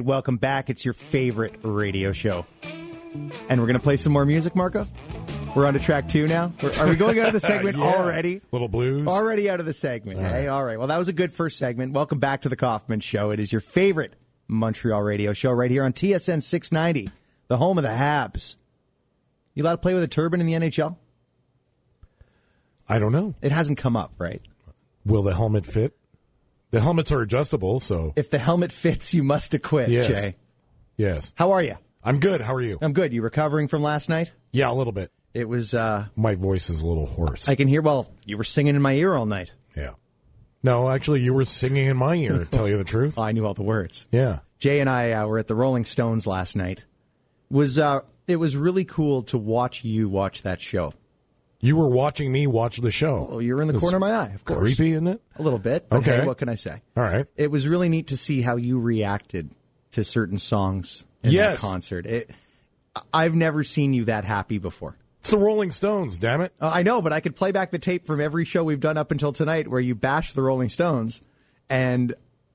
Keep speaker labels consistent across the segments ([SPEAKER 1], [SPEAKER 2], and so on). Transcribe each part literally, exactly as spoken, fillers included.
[SPEAKER 1] Welcome back. It's your favorite radio show. And we're going to play some more music, Marco? We're on to track two now? We're, are we going out of the segment
[SPEAKER 2] yeah.
[SPEAKER 1] already?
[SPEAKER 2] Little blues.
[SPEAKER 1] Already out of the segment.
[SPEAKER 2] All right.
[SPEAKER 1] Hey, all right. Well, that was a good first segment. Welcome back to the Kaufman Show. It is your favorite Montreal radio show right here on T S N six ninety, the home of the Habs. You allowed to play with a turban in the N H L?
[SPEAKER 2] I don't know.
[SPEAKER 1] It hasn't come up, right?
[SPEAKER 2] Will the helmet fit? The helmets are adjustable, so...
[SPEAKER 1] If the helmet fits, you must acquit,
[SPEAKER 2] yes.
[SPEAKER 1] Jay.
[SPEAKER 2] Yes.
[SPEAKER 1] How are you?
[SPEAKER 2] I'm good. How are you?
[SPEAKER 1] I'm good. You recovering from last night?
[SPEAKER 2] Yeah, a little bit.
[SPEAKER 1] It was... uh
[SPEAKER 2] My voice is a little hoarse.
[SPEAKER 1] I can hear... Well, you were singing in my ear all night.
[SPEAKER 2] Yeah. No, actually, you were singing in my ear, to tell you the truth.
[SPEAKER 1] Oh, I knew all the words.
[SPEAKER 2] Yeah.
[SPEAKER 1] Jay and I uh, were at the Rolling Stones last night. Was uh, It was really cool to watch you watch that show.
[SPEAKER 2] You were watching me watch the show.
[SPEAKER 1] Well, you're in the corner of my eye, of course.
[SPEAKER 2] Creepy, isn't it?
[SPEAKER 1] A little bit. But
[SPEAKER 2] Okay.
[SPEAKER 1] Hey, what can I say?
[SPEAKER 2] All right.
[SPEAKER 1] It was really neat to see how you reacted to certain songs in
[SPEAKER 2] Yes.
[SPEAKER 1] that concert. It, I've never seen you that happy before.
[SPEAKER 2] It's the Rolling Stones, damn it.
[SPEAKER 1] Uh, I know, but I could play back the tape from every show we've done up until tonight where you bashed the Rolling Stones, and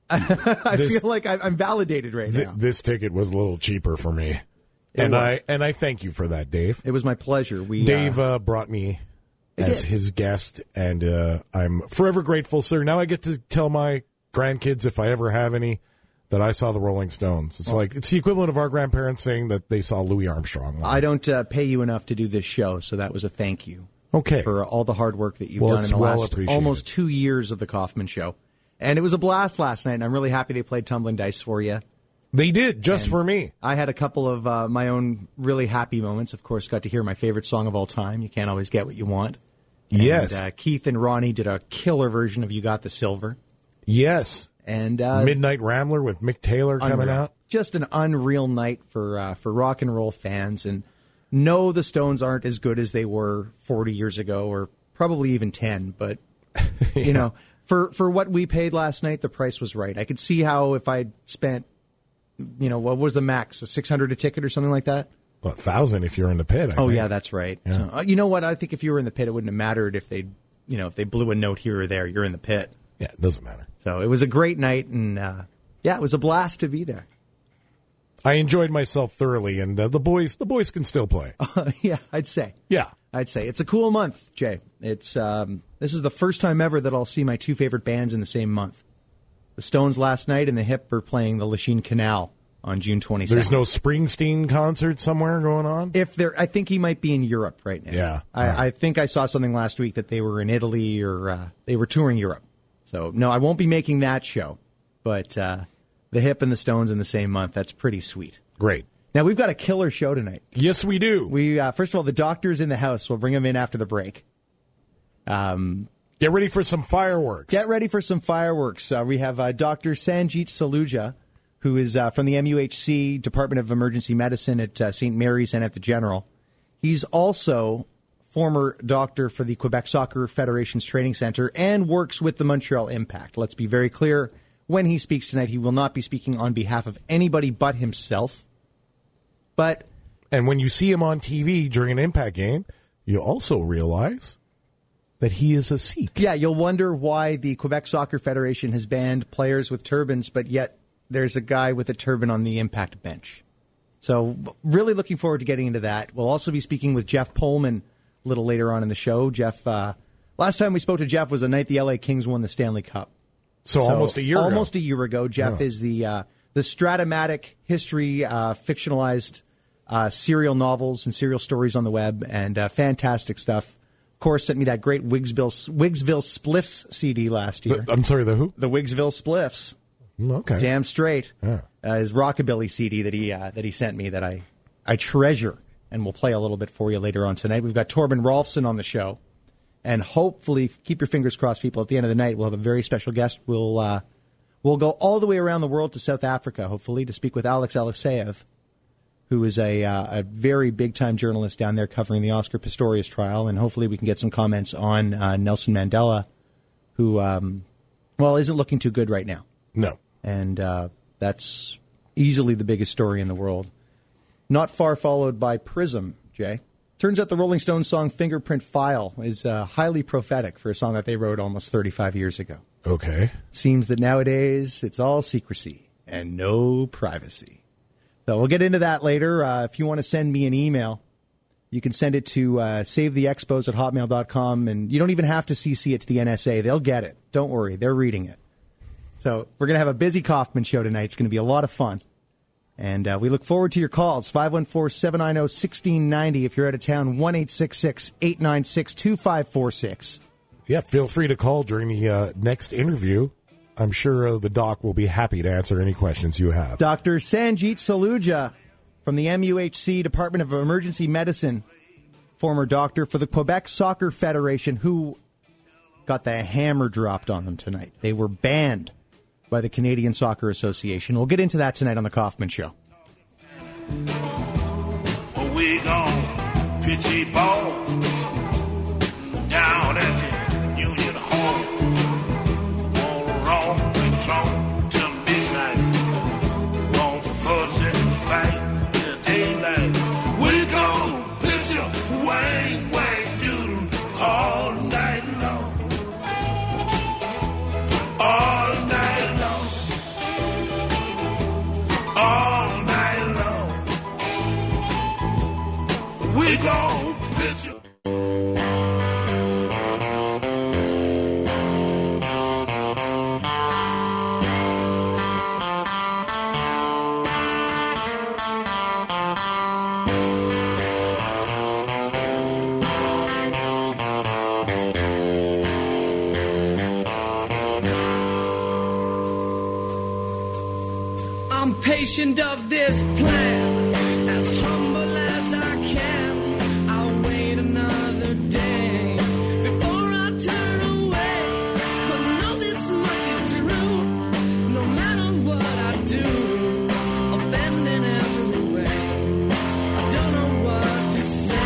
[SPEAKER 1] I
[SPEAKER 2] This-
[SPEAKER 1] feel like I- I'm validated right
[SPEAKER 2] Th-
[SPEAKER 1] now.
[SPEAKER 2] this ticket was a little cheaper for me.
[SPEAKER 1] It
[SPEAKER 2] and
[SPEAKER 1] was.
[SPEAKER 2] I and I thank you for that, Dave.
[SPEAKER 1] It was my pleasure. We
[SPEAKER 2] Dave
[SPEAKER 1] uh,
[SPEAKER 2] uh, brought me
[SPEAKER 1] It
[SPEAKER 2] as
[SPEAKER 1] did.
[SPEAKER 2] his guest, and uh, I'm forever grateful, sir. Now I get to tell my grandkids, if I ever have any, that I saw the Rolling Stones. It's like it's the equivalent of our grandparents saying that they saw Louis Armstrong.
[SPEAKER 1] I don't uh, pay you enough to do this show, so that was a thank you.
[SPEAKER 2] Okay.
[SPEAKER 1] For all the hard work that you've
[SPEAKER 2] Well,
[SPEAKER 1] done in
[SPEAKER 2] it's
[SPEAKER 1] the
[SPEAKER 2] well
[SPEAKER 1] last
[SPEAKER 2] appreciated.
[SPEAKER 1] almost two years of the Kaufman Show. And it was a blast last night, and I'm really happy they played Tumbling Dice for you.
[SPEAKER 2] They did, just
[SPEAKER 1] And
[SPEAKER 2] for me.
[SPEAKER 1] I had a couple of uh, my own really happy moments. Of course, got to hear my favorite song of all time, You Can't Always Get What You Want.
[SPEAKER 2] Yes.
[SPEAKER 1] And, uh, Keith and Ronnie did a killer version of You Got the Silver.
[SPEAKER 2] Yes.
[SPEAKER 1] And uh,
[SPEAKER 2] Midnight Rambler with Mick Taylor coming
[SPEAKER 1] unreal.
[SPEAKER 2] out.
[SPEAKER 1] Just an unreal night for uh, for rock and roll fans. And no, the Stones aren't as good as they were forty years ago, or probably even ten. But, you know, for, for what we paid last night, the price was right. I could see how if I'd spent, you know, what was the max, a six hundred a ticket or something like that?
[SPEAKER 2] Well, a thousand if you're in the pit. I
[SPEAKER 1] Oh,
[SPEAKER 2] think.
[SPEAKER 1] yeah, that's right.
[SPEAKER 2] Yeah.
[SPEAKER 1] So, uh, you know what? I think if you were in the pit, it wouldn't have mattered if they, you know, if they blew a note here or there. You're in the pit.
[SPEAKER 2] Yeah, it doesn't matter.
[SPEAKER 1] So it was a great night, and uh, yeah, it was a blast to be there.
[SPEAKER 2] I enjoyed myself thoroughly, and uh, the boys, the boys can still play.
[SPEAKER 1] Uh, yeah, I'd say.
[SPEAKER 2] Yeah.
[SPEAKER 1] I'd say it's a cool month, Jay. It's um, this is the first time ever that I'll see my two favorite bands in the same month. The Stones last night, and the Hip are playing the Lachine Canal on June twenty-second.
[SPEAKER 2] There's no Springsteen concert somewhere going on?
[SPEAKER 1] If there, I think he might be in Europe right now.
[SPEAKER 2] Yeah.
[SPEAKER 1] I,
[SPEAKER 2] Right.
[SPEAKER 1] I think I saw something last week that they were in Italy or uh, they were touring Europe. So no, I won't be making that show. But uh, the Hip and the Stones in the same month, that's pretty sweet.
[SPEAKER 2] Great.
[SPEAKER 1] Now we've got a killer show tonight.
[SPEAKER 2] Yes, we do.
[SPEAKER 1] We uh, first of all, the doctor's in the house. We'll bring him in after the break. Um,
[SPEAKER 2] Get ready for some fireworks.
[SPEAKER 1] Get ready for some fireworks. Uh, we have uh, Doctor Sanjeet Saluja, who is uh, from the M U H C, Department of Emergency Medicine at uh, Saint Mary's and at the General. He's also former doctor for the Quebec Soccer Federation's training center and works with the Montreal Impact. Let's be very clear. When he speaks tonight, he will not be speaking on behalf of anybody but himself. But
[SPEAKER 2] And when you see him on T V during an Impact game, you also realize that he is a Sikh.
[SPEAKER 1] yeah, you'll wonder why the Quebec Soccer Federation has banned players with turbans, but yet there's a guy with a turban on the Impact bench. So really looking forward to getting into that. We'll also be speaking with Jeff Pullman a little later on in the show. Jeff, uh, last time we spoke to Jeff was the night the L A Kings won the Stanley Cup.
[SPEAKER 2] So, almost a year ago.
[SPEAKER 1] Almost a year ago. Jeff
[SPEAKER 2] Yeah.
[SPEAKER 1] is the uh, the Stratomatic history, uh, fictionalized uh, serial novels and serial stories on the web, and uh, fantastic stuff. Of course, sent me that great Wigsville, Wigsville Spliffs C D last year.
[SPEAKER 2] The- I'm sorry, the who?
[SPEAKER 1] The Wigsville Spliffs.
[SPEAKER 2] Mm, Okay.
[SPEAKER 1] Damn straight.
[SPEAKER 2] Yeah.
[SPEAKER 1] Uh, his rockabilly C D that he uh, that he sent me that I I treasure, and we'll play a little bit for you later on tonight. We've got Torben Rolfson on the show, and hopefully, keep your fingers crossed, people. At the end of the night, we'll have a very special guest. We'll uh, we'll go all the way around the world to South Africa, hopefully, to speak with Alex Alexeyev, who is a uh, a very big time journalist down there covering the Oscar Pistorius trial, and hopefully we can get some comments on uh, Nelson Mandela, who um, well isn't looking too good right now.
[SPEAKER 2] No.
[SPEAKER 1] And uh, that's easily the biggest story in the world. Not far followed by Prism, Jay. Turns out the Rolling Stones song Fingerprint File is uh, highly prophetic for a song that they wrote almost thirty-five years ago.
[SPEAKER 2] Okay.
[SPEAKER 1] Seems that nowadays it's all secrecy and no privacy. So we'll get into that later. Uh, if you want to send me an email, you can send it to uh, savetheexpos at hotmail dot com, and you don't even have to C C it to the N S A. They'll get it. Don't worry. They're reading it. So we're going to have a busy Kaufman show tonight. It's going to be a lot of fun. And uh, we look forward to your calls. five one four, seven nine zero, one six nine zero. If you're out of town, one eight six six, eight nine six, two five four six.
[SPEAKER 2] Yeah, feel free to call during the uh, next interview. I'm sure uh, the doc will be happy to answer any questions you have.
[SPEAKER 1] Doctor Sanjeet Saluja from the M U H C Department of Emergency Medicine, former doctor for the Quebec Soccer Federation, who got the hammer dropped on them tonight. They were banned by the Canadian Soccer Association. We'll get into that tonight on The Kaufman Show.
[SPEAKER 3] We gon' pitch a ball down at the Union Hall. Won't roam patrol till midnight. Won't fuss and fight till daylight. We gon' pitch a wang wang doodle all night long. All night long. All night long. We gon' pitch a
[SPEAKER 4] I'm patient of this plan, as humble as I can. I'll wait another day before I turn away. But know this much is true, no matter what I do, offending every way. I don't know what to say.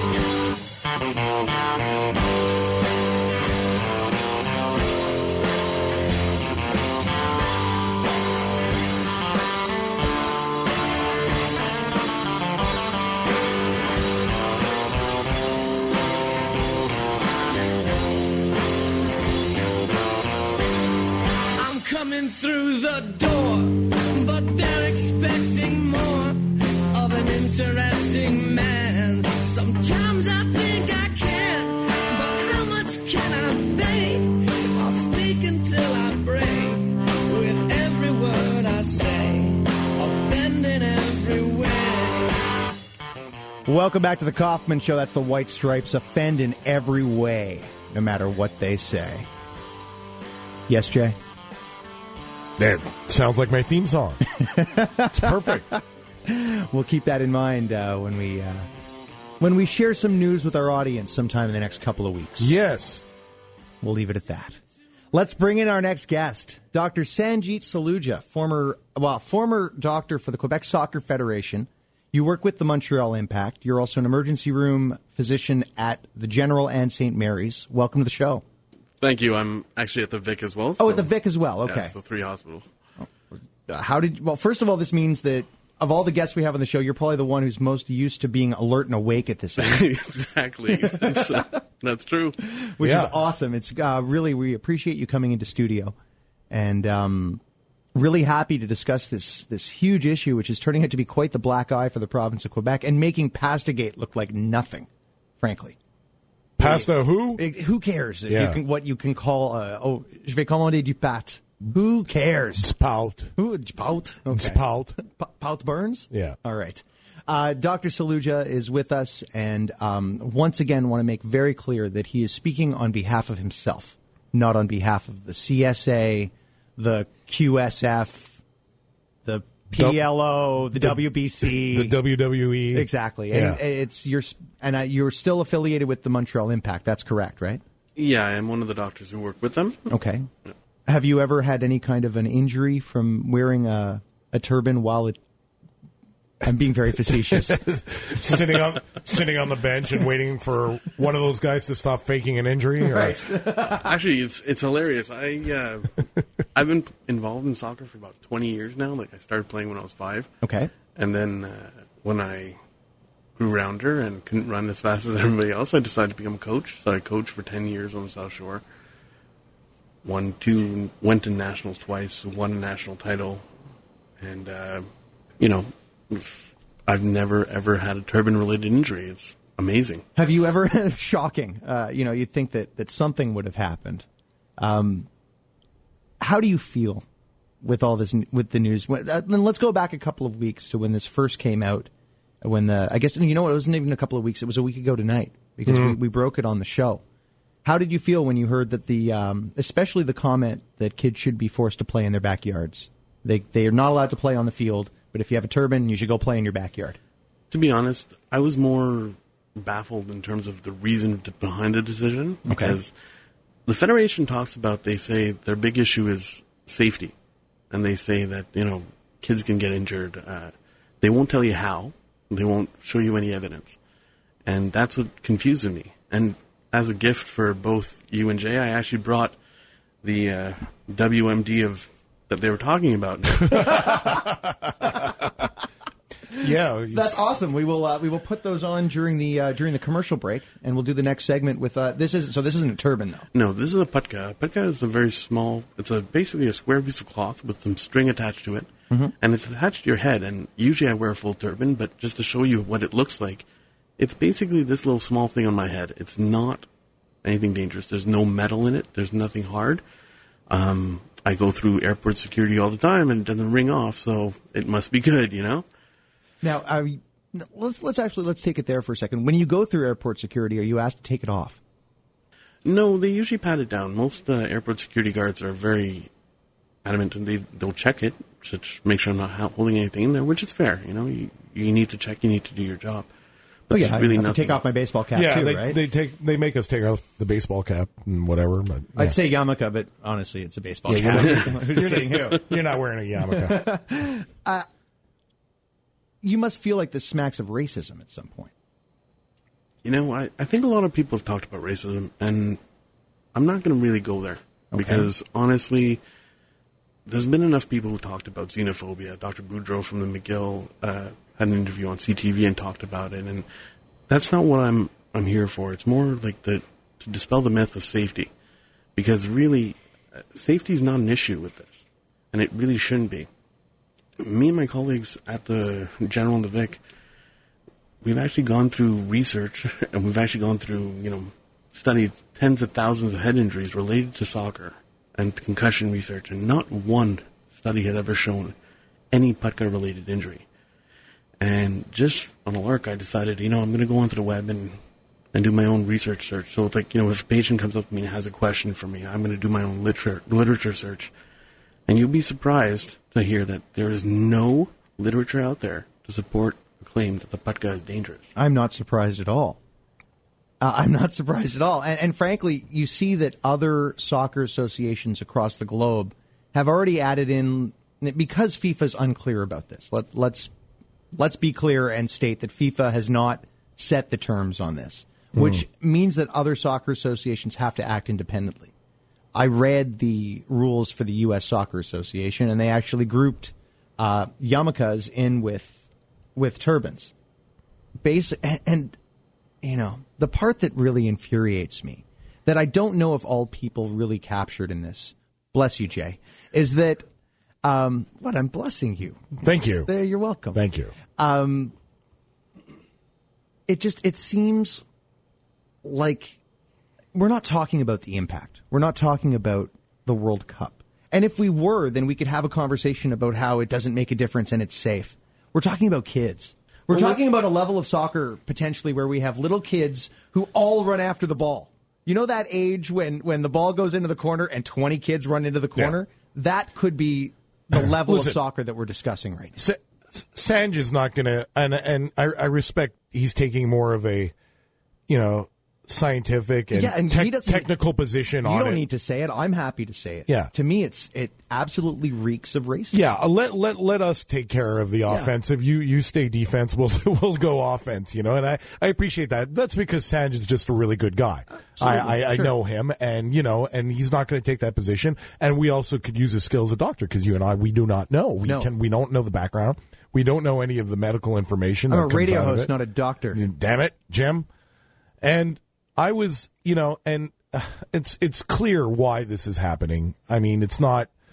[SPEAKER 4] I'm coming through the door, but they're expecting more of an interesting man. Sometimes I think I can, but how much can I fake? I'll speak until I break, with every word I say, offending every way.
[SPEAKER 1] Welcome back to The Kaufman Show. That's the White Stripes. Offend in every way, no matter what they say. Yes, Jay?
[SPEAKER 2] That sounds like my theme song. It's perfect.
[SPEAKER 1] We'll keep that in mind uh, when we uh, when we share some news with our audience sometime in the next couple of weeks.
[SPEAKER 2] Yes.
[SPEAKER 1] We'll leave it at that. Let's bring in our next guest, Doctor Sanjeet Saluja, former well, former doctor for the Quebec Soccer Federation. You work with the Montreal Impact. You're also an emergency room physician at the General and Saint Mary's. Welcome to the show.
[SPEAKER 5] Thank you. I'm actually at the Vic as well.
[SPEAKER 1] Oh,
[SPEAKER 5] so-
[SPEAKER 1] at the Vic as well. Okay.
[SPEAKER 5] Yeah, so three hospitals.
[SPEAKER 1] Uh, How did well? First of all, this means that of all the guests we have on the show, you're probably the one who's most used to being alert and awake at this age,
[SPEAKER 5] Exactly. That's, uh, that's true.
[SPEAKER 1] which
[SPEAKER 2] Yeah.
[SPEAKER 1] is awesome. It's uh, really we appreciate you coming into studio, and um, really happy to discuss this this huge issue, which is turning out to be quite the black eye for the province of Quebec and making Pastagate look like nothing, frankly.
[SPEAKER 2] Pasta who?
[SPEAKER 1] It- who cares if
[SPEAKER 2] Yeah.
[SPEAKER 1] you can, what you can call? Uh, oh, je vais commander du pat. Who cares?
[SPEAKER 2] Spout.
[SPEAKER 1] Who pout? Okay.
[SPEAKER 2] Spout.
[SPEAKER 1] P- Pout Burns?
[SPEAKER 2] Yeah.
[SPEAKER 1] All right. Uh, Doctor Saluja is with us, and um, once again want to make very clear that he is speaking on behalf of himself, not on behalf of the C S A, the Q S F, the P L O, the,
[SPEAKER 2] the-
[SPEAKER 1] W B C.
[SPEAKER 2] The W W E.
[SPEAKER 1] Exactly.
[SPEAKER 2] Yeah.
[SPEAKER 1] And it's you're and uh, you're still affiliated with the Montreal Impact. That's correct, right?
[SPEAKER 5] Yeah, I am one of the doctors who work with them.
[SPEAKER 1] Okay. Have you ever had any kind of an injury from wearing a, a turban while it... I'm being very facetious.
[SPEAKER 2] sitting on sitting on the bench and waiting for one of those guys to stop faking an injury. or-
[SPEAKER 1] Right.
[SPEAKER 5] Actually, it's it's hilarious. I uh, I've been involved in soccer for about twenty years now. Like I started playing when I was five.
[SPEAKER 1] Okay.
[SPEAKER 5] And then uh, when I grew rounder and couldn't run as fast as everybody else, I decided to become a coach. So I coached for ten years on the South Shore. Won two, went to nationals twice, won a national title And, uh, you know, I've never, ever had a turban-related injury. It's amazing.
[SPEAKER 1] Have you ever, shocking, uh, you know, you'd think that, that something would have happened. Um, how do you feel with all this, with the news? When, uh, then let's go back a couple of weeks to when this first came out. When the, I guess, you know what, it wasn't even a couple of weeks. It was a week ago tonight because mm-hmm. we, we broke it on the show. How did you feel when you heard that the, um, especially the comment that kids should be forced to play in their backyards? They they are not allowed to play on the field, but if you have a turban, you should go play in your backyard.
[SPEAKER 5] To be honest, I was more baffled in terms of the reason behind the decision. Because okay. the Federation talks about, they say their big issue is safety. And they say that, you know, kids can get injured. Uh, they won't tell you how. They won't show you any evidence. And that's what confuses me. And as a gift for both you and Jay, I actually brought the uh, W M D of that they were talking about.
[SPEAKER 2] Yeah,
[SPEAKER 1] that's awesome. We will uh, we will put those on during the uh, during the commercial break, and we'll do the next segment with uh, this is so this isn't a turban though.
[SPEAKER 5] No, this is a putka. A putka is a very small. It's a basically a square piece of cloth with some string attached to it, mm-hmm. and it's attached to your head. And usually I wear a full turban, but just to show you what it looks like, it's basically this little small thing on my head. It's not anything dangerous. There's no metal in it. There's nothing hard. Um, I go through airport security all the time, and it doesn't ring off, so it must be good, you know.
[SPEAKER 1] Now, are you, let's let's actually let's take it there for a second. When you go through airport security, are you asked to take it off?
[SPEAKER 5] No, they usually pat it down. Most uh, airport security guards are very adamant, and they they'll check it to make sure I'm not holding anything in there, which is fair. You know, you you need to check, you need to do your job.
[SPEAKER 1] But oh yeah, really I have to take off my baseball cap
[SPEAKER 2] yeah,
[SPEAKER 1] too,
[SPEAKER 2] they,
[SPEAKER 1] right?
[SPEAKER 2] they take they make us take off the baseball cap and whatever. But yeah.
[SPEAKER 1] I'd say yarmulke, but honestly, it's a baseball
[SPEAKER 2] yeah,
[SPEAKER 1] cap.
[SPEAKER 2] You're not, Who's kidding who? You're not wearing a yarmulke.
[SPEAKER 1] uh, you must feel like this smacks of racism at some point.
[SPEAKER 5] You know, I, I think a lot of people have talked about racism, and I'm not going to really go there. Okay. Because, honestly, there's been enough people who talked about xenophobia. Doctor Boudreau from the McGill uh, had an interview on C T V and talked about it, and that's not what I'm I'm here for. It's more like the to dispel the myth of safety, because really, uh, safety is not an issue with this, and it really shouldn't be. Me and my colleagues at the General and the Vic, we've actually gone through research, and we've actually gone through, you know, studied tens of thousands of head injuries related to soccer and concussion research, and not one study has ever shown any putka-related injury. And just on a lark, I decided, you know, I'm going to go onto the web and, and do my own research search. So, it's like, you know, if a patient comes up to me and has a question for me, I'm going to do my own literature, literature search. And you'll be surprised to hear that there is no literature out there to support a claim that the putka is dangerous.
[SPEAKER 1] I'm not surprised at all. Uh, I'm not surprised at all. And, and frankly, you see that other soccer associations across the globe have already added in, because FIFA's unclear about this. Let, let's let's be clear and state that FIFA has not set the terms on this, mm. which means that other soccer associations have to act independently. I read the rules for the U S Soccer Association, and they actually grouped uh, yarmulkes in with with turbans. Base and, and you know, the part that really infuriates me, that I don't know if all people really captured in this, bless you, Jay, is that um, what I'm blessing you.
[SPEAKER 2] Thank you.
[SPEAKER 1] There, you're welcome.
[SPEAKER 2] Thank you.
[SPEAKER 1] Um, it just it seems like we're not talking about the impact. We're not talking about the World Cup. And if we were, then we could have a conversation about how it doesn't make a difference and it's safe. We're talking about kids. We're well, talking about a level of soccer potentially where we have little kids who all run after the ball. You know that age when, when the ball goes into the corner and twenty kids run into the corner? Yeah. That could be the level Listen, of soccer that we're discussing right now.
[SPEAKER 2] Sa- Sanj is not going to, and and I, I respect he's taking more of a, you know, scientific and, yeah, and te- technical position on it.
[SPEAKER 1] You don't need to say it. I'm happy to say it.
[SPEAKER 2] Yeah.
[SPEAKER 1] To me, it's it absolutely reeks of racism.
[SPEAKER 2] Yeah, uh, let let let us take care of the yeah. offensive. You you stay defense. We'll we'll go offense. You know, and I, I appreciate that. That's because Sanj is just a really good guy. I I, sure. I know him, and you know, and he's not going to take that position. And we also could use his skill as a doctor, because you and I, we do not know. We
[SPEAKER 1] no.
[SPEAKER 2] can we don't know the background. We don't know any of the medical information.
[SPEAKER 1] I'm
[SPEAKER 2] that
[SPEAKER 1] a
[SPEAKER 2] comes
[SPEAKER 1] radio
[SPEAKER 2] out
[SPEAKER 1] host,
[SPEAKER 2] of it.
[SPEAKER 1] not a doctor.
[SPEAKER 2] Damn it, Jim. And I was, you know, and uh, it's it's clear why this is happening. I mean, it's not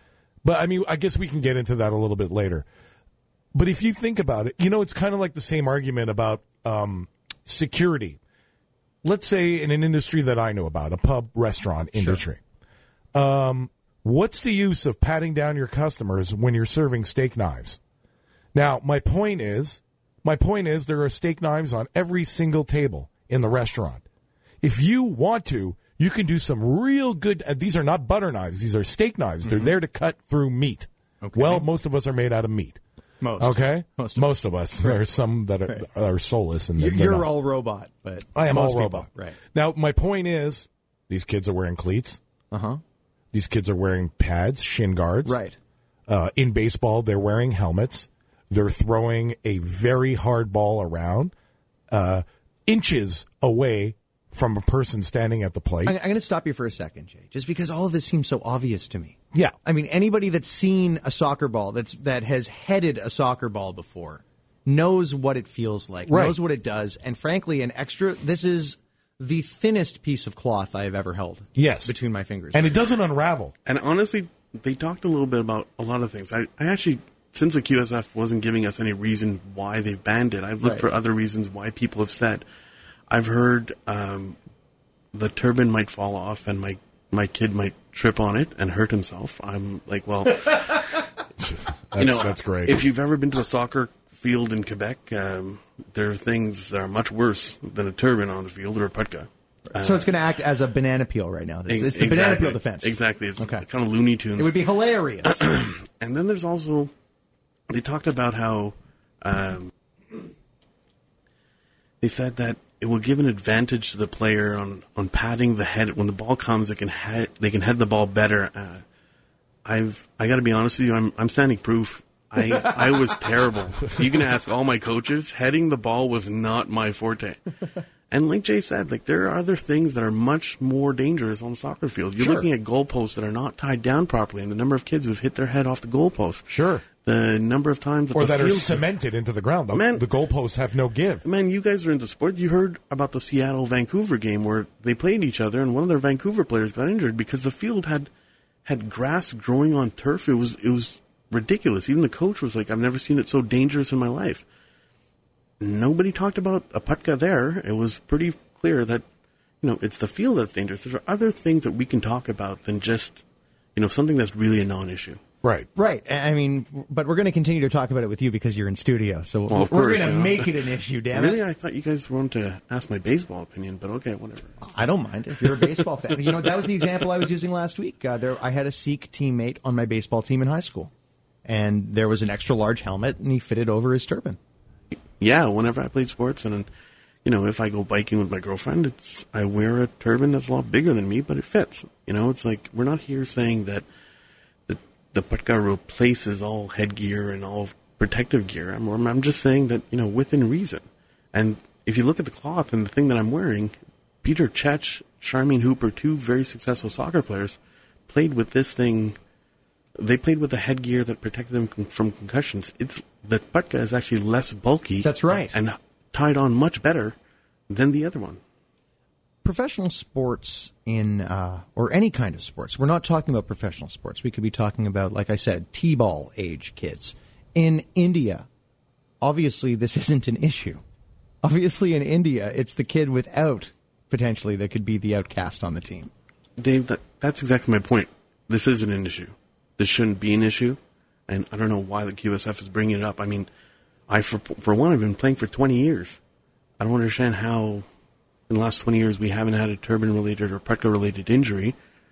[SPEAKER 2] But, I mean, I guess we can get into that a little bit later. But if you think about it, you know, it's kind of like the same argument about um, security. Let's say in an industry that I know about, a pub restaurant industry. Sure. Um, what's the use of patting down your customers when you're serving steak knives? Now, my point is, my point is there are steak knives on every single table in the restaurant. If you want to, you can do some real good, uh, these are not butter knives, these are steak knives. Mm-hmm. They're there to cut through meat. Okay. Well, most of us are made out of meat.
[SPEAKER 1] Most.
[SPEAKER 2] Okay?
[SPEAKER 1] Most of
[SPEAKER 2] most
[SPEAKER 1] us.
[SPEAKER 2] Of us. Right. There are some that are, right. are soulless. And
[SPEAKER 1] you're
[SPEAKER 2] you're
[SPEAKER 1] not. all robot, but
[SPEAKER 2] I am
[SPEAKER 1] most
[SPEAKER 2] all robot.
[SPEAKER 1] People. Right.
[SPEAKER 2] Now, my point is, these kids are wearing cleats.
[SPEAKER 1] Uh-huh.
[SPEAKER 2] These kids are wearing pads, shin guards.
[SPEAKER 1] Right.
[SPEAKER 2] Uh, in baseball, they're wearing helmets. They're throwing a very hard ball around, uh, inches away from a person standing at the plate.
[SPEAKER 1] I'm, I'm going to stop you for a second, Jay, just because all of this seems so obvious to me.
[SPEAKER 2] Yeah.
[SPEAKER 1] I mean, anybody that's seen a soccer ball, that's that has headed a soccer ball before, knows what it feels like,
[SPEAKER 2] right.
[SPEAKER 1] knows what it does, and frankly, an extra, this is the thinnest piece of cloth I have ever held.
[SPEAKER 2] Yes.
[SPEAKER 1] Between my fingers.
[SPEAKER 2] And it doesn't unravel.
[SPEAKER 5] And honestly, they talked a little bit about a lot of things. I, I actually, since the Q S F wasn't giving us any reason why they've banned it, I've looked
[SPEAKER 1] right.
[SPEAKER 5] for other reasons why people have said. I've heard um, the turban might fall off and my, my kid might trip on it and hurt himself. I'm like, well,
[SPEAKER 2] that's,
[SPEAKER 5] you know,
[SPEAKER 2] that's great.
[SPEAKER 5] If you've ever been to a soccer field in Quebec, um, there are things that are much worse than a turban on the field or a putka. Uh,
[SPEAKER 1] so it's going to act as a banana peel right now. It's, it's the
[SPEAKER 5] exactly.
[SPEAKER 1] banana peel defense.
[SPEAKER 5] Exactly. It's
[SPEAKER 1] okay.
[SPEAKER 5] kind of Looney Tunes.
[SPEAKER 1] It would be hilarious.
[SPEAKER 5] And then there's also, they talked about how um, they said that it will give an advantage to the player on, on patting the head. When the ball comes, they can head, they can head the ball better. Uh, I've I got to be honest with you, I'm I'm standing proof. I I was terrible. You can ask all my coaches. Heading the ball was not my forte. And like Jay said, like there are other things that are much more dangerous on the soccer field. You're
[SPEAKER 1] sure.
[SPEAKER 5] looking at goalposts that are not tied down properly, and the number of kids who've hit their head off the goalpost.
[SPEAKER 2] Sure.
[SPEAKER 5] The number of times that
[SPEAKER 2] or
[SPEAKER 5] the
[SPEAKER 2] that are
[SPEAKER 5] field
[SPEAKER 2] cemented into the ground. The,
[SPEAKER 5] man,
[SPEAKER 2] the goalposts have no give.
[SPEAKER 5] Man, you guys are into sport. You heard about the Seattle-Vancouver game where they played each other, and one of their Vancouver players got injured because the field had had grass growing on turf. It was it was ridiculous. Even the coach was like, "I've never seen it so dangerous in my life." Nobody talked about a putka there. It was pretty clear that, you know, it's the field that's dangerous. There are other things that we can talk about than just, you know, something that's really a non-issue.
[SPEAKER 2] Right.
[SPEAKER 1] Right. I mean, but we're going to continue to talk about it with you because you're in studio. So
[SPEAKER 5] well, of
[SPEAKER 1] we're
[SPEAKER 5] course,
[SPEAKER 1] going to
[SPEAKER 5] you know.
[SPEAKER 1] make it an issue, damn
[SPEAKER 5] really?
[SPEAKER 1] it.
[SPEAKER 5] I thought you guys wanted to ask my baseball opinion, but okay, whatever.
[SPEAKER 1] I don't mind if you're a baseball fan. You know, that was the example I was using last week. Uh, there, I had a Sikh teammate on my baseball team in high school, and there was an extra large helmet, and he fitted over his turban.
[SPEAKER 5] Yeah, whenever I played sports, and, you know, if I go biking with my girlfriend, it's I wear a turban that's a lot bigger than me, but it fits. You know, it's like we're not here saying that the the putka replaces all headgear and all protective gear. I'm, I'm just saying that, you know, within reason. And if you look at the cloth and the thing that I'm wearing, Peter Cech, Charmaine Hooper, two very successful soccer players, played with this thing. They played with the headgear that protected them con- from concussions. It's the putka is actually less bulky.
[SPEAKER 1] That's right.
[SPEAKER 5] And tied on much better than the other one.
[SPEAKER 1] Professional sports in, uh, or any kind of sports, we're not talking about professional sports. We could be talking about, like I said, T-ball age kids. In India, obviously this isn't an issue. Obviously in India, it's the kid without, potentially, that could be the outcast on the team.
[SPEAKER 5] Dave, that, that's exactly my point. This isn't an issue. This shouldn't be an issue. And I don't know why the Q S F is bringing it up. I mean, I for, for one, I've been playing for twenty years. I don't understand how in the last twenty years we haven't had a turban-related or putka-related injury.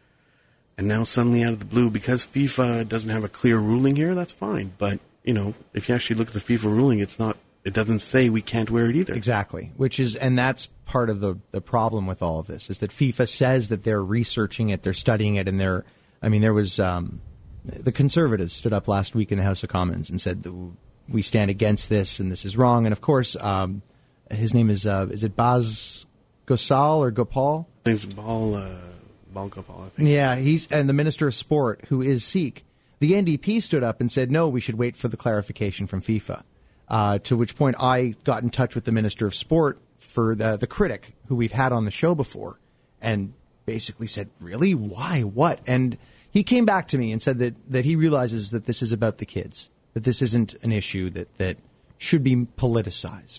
[SPEAKER 5] And now suddenly out of the blue, because FIFA doesn't have a clear ruling here, that's fine. But, you know, if you actually look at the FIFA ruling, it's not, it doesn't say we can't wear it either.
[SPEAKER 1] Exactly. Which is, and that's part of the, the problem with all of this, is that FIFA says that they're researching it, they're studying it, and they're, I mean, there was, um, the Conservatives stood up last week in the House of Commons and said that we stand against this and this is wrong. And of course, um, his name is, uh, is it Baz Gosal or Gopal?
[SPEAKER 5] I think it's Bal, uh, Bal Gopal, I think.
[SPEAKER 1] Yeah, he's, and the Minister of Sport, who is Sikh. The N D P stood up and said, no, we should wait for the clarification from FIFA. Uh, to which point I got in touch with the Minister of Sport for the, the critic who we've had on the show before and basically said, really? Why? What? And He came back to me and said that, that he realizes that this is about the kids, that this isn't an issue that, that should be politicized.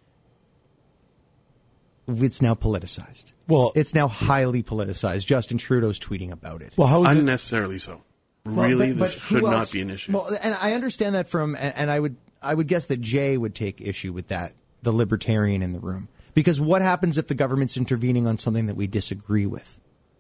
[SPEAKER 1] It's now politicized.
[SPEAKER 2] Well,
[SPEAKER 1] it's now highly politicized. Justin Trudeau's tweeting about it.
[SPEAKER 2] Well, how is
[SPEAKER 5] unnecessarily it? so?
[SPEAKER 1] Well,
[SPEAKER 5] really,
[SPEAKER 1] but,
[SPEAKER 5] this
[SPEAKER 1] but
[SPEAKER 5] should
[SPEAKER 1] else,
[SPEAKER 5] not be an issue.
[SPEAKER 1] Well, and I understand that from, and, and I would, I would guess that Jay would take issue with that, the libertarian in the room, because what happens if the government's intervening on something that we disagree with?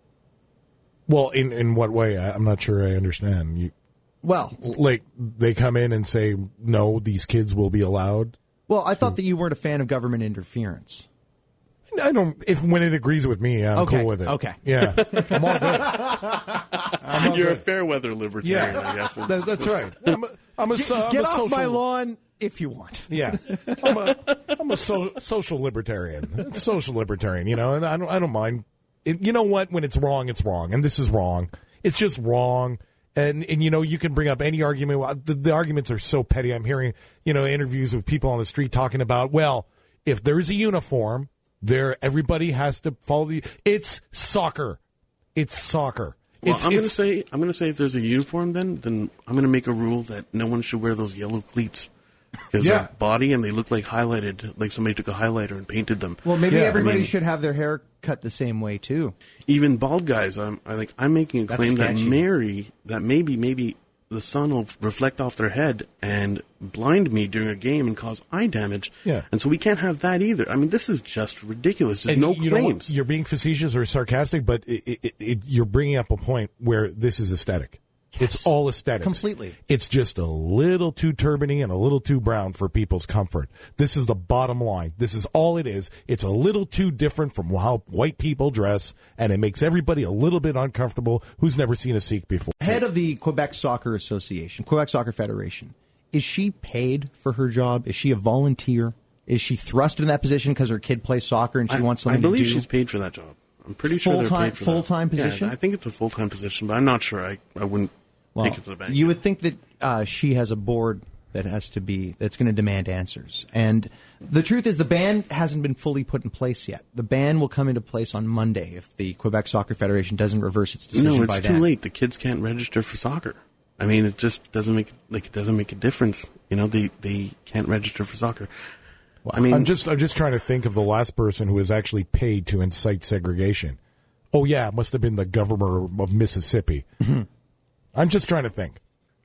[SPEAKER 2] Well, in in what way? I, I'm not sure I understand. You,
[SPEAKER 1] well,
[SPEAKER 2] like they come in and say, no, these kids will be allowed.
[SPEAKER 1] Well, I thought that you weren't a fan of government interference.
[SPEAKER 2] I don't. If when it agrees with me, I'm
[SPEAKER 1] okay.
[SPEAKER 2] cool with it.
[SPEAKER 1] Okay.
[SPEAKER 2] Yeah, I'm all good. I'm all
[SPEAKER 5] You're
[SPEAKER 2] good.
[SPEAKER 5] a fair weather libertarian,
[SPEAKER 2] Yeah,
[SPEAKER 5] I guess.
[SPEAKER 2] that, that's right. I'm a, I'm a,
[SPEAKER 1] Get,
[SPEAKER 2] so, I'm
[SPEAKER 1] get
[SPEAKER 2] a
[SPEAKER 1] off
[SPEAKER 2] social.
[SPEAKER 1] my lawn if you want.
[SPEAKER 2] Yeah, I'm a I'm a so, social libertarian. Social libertarian, you know, and I don't I don't mind. It, you know what? When it's wrong, it's wrong, and this is wrong. It's just wrong. And, and you know, you can bring up any argument. The, the arguments are so petty. I'm hearing, you know, interviews with people on the street talking about, well, if there's a uniform, there everybody has to follow the. It's soccer. It's soccer.
[SPEAKER 5] Well,
[SPEAKER 2] it's,
[SPEAKER 5] I'm going to
[SPEAKER 2] it's,
[SPEAKER 5] say, I'm going to say, if there's a uniform, then then I'm going to make a rule that no one should wear those yellow cleats because
[SPEAKER 2] Yeah.
[SPEAKER 5] they're body and they look like highlighted, like somebody took a highlighter and painted them.
[SPEAKER 1] Well, maybe
[SPEAKER 2] Yeah,
[SPEAKER 1] everybody
[SPEAKER 5] I mean-
[SPEAKER 1] should have their hair cut the same way too.
[SPEAKER 5] Even bald guys, I'm I like I'm making a
[SPEAKER 1] That's
[SPEAKER 5] claim
[SPEAKER 1] sketchy.
[SPEAKER 5] that Mary, that maybe maybe the sun will reflect off their head and blind me during a game and cause eye damage.
[SPEAKER 2] Yeah.
[SPEAKER 5] And so we can't have that either. I mean, this is just ridiculous. There's
[SPEAKER 2] and
[SPEAKER 5] no
[SPEAKER 2] you know what?
[SPEAKER 5] claims.
[SPEAKER 2] You're being facetious or sarcastic, but it, it, it, you're bringing up a point where this is aesthetic. It's all aesthetics.
[SPEAKER 1] Completely.
[SPEAKER 2] It's just a little too turbany and a little too brown for people's comfort. This is the bottom line. This is all it is. It's a little too different from how white people dress, and it makes everybody a little bit uncomfortable who's never seen a Sikh before.
[SPEAKER 1] Head of the Quebec Soccer Association, Quebec Soccer Federation, is she paid for her job? Is she a volunteer? Is she thrust in that position because her kid plays soccer and she
[SPEAKER 5] I,
[SPEAKER 1] wants something
[SPEAKER 5] I believe
[SPEAKER 1] to do?
[SPEAKER 5] she's paid for that job. I'm pretty sure they're
[SPEAKER 1] Full-time-
[SPEAKER 5] paid for
[SPEAKER 1] full-time
[SPEAKER 5] that.
[SPEAKER 1] position?
[SPEAKER 5] Yeah, I think it's a full-time position, but I'm not sure. I, I wouldn't
[SPEAKER 1] Well,
[SPEAKER 5] take it to the bank.
[SPEAKER 1] you would think that uh, she has a board that has to be that's going to demand answers. And the truth is, the ban hasn't been fully put in place yet. The ban will come into place on Monday if the Quebec Soccer Federation doesn't reverse its decision
[SPEAKER 5] No,
[SPEAKER 1] by
[SPEAKER 5] it's too
[SPEAKER 1] then.
[SPEAKER 5] late. The kids can't register for soccer. I mean, it just doesn't make like it doesn't make a difference. You know, they they can't register for soccer. I mean,
[SPEAKER 2] I'm just I'm just trying to think of the last person who was actually paid to incite segregation. Oh yeah, it must have been the governor of Mississippi. I'm just trying to think.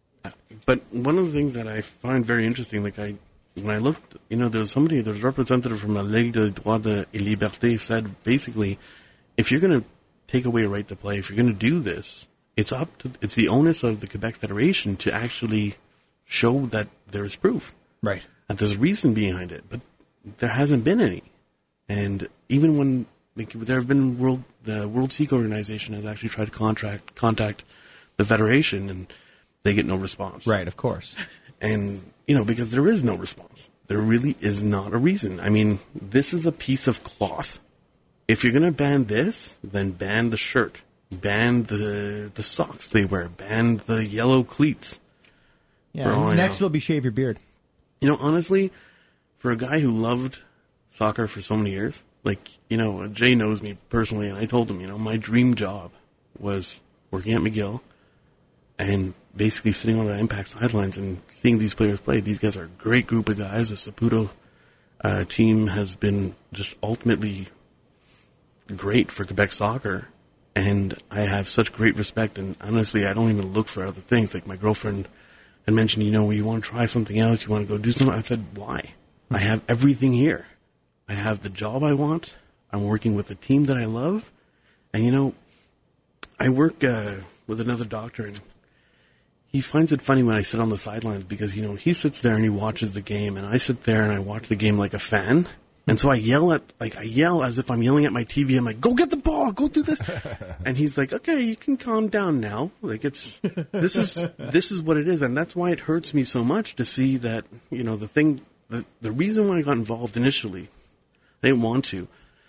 [SPEAKER 5] But one of the things that I find very interesting, like I, when I looked, you know, there was somebody, there was a representative from La Ligue des Droits et Libertés said basically, if you're going to take away a right to play, if you're going to do this, it's up to, it's the onus of the Quebec Federation to actually show that there is proof.
[SPEAKER 1] Right.
[SPEAKER 5] That there's reason behind it, but there hasn't been any. And even when, like, there have been world, the World Sikh Organization has actually tried to contract, contact the Federation, and they get no response.
[SPEAKER 1] Right, of course.
[SPEAKER 5] And, you know, because there is no response. There really is not a reason. I mean, this is a piece of cloth. If you're going to ban this, then ban the shirt. Ban the the socks they wear. Ban the yellow cleats.
[SPEAKER 1] Yeah.
[SPEAKER 5] For all I
[SPEAKER 1] Next
[SPEAKER 5] know.
[SPEAKER 1] it'll be shave your beard.
[SPEAKER 5] You know, honestly, for a guy who loved soccer for so many years, like, you know, Jay knows me personally, and I told him, you know, my dream job was working at McGill and basically sitting on the Impact sidelines and seeing these players play. These guys are a great group of guys. The Saputo uh, team has been just ultimately great for Quebec soccer, and I have such great respect. And honestly, I don't even look for other things. Like my girlfriend had mentioned, you know, you want to try something else, you want to go do something. I said, why? I have everything here. I have the job I want. I'm working with a team that I love, and you know, I work uh, with another doctor, and he finds it funny when I sit on the sidelines because, you know, he sits there and he watches the game, and I sit there and I watch the game like a fan. And so I yell at, like, I yell as if I'm yelling at my T V. I'm like, go get the ball, go do this. And he's like, okay, you can calm down now. Like, it's, this is, this is what it is. And that's why it hurts me so much to see that, you know, the thing, the, the reason why I got involved initially, I didn't want to,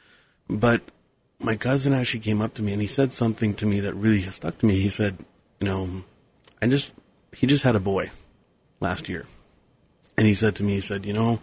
[SPEAKER 5] but my cousin actually came up to me and he said something to me that really stuck to me. He said, you know, I just, he just had a boy last year. And he said to me, he said, you know,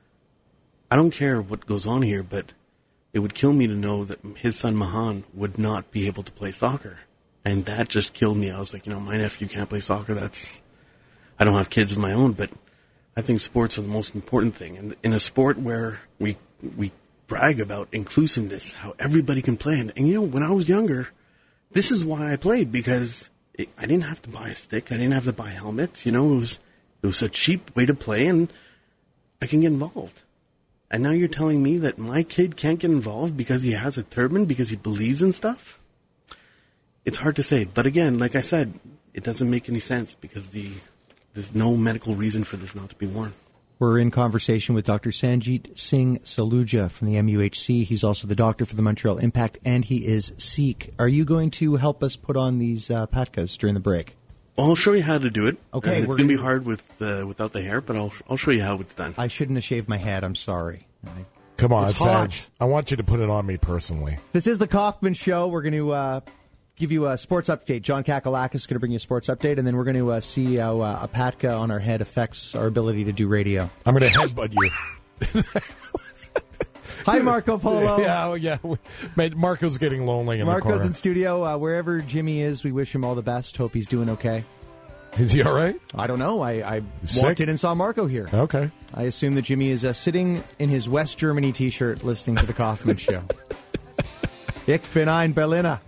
[SPEAKER 5] I don't care what goes on here, but it would kill me to know that his son Mahan would not be able to play soccer. And that just killed me. I was like, you know, my nephew can't play soccer. That's, I don't have kids of my own, but I think sports are the most important thing. And in a sport where we we brag about inclusiveness, how everybody can play. And, and you know, when I was younger, this is why I played, because it, I didn't have to buy a stick. I didn't have to buy helmets. You know, it was it was a cheap way to play, and I can get involved. And now you're telling me that my kid can't get involved because he has a turban, because he believes in stuff? It's hard to say. But again, like I said, it doesn't make any sense because the there's no medical reason for this not to be worn.
[SPEAKER 1] We're in conversation with Doctor Sanjeet Singh Saluja from the M U H C. He's also the doctor for the Montreal Impact, and he is Sikh. Are you going to help us put on these uh, patkas during the break?
[SPEAKER 5] Well, I'll show you how to do it.
[SPEAKER 1] Okay,
[SPEAKER 5] uh, it's
[SPEAKER 1] we're
[SPEAKER 5] going to
[SPEAKER 1] gonna-
[SPEAKER 5] be hard with uh, without the hair, but I'll I'll show you how it's done.
[SPEAKER 1] I shouldn't have shaved my head. I'm sorry. I-
[SPEAKER 2] Come on,
[SPEAKER 1] It's hot.
[SPEAKER 2] Sag. I want you to put it on me personally.
[SPEAKER 1] This is the Kaufman Show. We're going to uh, give you a sports update. John Kakalakis is going to bring you a sports update, and then we're going to uh, see how uh, a patka on our head affects our ability to do radio.
[SPEAKER 2] I'm going to headbutt you.
[SPEAKER 1] Hi, Marco Polo.
[SPEAKER 2] Yeah, oh, yeah. Mate, Marco's getting lonely in the
[SPEAKER 1] Marco's
[SPEAKER 2] corner.
[SPEAKER 1] in studio. Uh, wherever Jimmy is, we wish him all the best. Hope he's doing okay.
[SPEAKER 2] Is he all right?
[SPEAKER 1] I don't know. I, I
[SPEAKER 2] Sick?
[SPEAKER 1] walked in and saw Marco here.
[SPEAKER 2] Okay.
[SPEAKER 1] I assume that Jimmy is uh, sitting in his West Germany T-shirt listening to the Kaufman Show. Ich bin ein Berliner.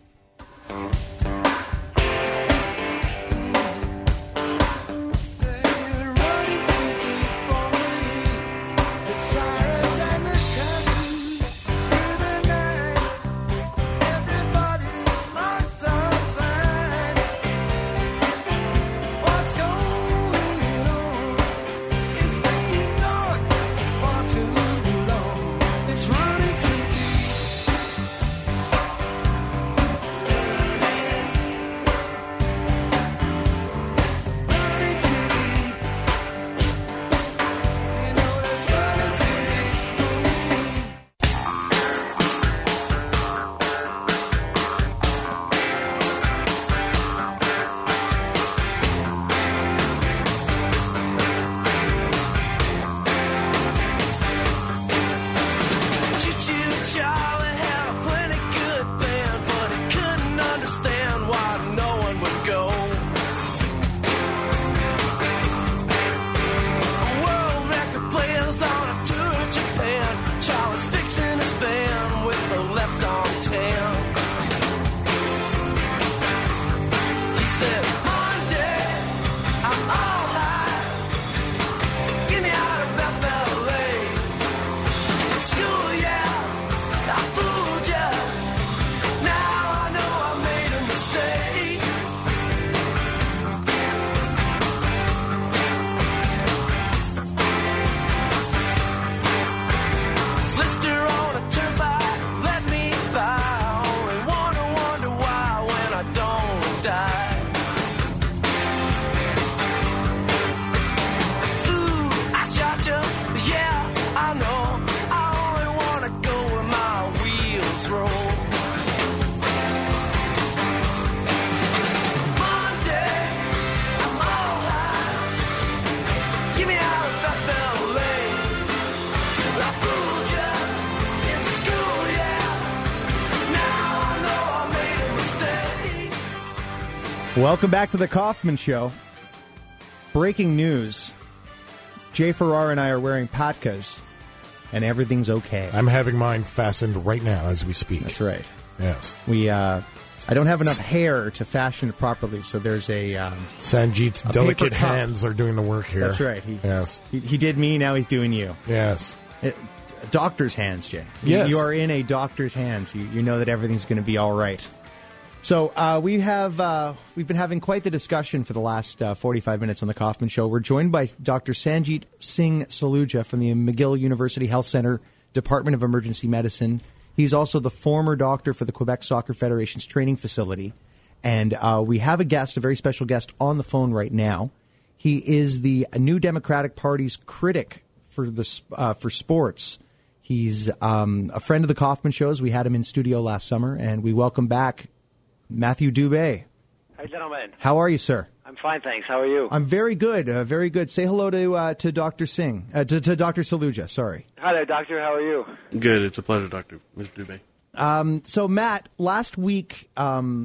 [SPEAKER 4] Choo-choo Charlie had a plenty good band, but he couldn't understand why no one would go. World record players on a tour of Japan. Charlie's fixing his band with the left arm tan. He said, Monday, I'm all high. Get me out of F L A. School, yeah, I fooled ya. Now I know I made a mistake. Blister on a turnpike, let me by. Only wonder, wonder why when I don't die. Ooh, I shot ya, yeah, I know. I only wanna go where my wheels roll. Monday, I'm all high. Get me out of F L A. I fooled ya in school, yeah. Now I know I made a mistake.
[SPEAKER 1] Welcome back to the Kaufman Show. Breaking news. Jay Farrar and I are wearing patkas, and everything's okay.
[SPEAKER 2] I'm having mine fastened right now as we speak.
[SPEAKER 1] That's right.
[SPEAKER 2] Yes.
[SPEAKER 1] We, uh, I don't have enough hair to fashion it properly, so there's a. Um,
[SPEAKER 2] Sanjeet's
[SPEAKER 1] A
[SPEAKER 2] delicate
[SPEAKER 1] paper cup.
[SPEAKER 2] hands are doing the work here.
[SPEAKER 1] That's right. He,
[SPEAKER 2] Yes.
[SPEAKER 1] he, he did me, now he's doing you.
[SPEAKER 2] Yes.
[SPEAKER 1] It, doctor's hands, Jay. You-
[SPEAKER 2] Yes.
[SPEAKER 1] You are in a doctor's hands. You, you know that everything's going to be all right. So uh, we have uh, we've been having quite the discussion for the last uh, forty-five minutes on the Kaufman Show. We're joined by Doctor Sanjeet Singh Saluja from the McGill University Health Center Department of Emergency Medicine. He's also the former doctor for the Quebec Soccer Federation's training facility. And uh, we have a guest, a very special guest, on the phone right now. He is the New Democratic Party's critic for the uh, for sports. He's um, a friend of the Kaufman Shows. We had him in studio last summer, and we welcome back Matthew Dubé.
[SPEAKER 6] Hi, gentlemen.
[SPEAKER 1] How are you, sir?
[SPEAKER 6] I'm fine, thanks. How are you?
[SPEAKER 1] I'm very good, uh, very good. Say hello to uh, to Doctor Singh, uh, to, to Doctor Saluja. Sorry.
[SPEAKER 6] Hi there, doctor. How are you?
[SPEAKER 5] Good. It's a pleasure, Doctor Mister Dubé.
[SPEAKER 1] Um, so, Matt, last week um,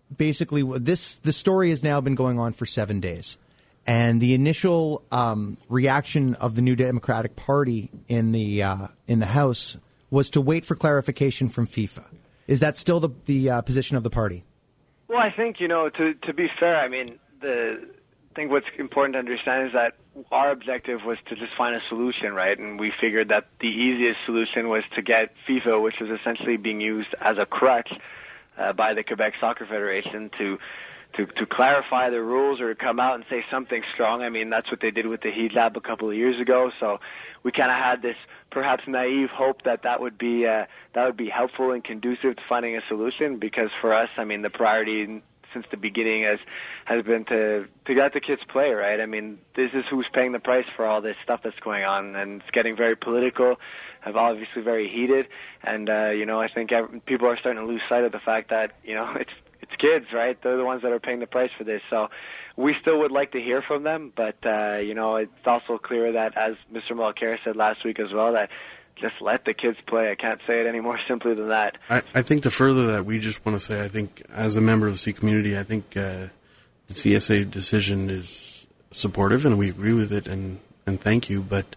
[SPEAKER 1] basically this the story has now been going on for seven days. And the initial um, reaction of the New Democratic Party in the uh, in the House was to wait for clarification from FIFA. Is that still the the uh, position of the party?
[SPEAKER 6] Well, I think, you know, to to be fair, I mean, the I think what's important to understand is that our objective was to just find a solution, right? And we figured that the easiest solution was to get FIFA, which is essentially being used as a crutch uh, by the Quebec Soccer Federation, to to to clarify the rules or to come out and say something strong. I mean, that's what they did with the hijab a couple of years ago. So we kind of had this perhaps naive hope that that would be uh, that would be helpful and conducive to finding a solution. Because for us, I mean, the priority since the beginning has has been to to let the kids play, right? I mean, this is who's paying the price for all this stuff that's going on, and it's getting very political, have obviously very heated, and uh, you know, I think every, people are starting to lose sight of the fact that, you know, it's it's kids, right? They're the ones that are paying the price for this. So we still would like to hear from them, but uh, you know, it's also clear that, as Mister Mulcair said last week as well, that just let the kids play. I can't say it any more simply than that.
[SPEAKER 5] I, I think to further that, we just want to say, I think as a member of the C community, I think uh, the C S A decision is supportive, and we agree with it, and, and thank you, but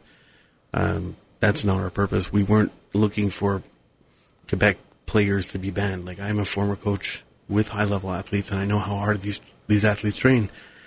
[SPEAKER 5] um, that's not our purpose. We weren't looking for Quebec players to be banned. Like, I'm a former coach with high-level athletes, and I know how hard these these athletes train.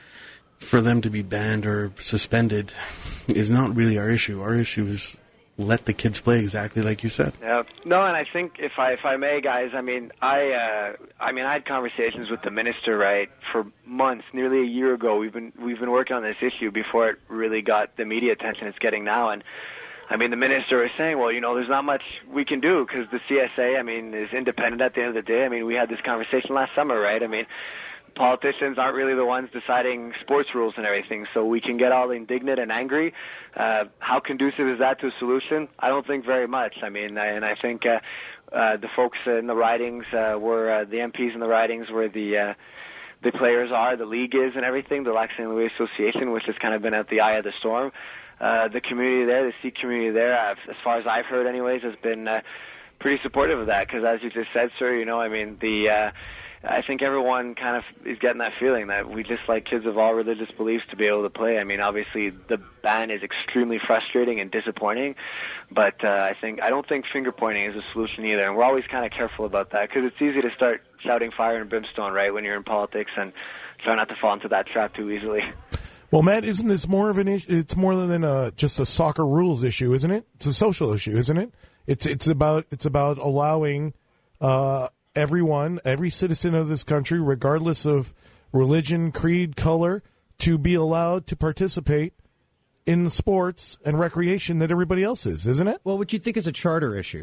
[SPEAKER 5] For them to be banned or suspended is not really our issue. Our issue is let the kids play, exactly like you said.
[SPEAKER 6] Yeah. No, and I think if I if I may, guys, I mean, I uh, I mean, I had conversations with the minister, right, for months, nearly a year ago. We've been we've been working on this issue before it really got the media attention it's getting now, and I mean, the minister was saying, well, you know, there's not much we can do because the C S A, I mean, is independent at the end of the day. I mean, we had this conversation last summer, right? I mean, politicians aren't really the ones deciding sports rules and everything, so we can get all indignant and angry. Uh, how conducive is that to a solution? I don't think very much. I mean, and I think uh, uh, the folks in the ridings uh, were, uh, the M Ps in the ridings were the uh, the players are, the league is and everything, the Lac Saint Louis Association, which has kind of been at the eye of the storm. Uh, the community there, the Sikh community there, uh, as far as I've heard anyways, has been uh, pretty supportive of that because, as you just said, sir, you know, I mean, the uh, I think everyone kind of is getting that feeling that we just like kids of all religious beliefs to be able to play. I mean, obviously the ban is extremely frustrating and disappointing, but uh, I think I don't think finger pointing is a solution either, and we're always kind of careful about that because it's easy to start shouting fire and brimstone, right, when you're in politics, and try not to fall into that trap too easily.
[SPEAKER 2] Well, Matt, isn't this more of an issue? It's more than a, just a soccer rules issue, isn't it? It's a social issue, isn't it? It's it's about it's about allowing uh, everyone, every citizen of this country, regardless of religion, creed, color, to be allowed to participate in the sports and recreation that everybody else is, isn't it?
[SPEAKER 1] Well, what you think is a charter issue?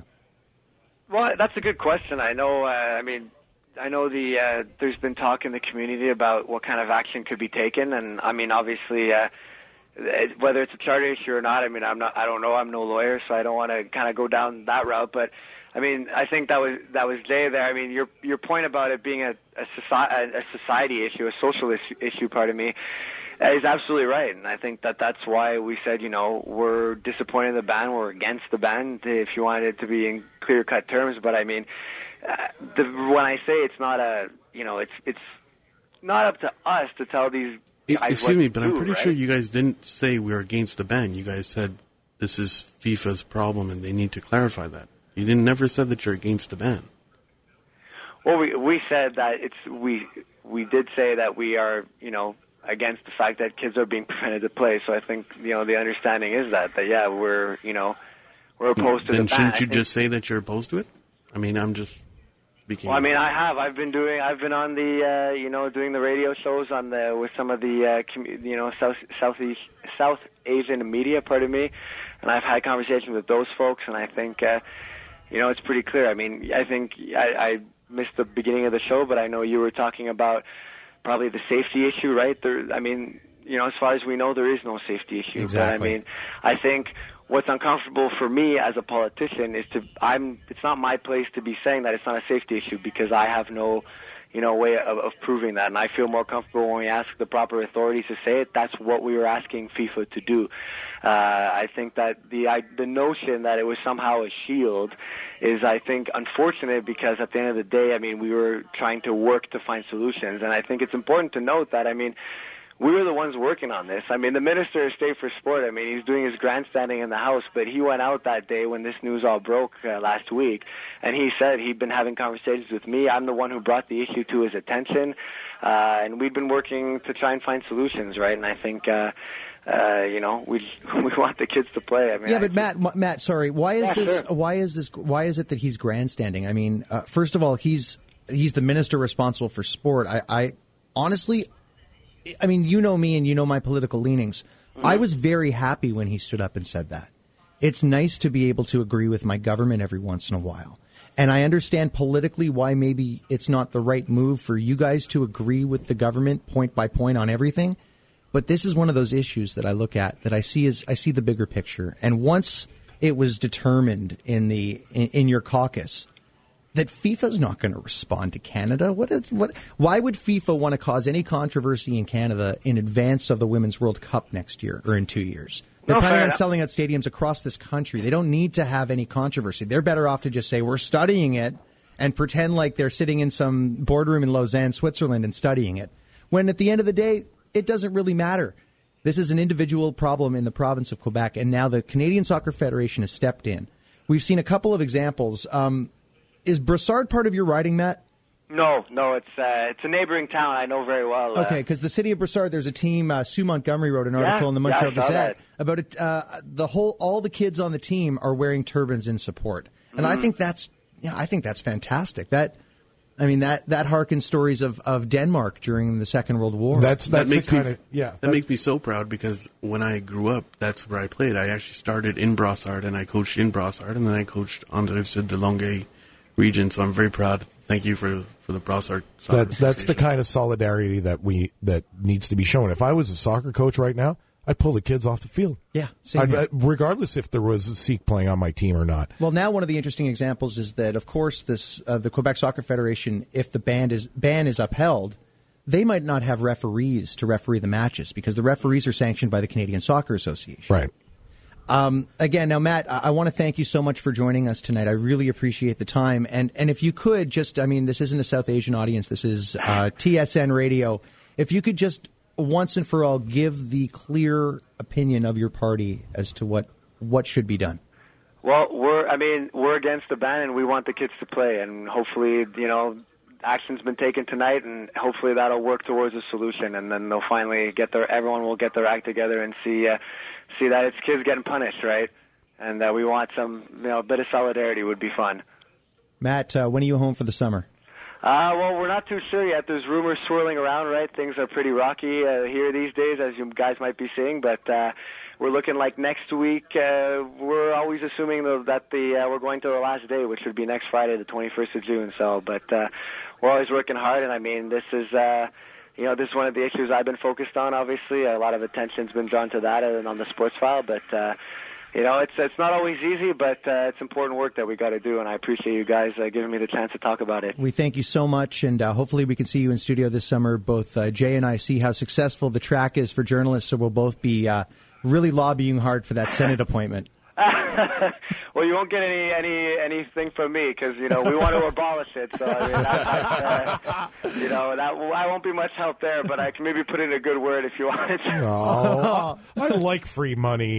[SPEAKER 6] Well, that's a good question. I know. Uh, I mean. I know the uh, there's been talk in the community about what kind of action could be taken, and I mean, obviously, uh, it, whether it's a charter issue or not, I mean, I'm not, I don't know, I'm no lawyer, so I don't want to kind of go down that route. But I mean, I think that was that was Jay there. I mean, your your point about it being a a society, a society issue, a social issue, issue, pardon me, is absolutely right, and I think that that's why we said, you know, we're disappointed in the ban, we're against the ban, if you wanted it to be in clear-cut terms. But I mean. Uh, the, when I say it's not a, you know, it's it's not up to us to tell these guys
[SPEAKER 5] Excuse
[SPEAKER 6] what
[SPEAKER 5] me,
[SPEAKER 6] to
[SPEAKER 5] but
[SPEAKER 6] do,
[SPEAKER 5] I'm pretty
[SPEAKER 6] right?
[SPEAKER 5] sure you guys didn't say we're against the ban. You guys said this is FIFA's problem and they need to clarify that. You didn't never said that you're against the ban.
[SPEAKER 6] Well, we we said that it's we we did say that we are, you know, against the fact that kids are being prevented to play. So I think, you know, the understanding is that that yeah, we're you know we're opposed to
[SPEAKER 5] then
[SPEAKER 6] the ban.
[SPEAKER 5] shouldn't you
[SPEAKER 6] I think-
[SPEAKER 5] just say that you're opposed to it? I mean, I'm just speaking.
[SPEAKER 6] Well, I mean, I have. I've been doing. I've been on the, uh, you know, doing the radio shows on the with some of the, uh, commu- you know, South Southeast South Asian media. Pardon me, and I've had conversations with those folks, and I think, uh, you know, it's pretty clear. I mean, I think I, I missed the beginning of the show, but I know you were talking about probably the safety issue, right? There. I mean, you know, as far as we know, there is no safety issue.
[SPEAKER 1] Exactly.
[SPEAKER 6] But I mean, I think. What's uncomfortable for me as a politician is to I'm it's not my place to be saying that it's not a safety issue because I have no you know, way of, of proving that. And I feel more comfortable when we ask the proper authorities to say it. That's what we were asking FIFA to do. Uh, I think that the I, the notion that it was somehow a shield is, I think, unfortunate, because at the end of the day, I mean, we were trying to work to find solutions. And I think it's important to note that, I mean, we were the ones working on this. I mean, the Minister of State for Sport, I mean, he's doing his grandstanding in the House, but he went out that day when this news all broke uh, last week, and he said he'd been having conversations with me. I'm the one who brought the issue to his attention, uh, and we've been working to try and find solutions, right? And I think, uh, uh, you know, we we want the kids to play. I mean,
[SPEAKER 1] yeah,
[SPEAKER 6] I
[SPEAKER 1] but Matt, M- Matt, sorry, why is
[SPEAKER 6] Yeah,
[SPEAKER 1] this?
[SPEAKER 6] sure.
[SPEAKER 1] Why is this? Why is it that he's grandstanding? I mean, uh, first of all, he's he's the minister responsible for sport. I, I honestly. I mean, you know me and you know my political leanings. Mm-hmm. I was very happy when he stood up and said that. It's nice to be able to agree with my government every once in a while. And I understand politically why maybe it's not the right move for you guys to agree with the government point by point on everything. But this is one of those issues that I look at that I see as I see the bigger picture. And once it was determined in the in, in your caucus that FIFA's not going to respond to Canada. What is what? Why would FIFA want to cause any controversy in Canada in advance of the Women's World Cup next year or in two years? They're
[SPEAKER 6] No,
[SPEAKER 1] planning
[SPEAKER 6] fair
[SPEAKER 1] on
[SPEAKER 6] enough.
[SPEAKER 1] selling out stadiums across this country. They don't need to have any controversy. They're better off to just say we're studying it and pretend like they're sitting in some boardroom in Lausanne, Switzerland, and studying it. When at the end of the day, it doesn't really matter. This is an individual problem in the province of Quebec, and now the Canadian Soccer Federation has stepped in. We've seen a couple of examples. Um, Is Brossard part of your riding, Matt?
[SPEAKER 6] No, no, it's uh, it's a neighboring town I know very well. Uh,
[SPEAKER 1] Okay, because the city of Brossard, there's a team. Uh, Sue Montgomery wrote an
[SPEAKER 6] Yeah,
[SPEAKER 1] article in the
[SPEAKER 6] yeah,
[SPEAKER 1] Montreal
[SPEAKER 6] I saw
[SPEAKER 1] Gazette
[SPEAKER 6] that.
[SPEAKER 1] about it. Uh, the whole, all the kids on the team are wearing turbans in support, and
[SPEAKER 6] Mm-hmm.
[SPEAKER 1] I think that's, yeah, I think that's fantastic. That, I mean, that that harkens stories of, of Denmark during the Second World War.
[SPEAKER 2] That's
[SPEAKER 5] That
[SPEAKER 2] that's the
[SPEAKER 5] makes me
[SPEAKER 2] kind of yeah.
[SPEAKER 5] that
[SPEAKER 2] that-
[SPEAKER 5] makes me so proud, because when I grew up, that's where I played. I actually started in Brossard, and I coached in Brossard, and then I coached on the Sud de Longueuil region. So I'm very proud. Thank you for for the Brossard Soccer
[SPEAKER 2] That, that's the
[SPEAKER 5] Association.
[SPEAKER 2] kind of solidarity that we that needs to be shown. If I was a soccer coach right now, I'd pull the kids off the field.
[SPEAKER 1] Yeah, same
[SPEAKER 2] I'd,
[SPEAKER 1] here.
[SPEAKER 2] uh, regardless if there was a Sikh playing on my team or not.
[SPEAKER 1] Well, now one of the interesting examples is that, of course, this uh, the Quebec Soccer Federation, if the ban is ban is upheld, they might not have referees to referee the matches because the referees are sanctioned by the Canadian Soccer Association.
[SPEAKER 2] Right.
[SPEAKER 1] Um, again, now, Matt, I, I want to thank you so much for joining us tonight. I really appreciate the time. And, and if you could just, I mean, this isn't a South Asian audience. This is uh, T S N Radio. If you could just once and for all give the clear opinion of your party as to what, what should be done.
[SPEAKER 6] Well, we're, I mean, we're against the ban, and we want the kids to play, and hopefully, you know, action's been taken tonight, and hopefully that'll work towards a solution, and then they'll finally get their, everyone will get their act together and see, uh, see that it's kids getting punished, right? And uh, we want some, you know, a bit of solidarity would be fun.
[SPEAKER 1] Matt, uh, when are you home for the summer?
[SPEAKER 6] Uh, well, we're not too sure yet. There's rumors swirling around, right? Things are pretty rocky uh, here these days, as you guys might be seeing, but uh, we're looking like next week. Uh, we're always assuming though, that the uh, we're going to the last day, which would be next Friday, the twenty-first of June. So, but uh, we're always working hard, and I mean, this is, uh, you know, this is one of the issues I've been focused on. Obviously, a lot of attention's been drawn to that and on the sports file, but. Uh, You know, it's it's not always easy, but uh, it's important work that we got to do, and I appreciate you guys uh, giving me the chance to talk about it.
[SPEAKER 1] We thank you so much, and uh, hopefully we can see you in studio this summer. Both uh, Jay and I see how successful the track is for journalists, so we'll both be uh, really lobbying hard for that Senate appointment.
[SPEAKER 6] Well, you won't get any any anything from me because you know we want to abolish it. So I mean, that, that's, uh, you know that I won't be much help there, but I can maybe put in a good word if you want.
[SPEAKER 2] Oh, I like free money.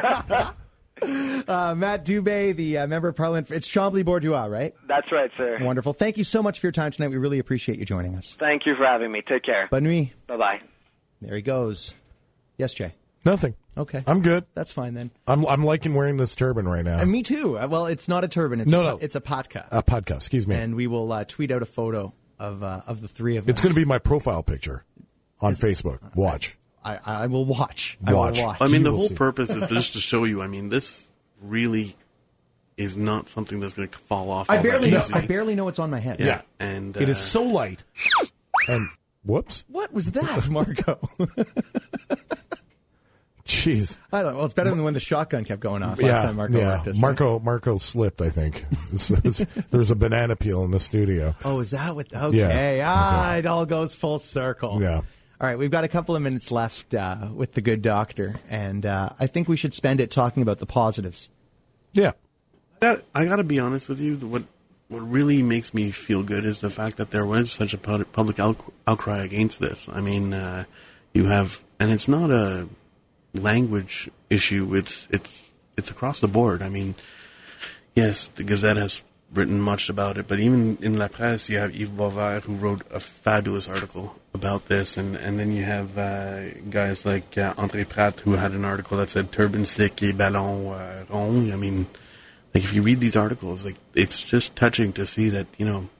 [SPEAKER 1] Uh, Matt Dubé, the uh, member of Parliament. It's Chambly-Bourgeois, right?
[SPEAKER 6] That's right, sir.
[SPEAKER 1] Wonderful. Thank you so much for your time tonight. We really appreciate you joining us.
[SPEAKER 6] Thank you for having me. Take care.
[SPEAKER 1] Bonne nuit.
[SPEAKER 6] Bye bye.
[SPEAKER 1] There he goes. Yes, Jay.
[SPEAKER 2] Nothing.
[SPEAKER 1] Okay.
[SPEAKER 2] I'm good.
[SPEAKER 1] That's fine then.
[SPEAKER 2] I'm I'm liking wearing this turban right now.
[SPEAKER 1] And me too. Uh, Well, it's not a turban. It's
[SPEAKER 2] No,
[SPEAKER 1] a,
[SPEAKER 2] no.
[SPEAKER 1] It's a patka.
[SPEAKER 2] A podcast. Excuse me.
[SPEAKER 1] And we will uh, tweet out a photo of uh, of the three of us.
[SPEAKER 2] It's going to be my profile picture on Facebook. Watch.
[SPEAKER 1] I, I will watch.
[SPEAKER 2] Watch.
[SPEAKER 1] I will watch.
[SPEAKER 5] I mean,
[SPEAKER 2] You
[SPEAKER 5] the
[SPEAKER 2] will
[SPEAKER 5] whole
[SPEAKER 2] see.
[SPEAKER 5] purpose is just to show you. I mean, this really is not something that's going to fall off.
[SPEAKER 1] I
[SPEAKER 5] all that
[SPEAKER 1] barely know.
[SPEAKER 5] easy.
[SPEAKER 1] I barely know what's on my head.
[SPEAKER 5] Yeah, and uh,
[SPEAKER 2] It is so light. And whoops.
[SPEAKER 1] What was that, Marco?
[SPEAKER 2] Jeez.
[SPEAKER 1] I don't know. Well, it's better than when the shotgun kept going off last
[SPEAKER 2] Yeah,
[SPEAKER 1] time Marco
[SPEAKER 2] yeah.
[SPEAKER 1] wrecked us. right?
[SPEAKER 2] Marco, Marco slipped, I think. It's- it's- there was a banana peel in the studio.
[SPEAKER 1] Oh, is that what? Okay.
[SPEAKER 2] Yeah.
[SPEAKER 1] Ah,
[SPEAKER 2] Okay.
[SPEAKER 1] it all goes full circle.
[SPEAKER 2] Yeah.
[SPEAKER 1] All right, we've got a couple of minutes left uh, with the good doctor, and uh, I think we should spend it talking about the positives.
[SPEAKER 2] Yeah.
[SPEAKER 5] That, I got to be honest with you. What what really makes me feel good is the fact that there was such a pub- public out- outcry against this. I mean, uh, you have, and it's not a language issue. It's it's it's across the board. I mean, yes, the Gazette has written much about it, but even in La Presse, you have Yves Boisvert, who wrote a fabulous article about this, and, and then you have uh, guys like uh, André Pratt, who had an article that said turban slick et ballon uh, rond. I mean, like, if you read these articles, like, it's just touching to see that, you know,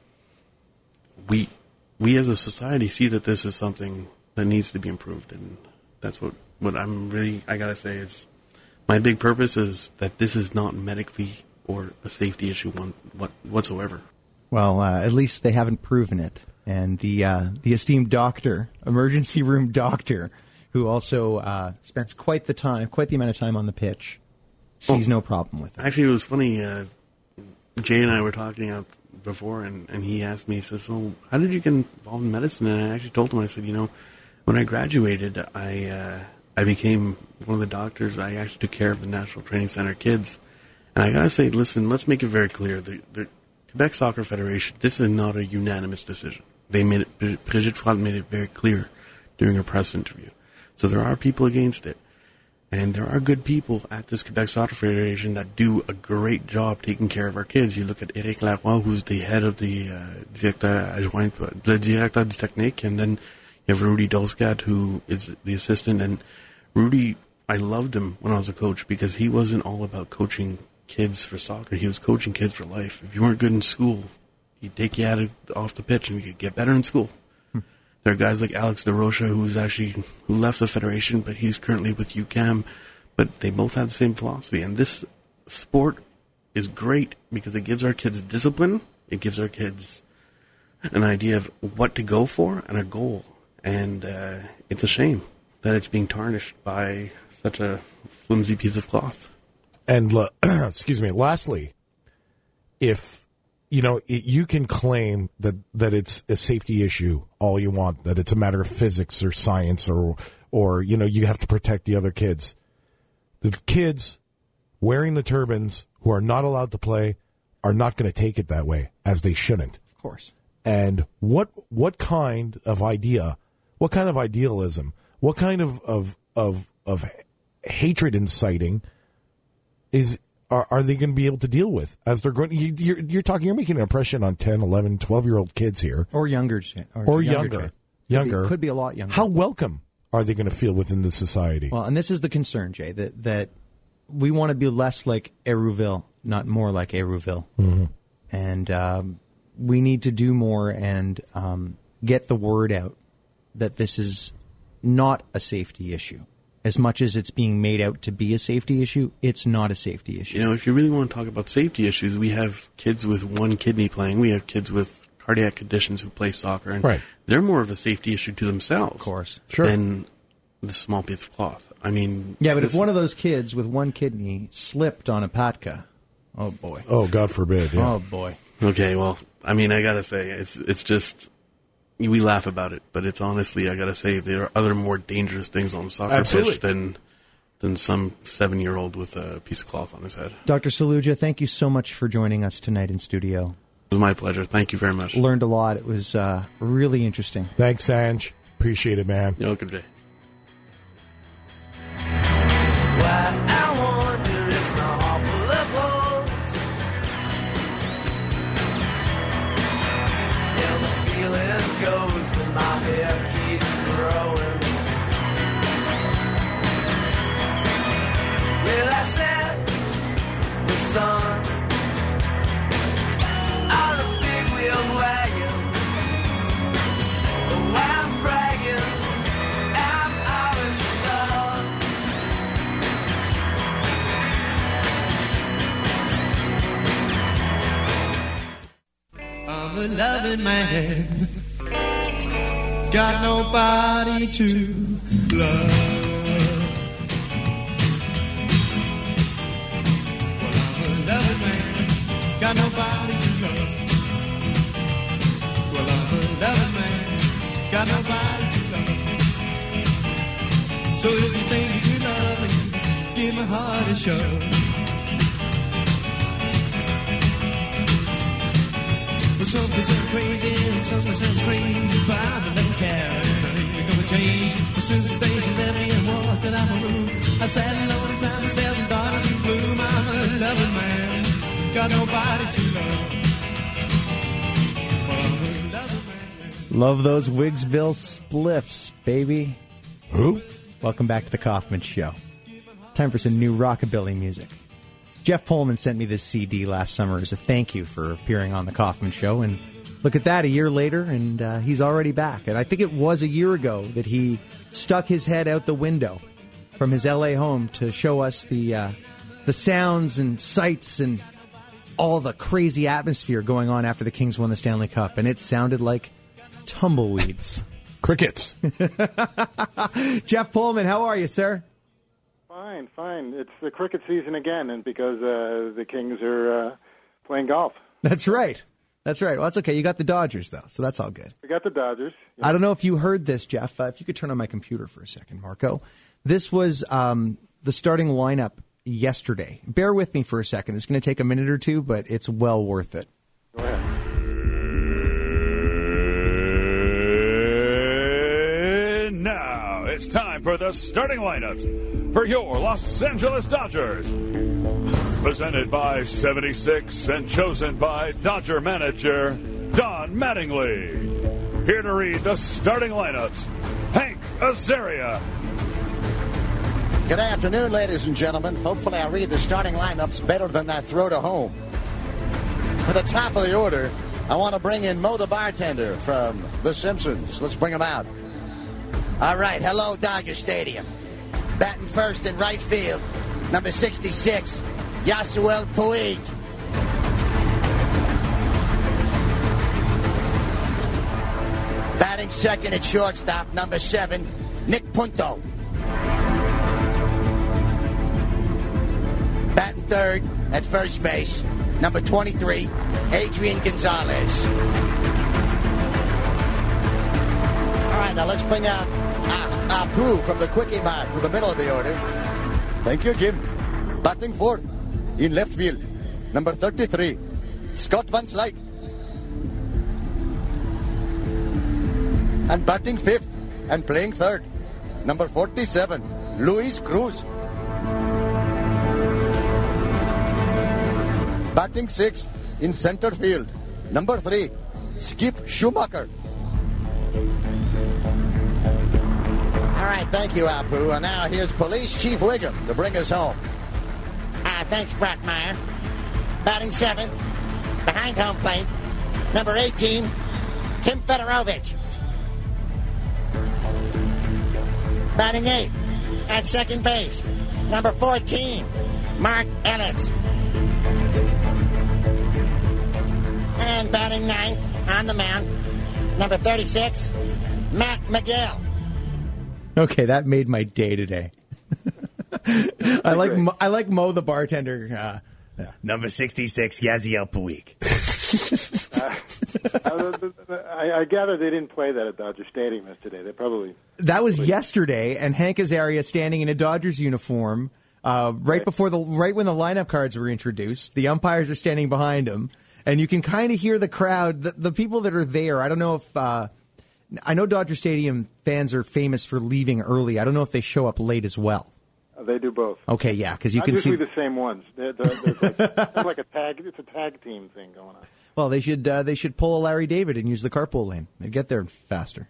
[SPEAKER 5] we we as a society see that this is something that needs to be improved, and that's what, what I'm really, I gotta say, is my big purpose is that this is not medically or a safety issue one, what, whatsoever.
[SPEAKER 1] Well, uh, at least they haven't proven it. And the uh, the esteemed doctor, emergency room doctor, who also uh, spends quite the time, quite the amount of time on the pitch, sees
[SPEAKER 5] Well,
[SPEAKER 1] no problem with it.
[SPEAKER 5] Actually, it was funny. Uh, Jay and I were talking out before, and, and he asked me, he says, so how did you get involved in medicine? And I actually told him, I said, you know, when I graduated, I uh, I became one of the doctors. I actually took care of the National Training Center kids. And I got to say, listen, let's make it very clear. The, the Quebec Soccer Federation, this is not a unanimous decision. They made it, Brigitte Front made it very clear during her press interview. So there are people against it. And there are good people at this Quebec Soccer Federation that do a great job taking care of our kids. You look at Éric Lacroix, who's the head of the uh, directeur adjoint, the directeur du technique, and then you have Rudy Dolskat, who is the assistant. And Rudy, I loved him when I was a coach because he wasn't all about coaching kids for soccer. He was coaching kids for life. If you weren't good in school, he'd take you out of, off the pitch and you could get better in school. There are guys like Alex DeRocha, who's actually who left the federation, but he's currently with U CAM. But they both have the same philosophy, and this sport is great because it gives our kids discipline. It gives our kids an idea of what to go for and a goal. And uh, it's a shame that it's being tarnished by such a flimsy piece of cloth.
[SPEAKER 2] And, uh, excuse me, lastly, if, you know, it, you can claim that, that it's a safety issue all you want, that it's a matter of physics or science or, or, you know, you have to protect the other kids. The kids wearing the turbans who are not allowed to play are not going to take it that way, as they shouldn't.
[SPEAKER 1] Of course.
[SPEAKER 2] And what what kind of idea, what kind of idealism, what kind of, of, of, of hatred inciting is are, are they going to be able to deal with as they're going? You, you're, you're talking. You're making an impression on ten, eleven, twelve year old kids here,
[SPEAKER 1] Or younger. Or,
[SPEAKER 2] or
[SPEAKER 1] younger.
[SPEAKER 2] younger,
[SPEAKER 1] Could
[SPEAKER 2] younger.
[SPEAKER 1] be, could be a lot younger.
[SPEAKER 2] How welcome are they going to feel within the society?
[SPEAKER 1] Well, and this is the concern, Jay, that that we want to be less like Hérouville, not more like Hérouville.
[SPEAKER 2] Mm-hmm.
[SPEAKER 1] And um, we need to do more and um, get the word out that this is not a safety issue. As much as it's being made out to be a safety issue, it's not a safety issue.
[SPEAKER 5] You know, if you really want to talk about safety issues, we have kids with one kidney playing. We have kids with cardiac conditions who play soccer. And
[SPEAKER 2] Right.
[SPEAKER 5] they're more of a safety issue to themselves. Of
[SPEAKER 1] course.
[SPEAKER 2] Sure.
[SPEAKER 5] Than the small piece of cloth. I mean...
[SPEAKER 1] Yeah, but if
[SPEAKER 5] this-
[SPEAKER 1] one of those kids with one kidney slipped on a Patka, oh boy.
[SPEAKER 2] Oh, God forbid. Yeah.
[SPEAKER 1] Oh boy.
[SPEAKER 5] Okay, well, I mean, I gotta say, it's it's just... We laugh about it, but it's honestly, I gotta say, there are other more dangerous things on the soccer
[SPEAKER 2] Absolutely.
[SPEAKER 5] pitch than than some seven-year-old with a piece of cloth on his head.
[SPEAKER 1] Doctor Saluja, thank you so much for joining us tonight in studio.
[SPEAKER 5] It was my pleasure. Thank you very much.
[SPEAKER 1] Learned a lot. It was uh, really interesting.
[SPEAKER 2] Thanks, Sanj. Appreciate it, man.
[SPEAKER 5] You're welcome, Jay.
[SPEAKER 4] I wonder if my heart will upholds. Yeah, the feeling goes, but my hair keeps growing. Well, I said the sun on a big wheel wagon. Oh, I'm bragging, I'm always done.
[SPEAKER 7] I'm a loving man, got nobody to love. got nobody to love. Well, I'm a loving man, got nobody to love. So if you think you love me, give my heart a shove. Well, some percent crazy and some percent strange, but I don't care. Ain't gonna change. As soon as the day she left me and walked out of my room, I sat alone inside myself and daughters in bloom. I'm a loving man, got nobody to love. Well, I'm a loving man.
[SPEAKER 1] Love those Wigsville spliffs, baby.
[SPEAKER 2] Who?
[SPEAKER 1] Welcome back to the Kaufman Show. Time for some new rockabilly music. Jeff Pullman sent me this C D last summer as a thank you for appearing on the Kaufman Show, and look at that, a year later, and uh, he's already back. And I think it was a year ago that he stuck his head out the window from his L A home to show us the uh, the sounds and sights and all the crazy atmosphere going on after the Kings won the Stanley Cup, and it sounded like tumbleweeds.
[SPEAKER 2] Crickets.
[SPEAKER 1] Jeff Pullman, how are you, sir?
[SPEAKER 8] Fine, fine. It's the cricket season again, and because uh, the Kings are uh, playing golf.
[SPEAKER 1] That's right. That's right. Well, that's okay. You got the Dodgers, though, so that's all good.
[SPEAKER 8] We got the Dodgers. Yeah.
[SPEAKER 1] I don't know if you heard this, Jeff. Uh, if you could turn on my computer for a second, Marco. This was um, the starting lineup yesterday. Bear with me for a second. It's going to take a minute or two, but it's well worth it.
[SPEAKER 8] Go ahead.
[SPEAKER 9] Now it's time for the starting lineups for your Los Angeles Dodgers. Presented by seventy-six and chosen by Dodger manager Don Mattingly. Here to read the starting lineups, Hank Azaria.
[SPEAKER 10] Good afternoon, ladies and gentlemen. Hopefully I read the starting lineups better than I throw to home. For the top of the order, I want to bring in Mo the bartender from The Simpsons. Let's bring him out. All right, hello, Dodger Stadium. Batting first in right field, number sixty-six, Yasuel Puig. Batting second at shortstop, number seven, Nick Punto. Batting third at first base, number twenty-three, Adrian Gonzalez. All right, now let's bring out Ah, Apu from the Quickie Mart for the middle of the order. Thank you, Jim. Batting fourth in left field, number thirty-three, Scott Van Slyke. And batting fifth and playing third, number forty-seven, Luis Cruz. Batting sixth in center field, number three, Skip Schumacher. All right, thank you, Apu. And now here's Police Chief Wiggum to bring us home.
[SPEAKER 11] Uh, thanks, Brockmeyer. Batting seventh, behind home plate, number eighteen, Tim Fedorovich. Batting eighth, at second base, number fourteen, Mark Ellis. And batting ninth, on the mound, number thirty-six, Matt McGill.
[SPEAKER 1] Okay, that made my day today. I like Mo, I like Mo the bartender. Uh, number sixty-six, Yasiel Puig.
[SPEAKER 8] uh, I, I gather they didn't play that at Dodger Stadium yesterday. They probably
[SPEAKER 1] that was yesterday, and Hank Azaria standing in a Dodgers uniform uh, right, right before the right when the lineup cards were introduced. The umpires are standing behind him, and you can kind of hear the crowd. The, the people that are there. I don't know if. Uh, I know Dodger Stadium fans are famous for leaving early. I don't know if they show up late as well.
[SPEAKER 8] Uh, they do both.
[SPEAKER 1] Okay, yeah, because you
[SPEAKER 8] Not
[SPEAKER 1] can
[SPEAKER 8] usually
[SPEAKER 1] see
[SPEAKER 8] the same ones. They're, they're, they're like, they're like a tag. It's a tag team thing going on.
[SPEAKER 1] Well, they should uh, they should pull a Larry David and use the carpool lane. They'd get there faster.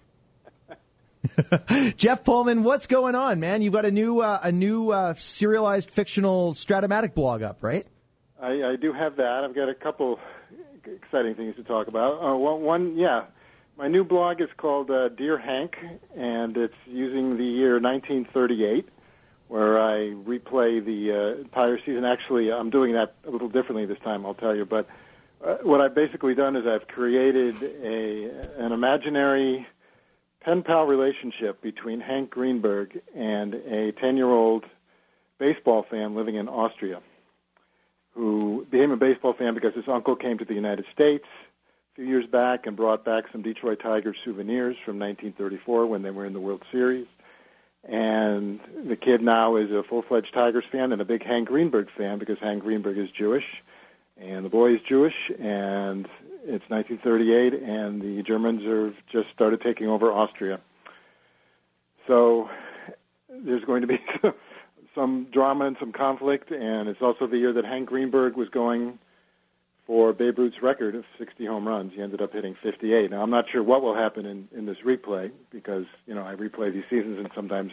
[SPEAKER 1] Jeff Pullman, what's going on, man? You've got a new uh, a new uh, serialized fictional Stratomatic blog up, right?
[SPEAKER 8] I, I do have that. I've got a couple exciting things to talk about. Uh, one, one, yeah. My new blog is called uh, Dear Hank, and it's using the year nineteen thirty-eight, where I replay the uh, entire season. Actually, I'm doing that a little differently this time, I'll tell you. But uh, what I've basically done is I've created a an imaginary pen pal relationship between Hank Greenberg and a ten-year-old baseball fan living in Austria, who became a baseball fan because his uncle came to the United States a few years back and brought back some Detroit Tigers souvenirs from nineteen thirty-four when they were in the World Series. And the kid now is a full-fledged Tigers fan and a big Hank Greenberg fan because Hank Greenberg is Jewish, and the boy is Jewish, and it's nineteen thirty-eight, and the Germans have just started taking over Austria. So there's going to be some drama and some conflict, and it's also the year that Hank Greenberg was going for Babe Ruth's record of sixty home runs. He ended up hitting fifty-eight. Now, I'm not sure what will happen in, in this replay because, you know, I replay these seasons, and sometimes,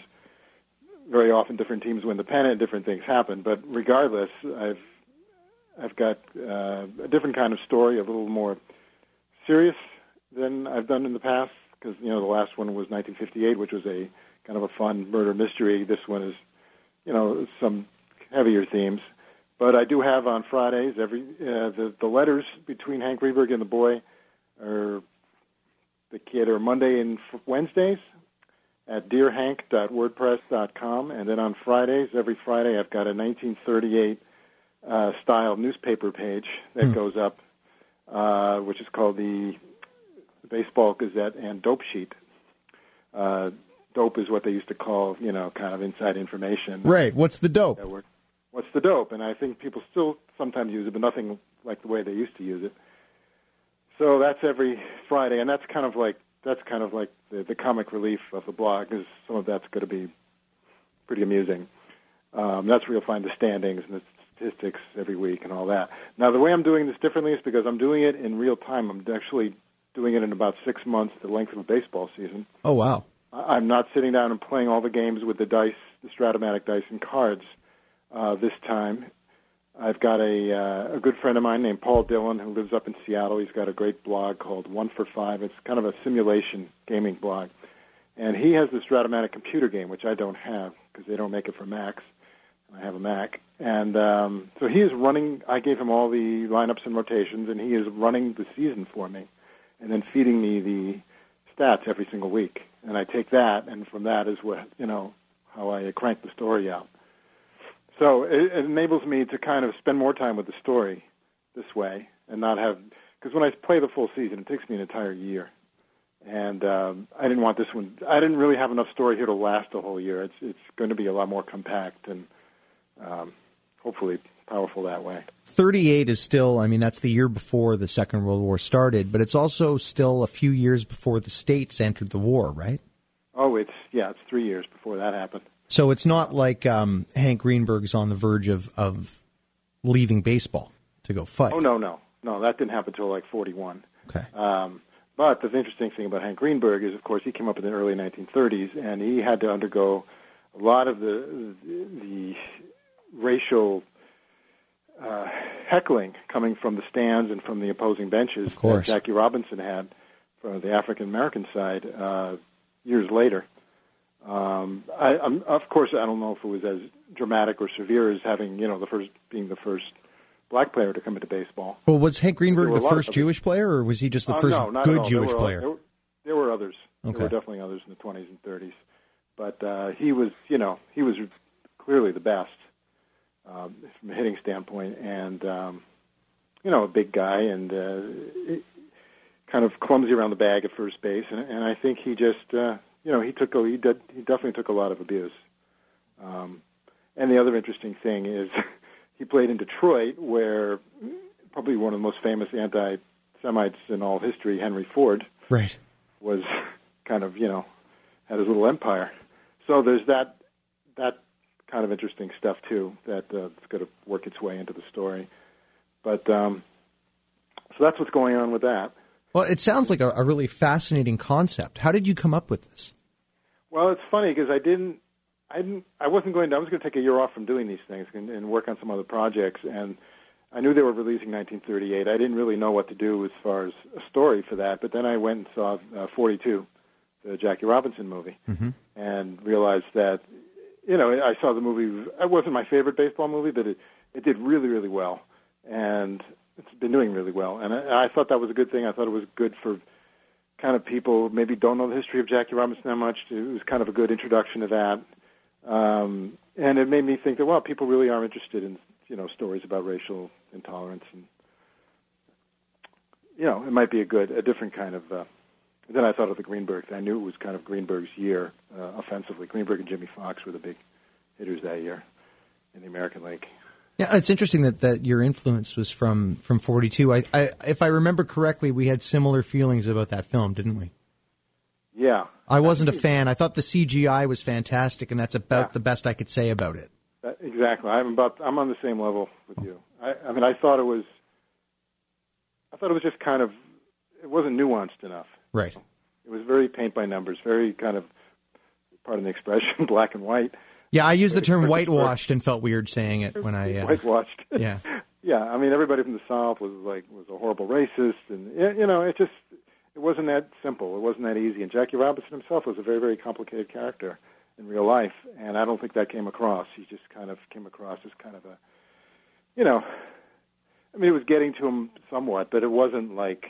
[SPEAKER 8] very often, different teams win the pennant and different things happen. But regardless, I've I've got uh, a different kind of story, a little more serious than I've done in the past because, you know, the last one was nineteen fifty-eight, which was a kind of a fun murder mystery. This one is, you know, some heavier themes. But I do have on Fridays, every uh, the, the letters between Hank Greenberg and the boy or the kid are Monday and Wednesdays at dear hank dot wordpress dot com. And then on Fridays, every Friday, I've got a nineteen thirty-eight uh, style newspaper page that hmm. goes up, uh, which is called the Baseball Gazette and Dope Sheet. Uh, dope is what they used to call, you know, kind of inside information.
[SPEAKER 1] Right. What's the dope?
[SPEAKER 8] What's the dope? And I think people still sometimes use it, but nothing like the way they used to use it. So that's every Friday, and that's kind of like that's kind of like the, the comic relief of the blog, because some of that's going to be pretty amusing. Um, that's where you'll find the standings and the statistics every week and all that. Now, the way I'm doing this differently is because I'm doing it in real time. I'm actually doing it in about six months, the length of a baseball season.
[SPEAKER 1] Oh, wow.
[SPEAKER 8] I'm not sitting down and playing all the games with the dice, the Stratomatic dice and cards. Uh, this time, I've got a, uh, a good friend of mine named Paul Dillon who lives up in Seattle. He's got a great blog called One for Five. It's kind of a simulation gaming blog. And he has the Stratomatic computer game, which I don't have because they don't make it for Macs. I have a Mac. And um, so he is running, I gave him all the lineups and rotations, and he is running the season for me and then feeding me the stats every single week. And I take that, and from that is what, you know, how I crank the story out. So it, it enables me to kind of spend more time with the story this way and not have, because when I play the full season, it takes me an entire year. And um, I didn't want this one, I didn't really have enough story here to last a whole year. It's it's going to be a lot more compact and um, hopefully powerful that way.
[SPEAKER 1] thirty-eight is still, I mean, that's the year before the Second World War started, but it's also still a few years before the States entered the war, right?
[SPEAKER 8] Oh, it's, yeah, it's three years before that happened.
[SPEAKER 1] So it's not like um, Hank Greenberg's on the verge of, of leaving baseball to go fight.
[SPEAKER 8] Oh, no, no. No, that didn't happen until like forty-one.
[SPEAKER 1] Okay.
[SPEAKER 8] Um, but the interesting thing about Hank Greenberg is, of course, he came up in the early nineteen thirties, and he had to undergo a lot of the, the, the racial uh, heckling coming from the stands and from the opposing benches
[SPEAKER 1] of course.
[SPEAKER 8] that Jackie Robinson had from the African-American side uh, years later. Um, I, I'm, of course, I don't know if it was as dramatic or severe as having, you know, the first being the first black player to come into baseball.
[SPEAKER 1] Well, was Hank Greenberg the first Jewish player, or was he just the
[SPEAKER 8] uh,
[SPEAKER 1] first
[SPEAKER 8] no,
[SPEAKER 1] good
[SPEAKER 8] there
[SPEAKER 1] Jewish
[SPEAKER 8] were,
[SPEAKER 1] player?
[SPEAKER 8] There were, there were others.
[SPEAKER 1] Okay.
[SPEAKER 8] There were definitely others in the twenties and thirties, but uh, he was, you know, he was clearly the best um, from a hitting standpoint, and um, you know, a big guy and uh, kind of clumsy around the bag at first base, and, and I think he just. Uh, You know, he took a, he did he definitely took a lot of abuse. Um, and the other interesting thing is he played in Detroit, where probably one of the most famous anti-Semites in all history, Henry Ford,
[SPEAKER 1] right,
[SPEAKER 8] was kind of, you know, had his little empire. So there's that that kind of interesting stuff too that uh, it's going to work its way into the story. But um, so that's what's going on with that.
[SPEAKER 1] Well, it sounds like a, a really fascinating concept. How did you come up with this?
[SPEAKER 8] Well, it's funny because I didn't, I didn't, I wasn't going to. I was going to take a year off from doing these things and, and work on some other projects. And I knew they were releasing nineteen thirty-eight. I didn't really know what to do as far as a story for that. But then I went and saw uh, forty-two, the Jackie Robinson movie,
[SPEAKER 1] mm-hmm.
[SPEAKER 8] and realized that, you know, I saw the movie. It wasn't my favorite baseball movie, but it it did really, really well, and it's been doing really well, and I, I thought that was a good thing. I thought it was good for kind of people maybe don't know the history of Jackie Robinson that much. It was kind of a good introduction to that, um, and it made me think that, well, people really are interested in, you know, stories about racial intolerance, and you know, it might be a good, a different kind of. Uh, then I thought of the Greenberg. I knew it was kind of Greenberg's year uh, offensively. Greenberg and Jimmy Fox were the big hitters that year in the American League.
[SPEAKER 1] Yeah, it's interesting that, that your influence was from, from forty-two. I, I, if I remember correctly, we had similar feelings about that film, didn't we?
[SPEAKER 8] Yeah.
[SPEAKER 1] I wasn't a fan. I thought the C G I was fantastic, and that's about
[SPEAKER 8] Yeah.
[SPEAKER 1] the best I could say about it.
[SPEAKER 8] That, exactly. I'm about. I'm on the same level with you. I, I mean, I thought it was. I thought it was just kind of. It wasn't nuanced enough.
[SPEAKER 1] Right.
[SPEAKER 8] It was very paint by numbers, very kind of, pardon the expression, black and white.
[SPEAKER 1] Yeah, I used the term whitewashed and felt weird saying it when I... Uh,
[SPEAKER 8] whitewashed.
[SPEAKER 1] Yeah.
[SPEAKER 8] Yeah, I mean, everybody from the South was like was a horrible racist, and you know, it just it wasn't that simple. It wasn't that easy. And Jackie Robinson himself was a very, very complicated character in real life, and I don't think that came across. He just kind of came across as kind of a, you know, I mean, it was getting to him somewhat, but it wasn't like.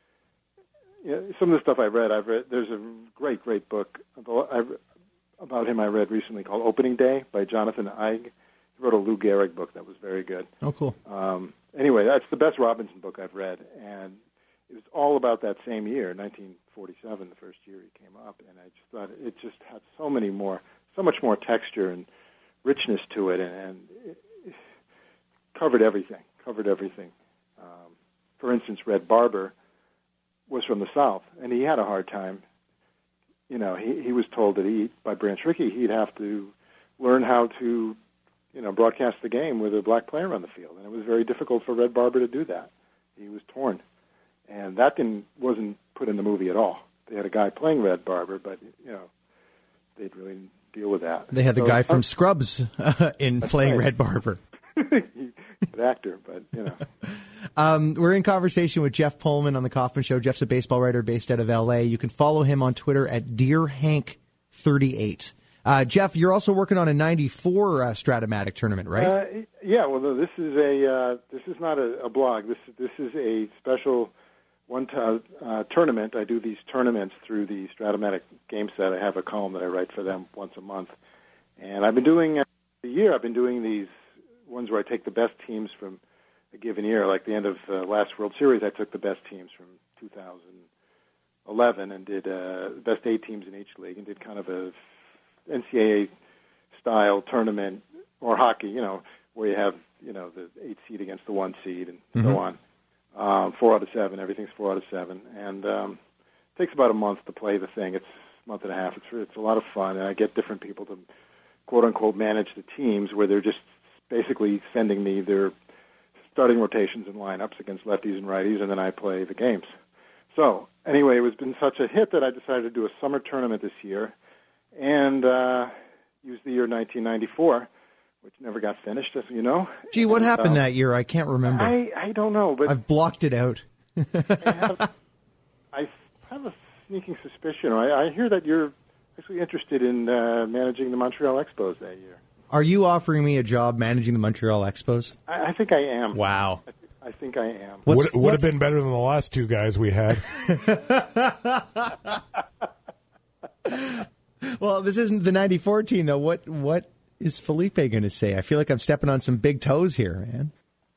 [SPEAKER 8] You know, some of the stuff I read, I've read. There's a great, great book about him I read recently called Opening Day by Jonathan Eig. He wrote a Lou Gehrig book that was very good.
[SPEAKER 1] Oh, cool.
[SPEAKER 8] Um, anyway, that's the best Robinson book I've read, and it was all about that same year, nineteen forty-seven, the first year he came up, and I just thought it just had so many more, so much more texture and richness to it, and, and it, it covered everything, covered everything. Um, for instance, Red Barber was from the South, and he had a hard time. You know, he, he was told that he, by Branch Rickey, he'd have to learn how to, you know, broadcast the game with a black player on the field, and it was very difficult for Red Barber to do that. He was torn, and that didn't wasn't put in the movie at all. They had a guy playing Red Barber, but you know, they didn't really deal with that.
[SPEAKER 1] They had the
[SPEAKER 8] so,
[SPEAKER 1] guy from
[SPEAKER 8] uh,
[SPEAKER 1] Scrubs uh, in playing
[SPEAKER 8] right.
[SPEAKER 1] Red Barber.
[SPEAKER 8] Good actor, but you know.
[SPEAKER 1] Um, we're in conversation with Jeff Pullman on the Kaufman Show. Jeff's a baseball writer based out of L A. You can follow him on Twitter at Dear Hank thirty-eight. Uh, Jeff, you're also working on a ninety-four uh, Stratomatic tournament, right?
[SPEAKER 8] Uh, yeah. Well, no, this is a uh, this is not a, a blog. This this is a special one t- uh, tournament. I do these tournaments through the Stratomatic game set. I have a column that I write for them once a month, and I've been doing uh, a year. I've been doing these ones where I take the best teams from a given year. Like the end of uh, last World Series, I took the best teams from two thousand eleven and did uh, the best eight teams in each league and did kind of a N C double A style tournament or hockey, you know, where you have, you know, the eight seed against the one seed and mm-hmm. so on. Um, four out of seven, everything's four out of seven. And um, it takes about a month to play the thing. It's a month and a half. It's, it's a lot of fun. And I get different people to, quote unquote, manage the teams where they're just basically sending me their starting rotations and lineups against lefties and righties, and then I play the games. So anyway, it was been such a hit that I decided to do a summer tournament this year and uh, use the year nineteen ninety-four, which never got finished, as you know.
[SPEAKER 1] Gee, what
[SPEAKER 8] and,
[SPEAKER 1] happened
[SPEAKER 8] uh,
[SPEAKER 1] that year? I can't remember.
[SPEAKER 8] I, I don't know, but
[SPEAKER 1] I've blocked it out.
[SPEAKER 8] I, have, I have a sneaking suspicion. I, I hear that you're actually interested in uh, managing the Montreal Expos that year.
[SPEAKER 1] Are you offering me a job managing the Montreal Expos?
[SPEAKER 8] I, I think I am.
[SPEAKER 1] Wow.
[SPEAKER 8] I, th- I think I am.
[SPEAKER 2] Would, would have been better than the last two guys we had.
[SPEAKER 1] Well, this isn't the ninety-four team, though. What What is Felipe going to say? I feel like I'm stepping on some big toes here, man.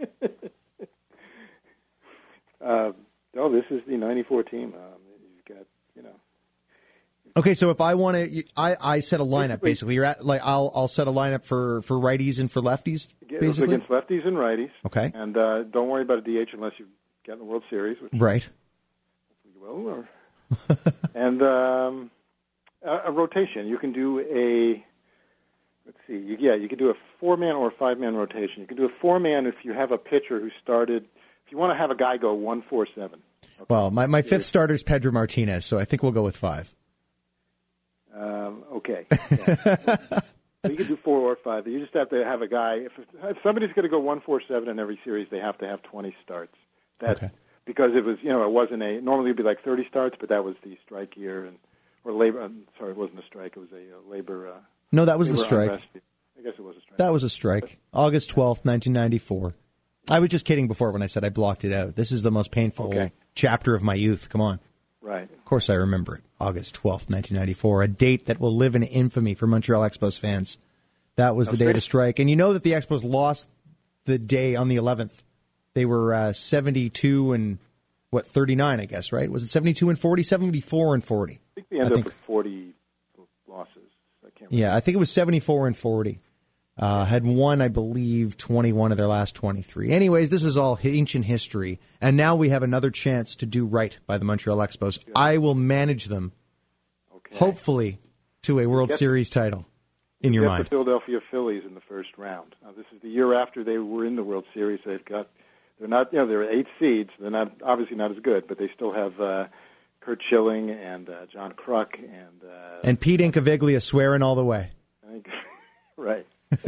[SPEAKER 8] uh, no, this is the ninety-four team. Um, you've got, you know.
[SPEAKER 1] Okay, so if I want to, I, I set a lineup basically. You're at like I'll I'll set a lineup for, for righties and for lefties. Basically
[SPEAKER 8] against lefties and righties.
[SPEAKER 1] Okay,
[SPEAKER 8] and uh, don't worry about a D H unless you get in the World Series, which
[SPEAKER 1] right.
[SPEAKER 8] You will, or and um, a, a rotation. You can do a. Let's see. You, yeah, you can do a four-man or a five-man rotation. You can do a four-man if you have a pitcher who started. If you want to have a guy go one, four, seven. Okay.
[SPEAKER 1] Well, my my fifth starter is Pedro Martinez, so I think we'll go with five.
[SPEAKER 8] Um, okay. Yeah. You can do four or five. You just have to have a guy. If, if somebody's going to go one, four, seven in every series, they have to have twenty starts. That's
[SPEAKER 1] okay.
[SPEAKER 8] Because it was, you know, it wasn't a. Normally it'd be like thirty starts, but that was the strike year, and or labor. I'm sorry, it wasn't a strike. It was a uh, labor. Uh,
[SPEAKER 1] no, that was
[SPEAKER 8] labor
[SPEAKER 1] the strike.
[SPEAKER 8] unrest. I guess it was a strike.
[SPEAKER 1] That was a strike. August twelfth, nineteen ninety-four. I was just kidding before when I said I blocked it out. This is the most painful
[SPEAKER 8] okay.
[SPEAKER 1] chapter of my youth. Come on.
[SPEAKER 8] Right.
[SPEAKER 1] Of course I remember it. August twelfth, nineteen ninety-four, a date that will live in infamy for Montreal Expos fans. That was the day of the strike. And you know that the Expos lost the day on the eleventh They were uh, seventy-two and, what, thirty-nine, I guess, right? Was it seventy-two and forty? seventy-four and forty.
[SPEAKER 8] I think they ended
[SPEAKER 1] I
[SPEAKER 8] up
[SPEAKER 1] think,
[SPEAKER 8] with forty losses. I can't remember.
[SPEAKER 1] Yeah, I think it was seventy-four and forty. Uh, had won, I believe, twenty-one of their last twenty-three. Anyways, this is all ancient history, and now we have another chance to do right by the Montreal Expos. Good. I will manage them, okay. hopefully, to a World Series title in your mind.
[SPEAKER 8] The Philadelphia Phillies in the first round. Now, this is the year after they were in the World Series. They've got, they're not, you know, they're eight seeds. They're not obviously not as good, but they still have uh, Kurt Schilling and uh, John Kruk and uh,
[SPEAKER 1] and Pete Incaviglia swearing all the way.
[SPEAKER 8] I think, right.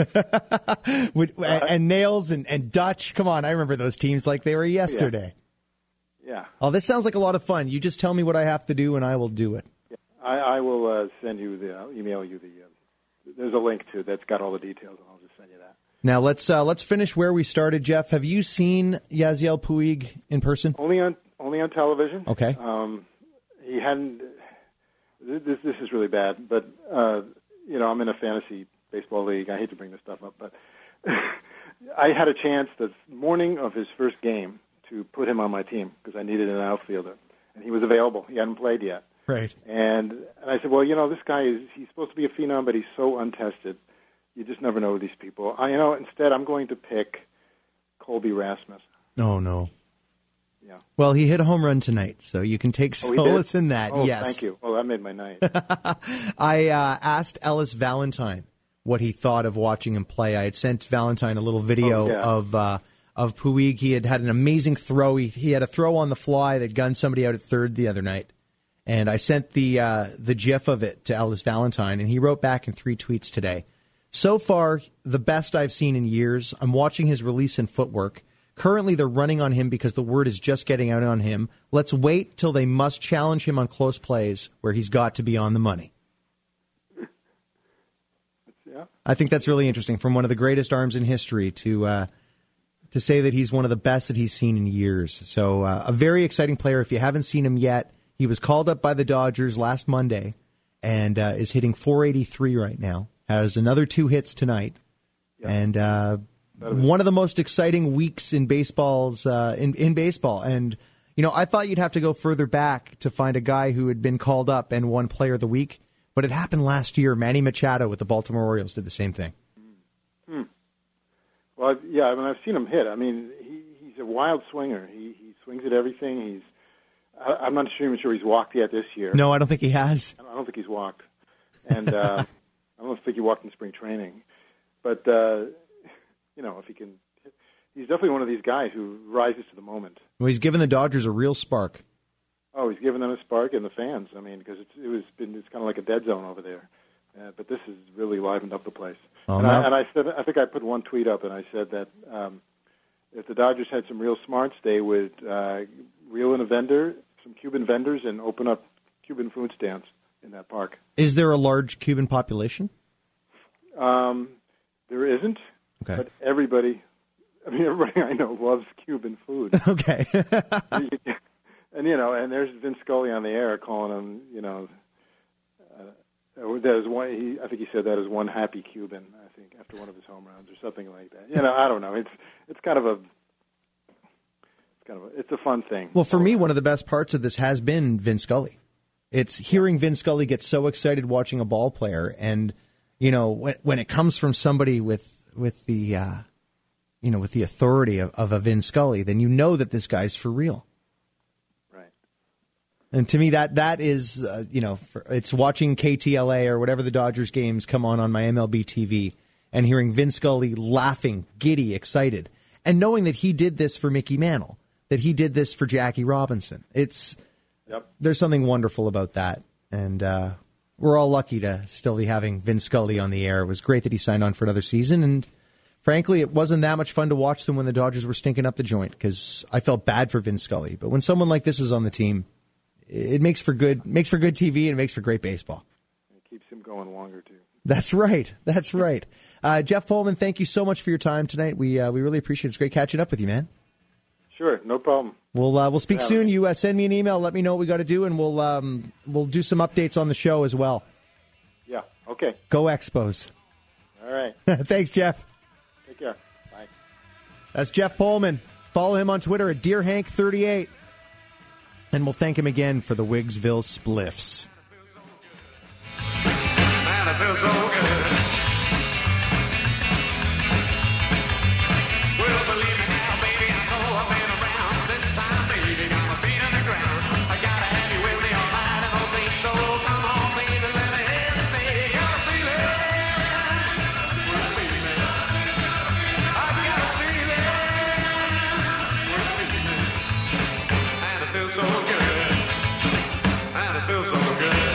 [SPEAKER 1] With, uh, and Nails and, and Dutch. Come on, I remember those teams like they were yesterday.
[SPEAKER 8] Yeah. yeah.
[SPEAKER 1] Oh, this sounds like a lot of fun. You just tell me what I have to do, and I will do it.
[SPEAKER 8] Yeah. I, I will uh, send you the I'll email you the. Uh, there's a link to it that's got all the details, and I'll just send you that.
[SPEAKER 1] Now let's uh, let's finish where we started, Jeff. Have you seen Yasiel Puig in person?
[SPEAKER 8] Only on only on television.
[SPEAKER 1] Okay.
[SPEAKER 8] Um, he hadn't. This this is really bad, but uh, you know I'm in a fantasy baseball league. I hate to bring this stuff up, but I had a chance the morning of his first game to put him on my team because I needed an outfielder, and he was available. He hadn't played yet.
[SPEAKER 1] Right.
[SPEAKER 8] And and I said, well, you know, this guy is he's supposed to be a phenom, but he's so untested. You just never know with these people. I, you know, instead, I'm going to pick Colby Rasmus.
[SPEAKER 1] Oh no.
[SPEAKER 8] Yeah.
[SPEAKER 1] Well, he hit a home run tonight, so you can take
[SPEAKER 8] oh,
[SPEAKER 1] solace in that.
[SPEAKER 8] Oh,
[SPEAKER 1] yes.
[SPEAKER 8] Thank you. Well, that made my night.
[SPEAKER 1] I uh, asked Ellis Valentine what he thought of watching him play. I had sent Valentine a little video
[SPEAKER 8] oh, yeah.
[SPEAKER 1] of uh, of Puig. He had had an amazing throw. He, he had a throw on the fly that gunned somebody out at third the other night. And I sent the uh, the GIF of it to Ellis Valentine, and he wrote back in three tweets today. So far, the best I've seen in years. I'm watching his release and footwork. Currently, they're running on him because the word is just getting out on him. Let's wait till they must challenge him on close plays where he's got to be on the money.
[SPEAKER 8] Yeah.
[SPEAKER 1] I think that's really interesting from one of the greatest arms in history to uh, to say that he's one of the best that he's seen in years. So uh, a very exciting player. If you haven't seen him yet, he was called up by the Dodgers last Monday and uh, is hitting four eighty-three right now. Has another two hits tonight. Yeah. And uh, one of the most exciting weeks in baseball's uh, in, in baseball. And, you know, I thought you'd have to go further back to find a guy who had been called up and won Player of the Week. But it happened last year. Manny Machado with the Baltimore Orioles did the same thing.
[SPEAKER 8] Hmm. Well, yeah, I mean, I've seen him hit. I mean, he, he's a wild swinger. He he swings at everything. He's I, I'm not even sure he's walked yet this year.
[SPEAKER 1] No, I don't think he has.
[SPEAKER 8] I don't think he's walked, and uh, I don't think he walked in spring training. But uh, you know, if he can, he's definitely one of these guys who rises to the moment.
[SPEAKER 1] Well, he's given the Dodgers a real spark.
[SPEAKER 8] Oh, he's given them a spark, and the fans. I mean, because it's it was been it's kind of like a dead zone over there, uh, but this has really livened up the place.
[SPEAKER 1] Oh,
[SPEAKER 8] and,
[SPEAKER 1] no.
[SPEAKER 8] I, and I said, I think I put one tweet up, and I said that um, if the Dodgers had some real smarts, they would uh, reel in a vendor, some Cuban vendors, and open up Cuban food stands in that park.
[SPEAKER 1] Is there a large Cuban population?
[SPEAKER 8] Um, there isn't.
[SPEAKER 1] Okay.
[SPEAKER 8] But everybody, I mean, everybody I know loves Cuban food.
[SPEAKER 1] Okay.
[SPEAKER 8] And, you know, and there's Vince Scully on the air calling him, you know, uh, that is one, he, I think he said that is one happy Cuban, I think, after one of his home runs or something like that. You know, I don't know. It's it's kind of a, it's kind of a, it's a fun thing.
[SPEAKER 1] Well, for me, one of the best parts of this has been Vince Scully. It's hearing Vince Scully get so excited watching a ball player. And, you know, when, when it comes from somebody with, with the, uh, you know, with the authority of, of a Vince Scully, then you know that this guy's for real. And to me, that that is, uh, you know, for, it's watching K T L A or whatever the Dodgers games come on on my M L B T V and hearing Vince Scully laughing, giddy, excited, and knowing that he did this for Mickey Mantle, that he did this for Jackie Robinson. It's
[SPEAKER 8] yep.
[SPEAKER 1] There's something wonderful about that. And uh, we're all lucky to still be having Vince Scully on the air. It was great that he signed on for another season. And frankly, it wasn't that much fun to watch them when the Dodgers were stinking up the joint because I felt bad for Vince Scully. But when someone like this is on the team, it makes for good makes for good T V and it makes for great baseball.
[SPEAKER 8] It keeps him going longer, too.
[SPEAKER 1] That's right. That's right. Uh, Jeff Pohlman, thank you so much for your time tonight. We uh, we really appreciate it. It's great catching up with you, man.
[SPEAKER 8] Sure, no problem.
[SPEAKER 1] We'll uh, we'll speak
[SPEAKER 8] Yeah,
[SPEAKER 1] soon.
[SPEAKER 8] man.
[SPEAKER 1] You uh, send me an email. Let me know what we got to do, and we'll um, we'll do some updates on the show as well.
[SPEAKER 8] Yeah, okay.
[SPEAKER 1] Go Expos.
[SPEAKER 8] All right.
[SPEAKER 1] Thanks, Jeff.
[SPEAKER 8] Take care. Bye.
[SPEAKER 1] That's Jeff Pohlman Follow him on Twitter at Dear Hank thirty-eight. And we'll thank him again for the Wigsville spliffs.
[SPEAKER 3] Man, it feels so good. Well, believe me now, baby, I know I've been around. This time, baby, got my feet on the ground. I gotta have you with me all night, I don't think so. Come on, baby, let me hear you say, got a feeling. We're a feeling. I got a feeling. We're a feeling. And it feels so good. And it feels so good.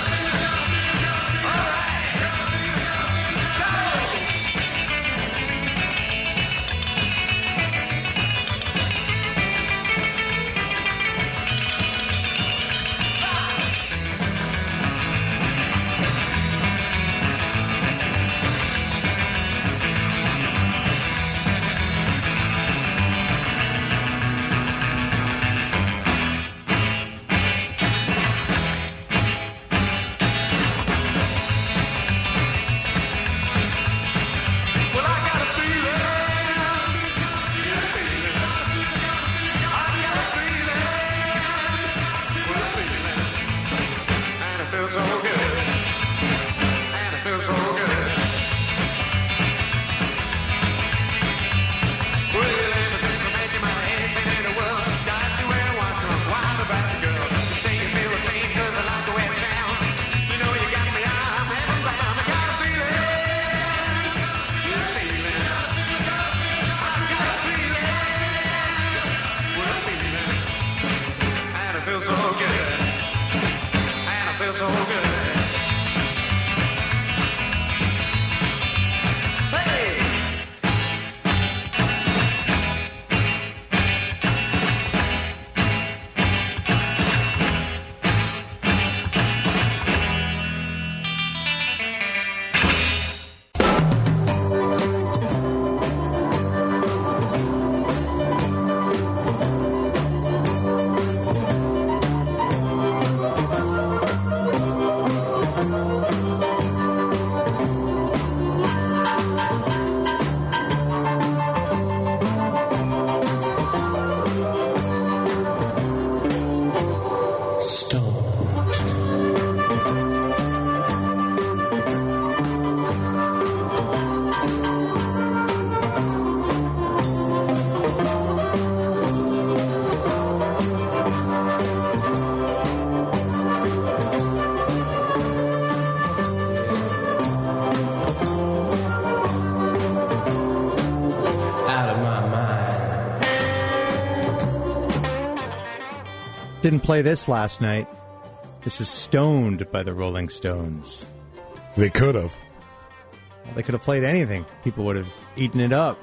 [SPEAKER 1] Didn't play this last night. This is Stoned by the Rolling Stones.
[SPEAKER 2] They could have.
[SPEAKER 1] Well, they could have played anything. People would have eaten it up.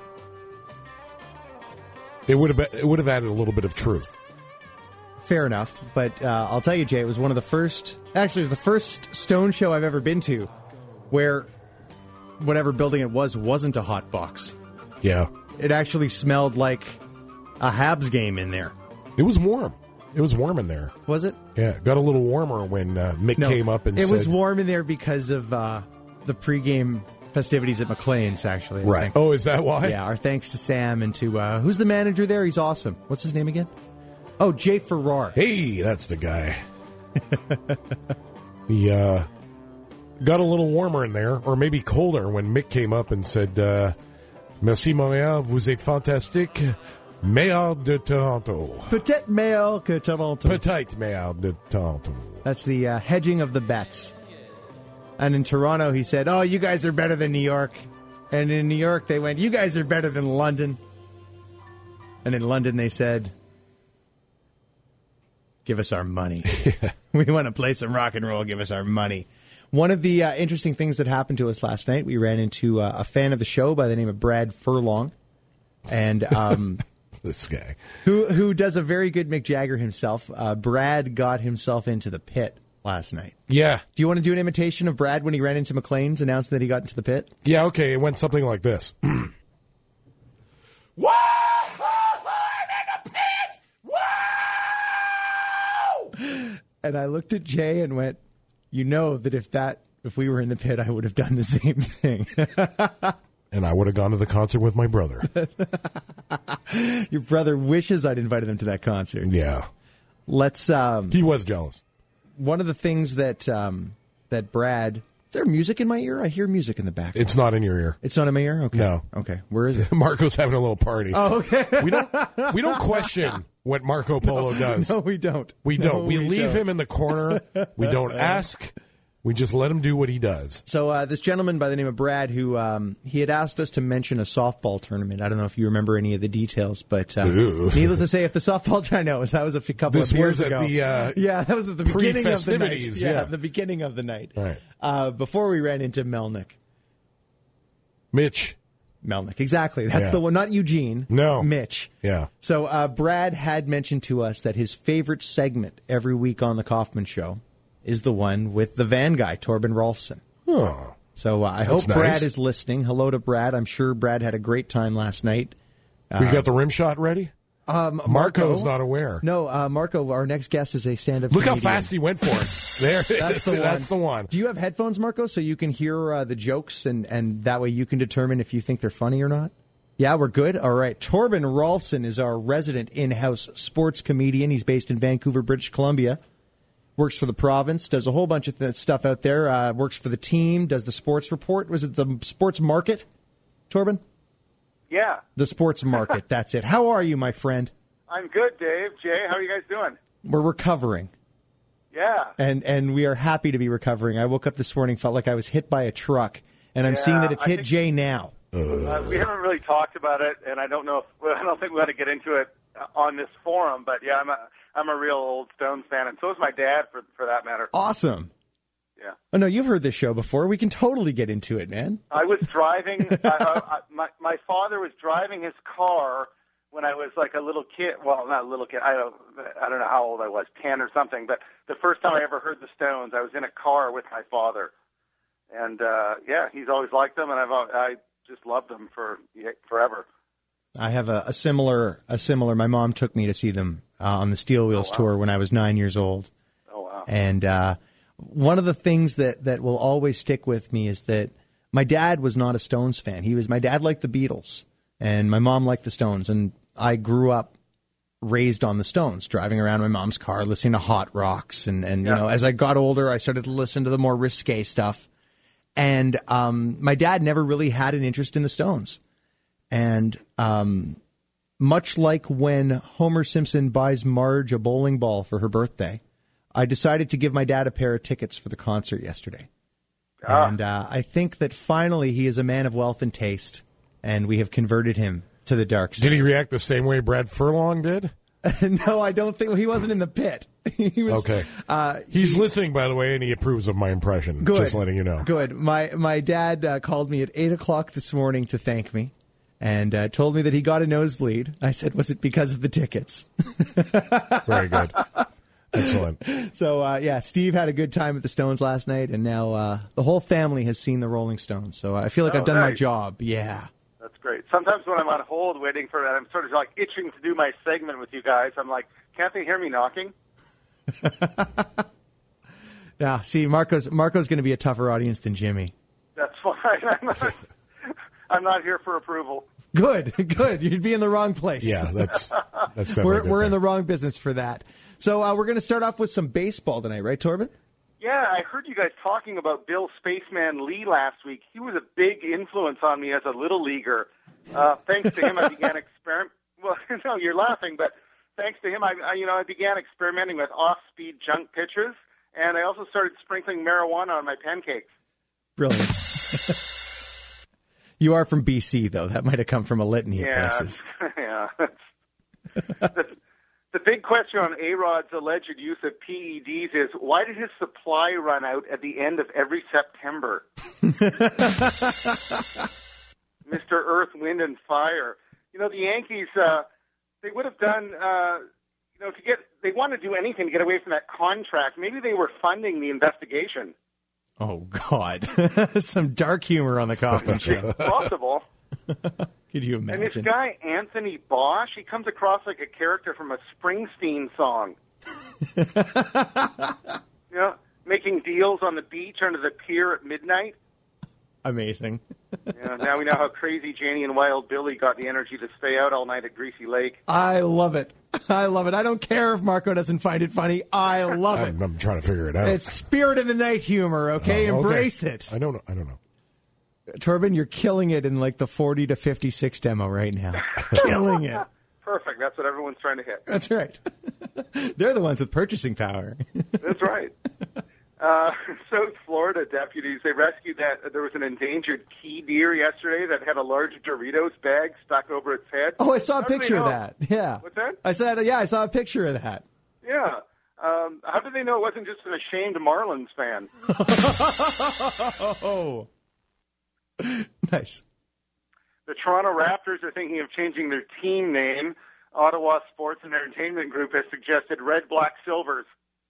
[SPEAKER 2] It would have been, it would have added a little bit of truth.
[SPEAKER 1] Fair enough, but uh, I'll tell you, Jay, it was one of the first. Actually, it was the first Stone show I've ever been to, where whatever building it was wasn't a hot box.
[SPEAKER 2] Yeah,
[SPEAKER 1] it actually smelled like a Habs game in there.
[SPEAKER 2] It was warm. It was warm in there.
[SPEAKER 1] Was it?
[SPEAKER 2] Yeah, it got a little warmer when uh, Mick
[SPEAKER 1] no,
[SPEAKER 2] came up and
[SPEAKER 1] it
[SPEAKER 2] said...
[SPEAKER 1] It was warm in there because of uh, the pregame festivities at McLean's, actually. I
[SPEAKER 2] right.
[SPEAKER 1] think.
[SPEAKER 2] Oh, is that why?
[SPEAKER 1] Yeah, our thanks to Sam and to... Uh, who's the manager there? He's awesome. What's his name again? Oh, Jay Farrar.
[SPEAKER 2] Hey, that's the guy. He uh, got a little warmer in there, or maybe colder, when Mick came up and said, uh, Merci Montréal, vous êtes fantastique. Meilleur de Toronto.
[SPEAKER 1] Peut-être meilleur que Toronto.
[SPEAKER 2] Peut-être meilleur de Toronto.
[SPEAKER 1] That's the uh, hedging of the bets. And in Toronto, he said, oh, you guys are better than New York. And in New York, they went, you guys are better than London. And in London, they said, give us our money. We want to play some rock and roll. Give us our money. One of the uh, interesting things that happened to us last night, we ran into uh, a fan of the show by the name of Brad Furlong. And... Um,
[SPEAKER 2] this guy.
[SPEAKER 1] Who who does a very good Mick Jagger himself. Uh, Brad got himself into the pit last night.
[SPEAKER 2] Yeah.
[SPEAKER 1] Do you want to do an imitation of Brad when he ran into McLean's, announcing that he got into the pit?
[SPEAKER 2] Yeah, okay. It went something like this. Whoa! I'm in the pit! Whoa!
[SPEAKER 1] And I looked at Jay and went, you know that if that if we were in the pit, I would have done the same thing.
[SPEAKER 2] And I would have gone to the concert with my brother.
[SPEAKER 1] Your brother wishes I'd invited him to that concert.
[SPEAKER 2] Yeah.
[SPEAKER 1] Let's. Um,
[SPEAKER 2] he was jealous.
[SPEAKER 1] One of the things that um, that Brad. Is there music in my ear? I hear music in the back.
[SPEAKER 2] It's not in your ear.
[SPEAKER 1] It's not in my ear? Okay.
[SPEAKER 2] No.
[SPEAKER 1] Okay. Where is it?
[SPEAKER 2] Marco's having a little party.
[SPEAKER 1] Oh, okay.
[SPEAKER 2] we don't we don't question what Marco Polo
[SPEAKER 1] no,
[SPEAKER 2] does.
[SPEAKER 1] No, we don't.
[SPEAKER 2] We don't.
[SPEAKER 1] No,
[SPEAKER 2] we,
[SPEAKER 1] we
[SPEAKER 2] leave
[SPEAKER 1] don't.
[SPEAKER 2] him in the corner. We don't ask. We just let him do what he does.
[SPEAKER 1] So uh, this gentleman by the name of Brad, who um, he had asked us to mention a softball tournament. I don't know if you remember any of the details, but uh, needless to say, if the softball I know that was a few couple
[SPEAKER 2] this
[SPEAKER 1] of years
[SPEAKER 2] was
[SPEAKER 1] ago.
[SPEAKER 2] At the, uh,
[SPEAKER 1] yeah, that was at the beginning of the night.
[SPEAKER 2] yeah,
[SPEAKER 1] yeah, the beginning of the night.
[SPEAKER 2] Right.
[SPEAKER 1] Uh, before we ran into Melnick.
[SPEAKER 2] Mitch.
[SPEAKER 1] Melnick, exactly. That's
[SPEAKER 2] yeah.
[SPEAKER 1] the one, not Eugene.
[SPEAKER 2] No.
[SPEAKER 1] Mitch.
[SPEAKER 2] Yeah.
[SPEAKER 1] So uh, Brad had mentioned to us that his favorite segment every week on the Kaufman Show is the one with the van guy, Torben Rolfsson.
[SPEAKER 2] Oh.
[SPEAKER 1] So uh, I
[SPEAKER 2] That's
[SPEAKER 1] hope
[SPEAKER 2] nice.
[SPEAKER 1] Brad is listening. Hello to Brad. I'm sure Brad had a great time last night.
[SPEAKER 2] We
[SPEAKER 1] Uh,
[SPEAKER 2] got the rim shot ready?
[SPEAKER 1] Um,
[SPEAKER 2] Marco's
[SPEAKER 1] Marco,
[SPEAKER 2] not aware.
[SPEAKER 1] No, uh, Marco, our next guest is a stand-up
[SPEAKER 2] Look
[SPEAKER 1] comedian.
[SPEAKER 2] how fast he went for it. There it
[SPEAKER 1] That's
[SPEAKER 2] is.
[SPEAKER 1] the one.
[SPEAKER 2] That's the one.
[SPEAKER 1] Do you have headphones, Marco, so you can hear uh, the jokes, and, and that way you can determine if you think they're funny or not? Yeah, we're good? All right. Torben Rolfsson is our resident in-house sports comedian. He's based in Vancouver, British Columbia. Works for the province, does a whole bunch of th- stuff out there. Uh, works for the team, does the sports report. Was it the sports market, Torben?
[SPEAKER 12] Yeah.
[SPEAKER 1] The sports market, that's it. How are you, my friend?
[SPEAKER 12] I'm good, Dave. Jay, how are you guys doing?
[SPEAKER 1] We're recovering.
[SPEAKER 12] Yeah.
[SPEAKER 1] And and we are happy to be recovering. I woke up this morning, felt like I was hit by a truck, and I'm
[SPEAKER 12] Yeah,
[SPEAKER 1] seeing that it's
[SPEAKER 12] I
[SPEAKER 1] hit
[SPEAKER 12] think-
[SPEAKER 1] Jay now.
[SPEAKER 12] Uh, we haven't really talked about it, and I don't know if well, I don't think we ought to get into it on this forum. But yeah, I'm a I'm a real old Stones fan, and so is my dad, for for that matter.
[SPEAKER 1] Awesome.
[SPEAKER 12] Yeah.
[SPEAKER 1] Oh, no, you've heard this show before. We can totally get into it, man.
[SPEAKER 12] I was driving. I, I, my my father was driving his car when I was like a little kid. Well, not a little kid. I don't I don't know how old I was, ten or something. But the first time I ever heard the Stones, I was in a car with my father, and uh, yeah, he's always liked them, and I've I just loved them for yeah, forever.
[SPEAKER 1] I have a, a similar a similar. My mom took me to see them uh, on the Steel Wheels
[SPEAKER 12] Oh, wow.
[SPEAKER 1] tour when I was nine years old.
[SPEAKER 12] Oh wow!
[SPEAKER 1] And uh, one of the things that, that will always stick with me is that my dad was not a Stones fan. He was my dad liked the Beatles, and my mom liked the Stones. And I grew up raised on the Stones, driving around in my mom's car, listening to Hot Rocks. And, and you
[SPEAKER 12] Yeah.
[SPEAKER 1] know, as I got older, I started to listen to the more risque stuff. And um, my dad never really had an interest in the Stones. And um, much like when Homer Simpson buys Marge a bowling ball for her birthday, I decided to give my dad a pair of tickets for the concert yesterday.
[SPEAKER 12] Ah.
[SPEAKER 1] And uh, I think that finally he is a man of wealth and taste, and we have converted him to the dark side.
[SPEAKER 2] Did he react the same way Brad Furlong did?
[SPEAKER 1] No, I don't think he wasn't in the pit. he was,
[SPEAKER 2] Okay.
[SPEAKER 1] Uh,
[SPEAKER 2] He's
[SPEAKER 1] he-
[SPEAKER 2] listening, by the way, and he approves of my impression.
[SPEAKER 1] Good.
[SPEAKER 2] Just letting you know.
[SPEAKER 1] Good. My my dad uh, called me at eight o'clock this morning to thank me, and uh, told me that he got a nosebleed. I said, "Was it because of the tickets?"
[SPEAKER 2] Very good. Excellent.
[SPEAKER 1] So uh, yeah, Steve had a good time at the Stones last night, and now uh, the whole family has seen the Rolling Stones. So I feel like
[SPEAKER 12] Oh,
[SPEAKER 1] I've done my
[SPEAKER 12] nice.
[SPEAKER 1] job. Yeah.
[SPEAKER 12] That's great. Sometimes when I'm on hold waiting for that, I'm sort of like itching to do my segment with you guys. I'm like, can't they hear me knocking?
[SPEAKER 1] Yeah. See, Marco's Marco's going to be a tougher audience than Jimmy.
[SPEAKER 12] That's fine. I'm not, I'm not here for approval.
[SPEAKER 1] Good. Good. You'd be in the wrong place.
[SPEAKER 2] Yeah, that's that's definitely a
[SPEAKER 1] we're
[SPEAKER 2] good
[SPEAKER 1] we're in
[SPEAKER 2] thing.
[SPEAKER 1] the wrong business for that. So uh, we're going to start off with some baseball tonight, right, Torben?
[SPEAKER 12] Yeah, I heard you guys talking about Bill Spaceman Lee last week. He was a big influence on me as a little leaguer. Uh, thanks to him, I began experiment. Well, no, you're laughing, but thanks to him, I, I you know I began experimenting with off-speed junk pitches, and I also started sprinkling marijuana on my pancakes.
[SPEAKER 1] Brilliant. You are from B C, though. That might have come from a litany of
[SPEAKER 12] Yeah,
[SPEAKER 1] places.
[SPEAKER 12] yeah. the, the big question on A-Rod's alleged use of P E Ds is, why did his supply run out at the end of every September? Mister Earth, Wind, and Fire. You know, the Yankees, uh, they would have done, uh, you know, to get, they want to do anything to get away from that contract. Maybe they were funding the investigation.
[SPEAKER 1] Oh, God. Some dark humor on the Kaufman Show.
[SPEAKER 12] Possible.
[SPEAKER 1] Could you
[SPEAKER 12] And this
[SPEAKER 1] imagine?
[SPEAKER 12] guy, Anthony Bosch, he comes across like a character from a Springsteen song. You know, making deals on the beach under the pier at midnight.
[SPEAKER 1] Amazing.
[SPEAKER 12] Yeah, now we know how crazy Janie and Wild Billy got the energy to stay out all night at Greasy Lake.
[SPEAKER 1] I love it. I love it. I don't care if Marco doesn't find it funny. I love it.
[SPEAKER 2] I'm, I'm trying to figure it out.
[SPEAKER 1] It's spirit of the night humor, okay?
[SPEAKER 2] Oh, okay.
[SPEAKER 1] Embrace it.
[SPEAKER 2] I don't know. I don't know.
[SPEAKER 1] Torben, you're killing it in like the forty to fifty-six demo right now. Killing it.
[SPEAKER 12] Perfect. That's what everyone's trying to hit.
[SPEAKER 1] That's right. They're the ones with purchasing power.
[SPEAKER 12] That's right. Uh, South Florida deputies, they rescued that. There was an endangered key deer yesterday that had a large Doritos bag stuck over its head.
[SPEAKER 1] Oh, I saw a
[SPEAKER 12] How do they
[SPEAKER 1] picture of
[SPEAKER 12] know?
[SPEAKER 1] that. Yeah.
[SPEAKER 12] What's that?
[SPEAKER 1] I said, yeah, I saw a picture of that.
[SPEAKER 12] Yeah. Um, how did they know it wasn't just an ashamed Marlins fan?
[SPEAKER 1] Oh. Nice.
[SPEAKER 12] The Toronto Raptors are thinking of changing their team name. Ottawa Sports and Entertainment Group has suggested Red, Black, Silvers.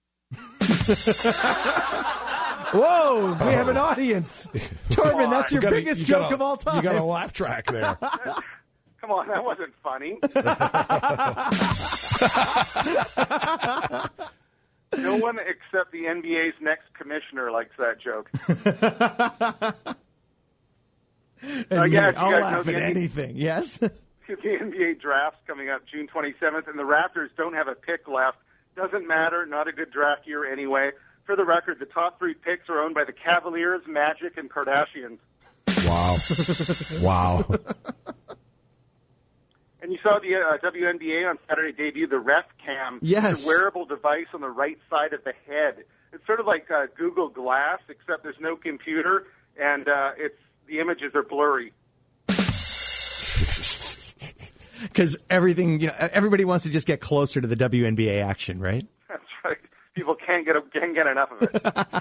[SPEAKER 1] Whoa, we have an audience. Torben, that's your
[SPEAKER 2] You got a-
[SPEAKER 1] biggest
[SPEAKER 2] you
[SPEAKER 1] joke
[SPEAKER 2] got a-
[SPEAKER 1] of all time.
[SPEAKER 2] You got a laugh track there.
[SPEAKER 12] Come on, that wasn't funny. No one except the N B A's next commissioner likes that joke.
[SPEAKER 1] And
[SPEAKER 12] Uh,
[SPEAKER 1] me,
[SPEAKER 12] yeah, if you
[SPEAKER 1] I'll
[SPEAKER 12] guys
[SPEAKER 1] laugh
[SPEAKER 12] know
[SPEAKER 1] at
[SPEAKER 12] the N B A
[SPEAKER 1] anything. Yes?
[SPEAKER 12] The N B A draft's coming up June twenty-seventh, and the Raptors don't have a pick left. Doesn't matter, not a good draft year anyway. For the record, the top three picks are owned by the Cavaliers, Magic, and Kardashians.
[SPEAKER 2] Wow. Wow.
[SPEAKER 12] And you saw the uh, W N B A on Saturday debut the Ref Cam.
[SPEAKER 1] Yes.
[SPEAKER 12] It's a wearable device on the right side of the head. It's sort of like uh, Google Glass, except there's no computer, and uh, it's the images are blurry.
[SPEAKER 1] Because everything, you know, everybody wants to just get closer to the W N B A action, right?
[SPEAKER 12] That's right. People can't get can't get enough of it.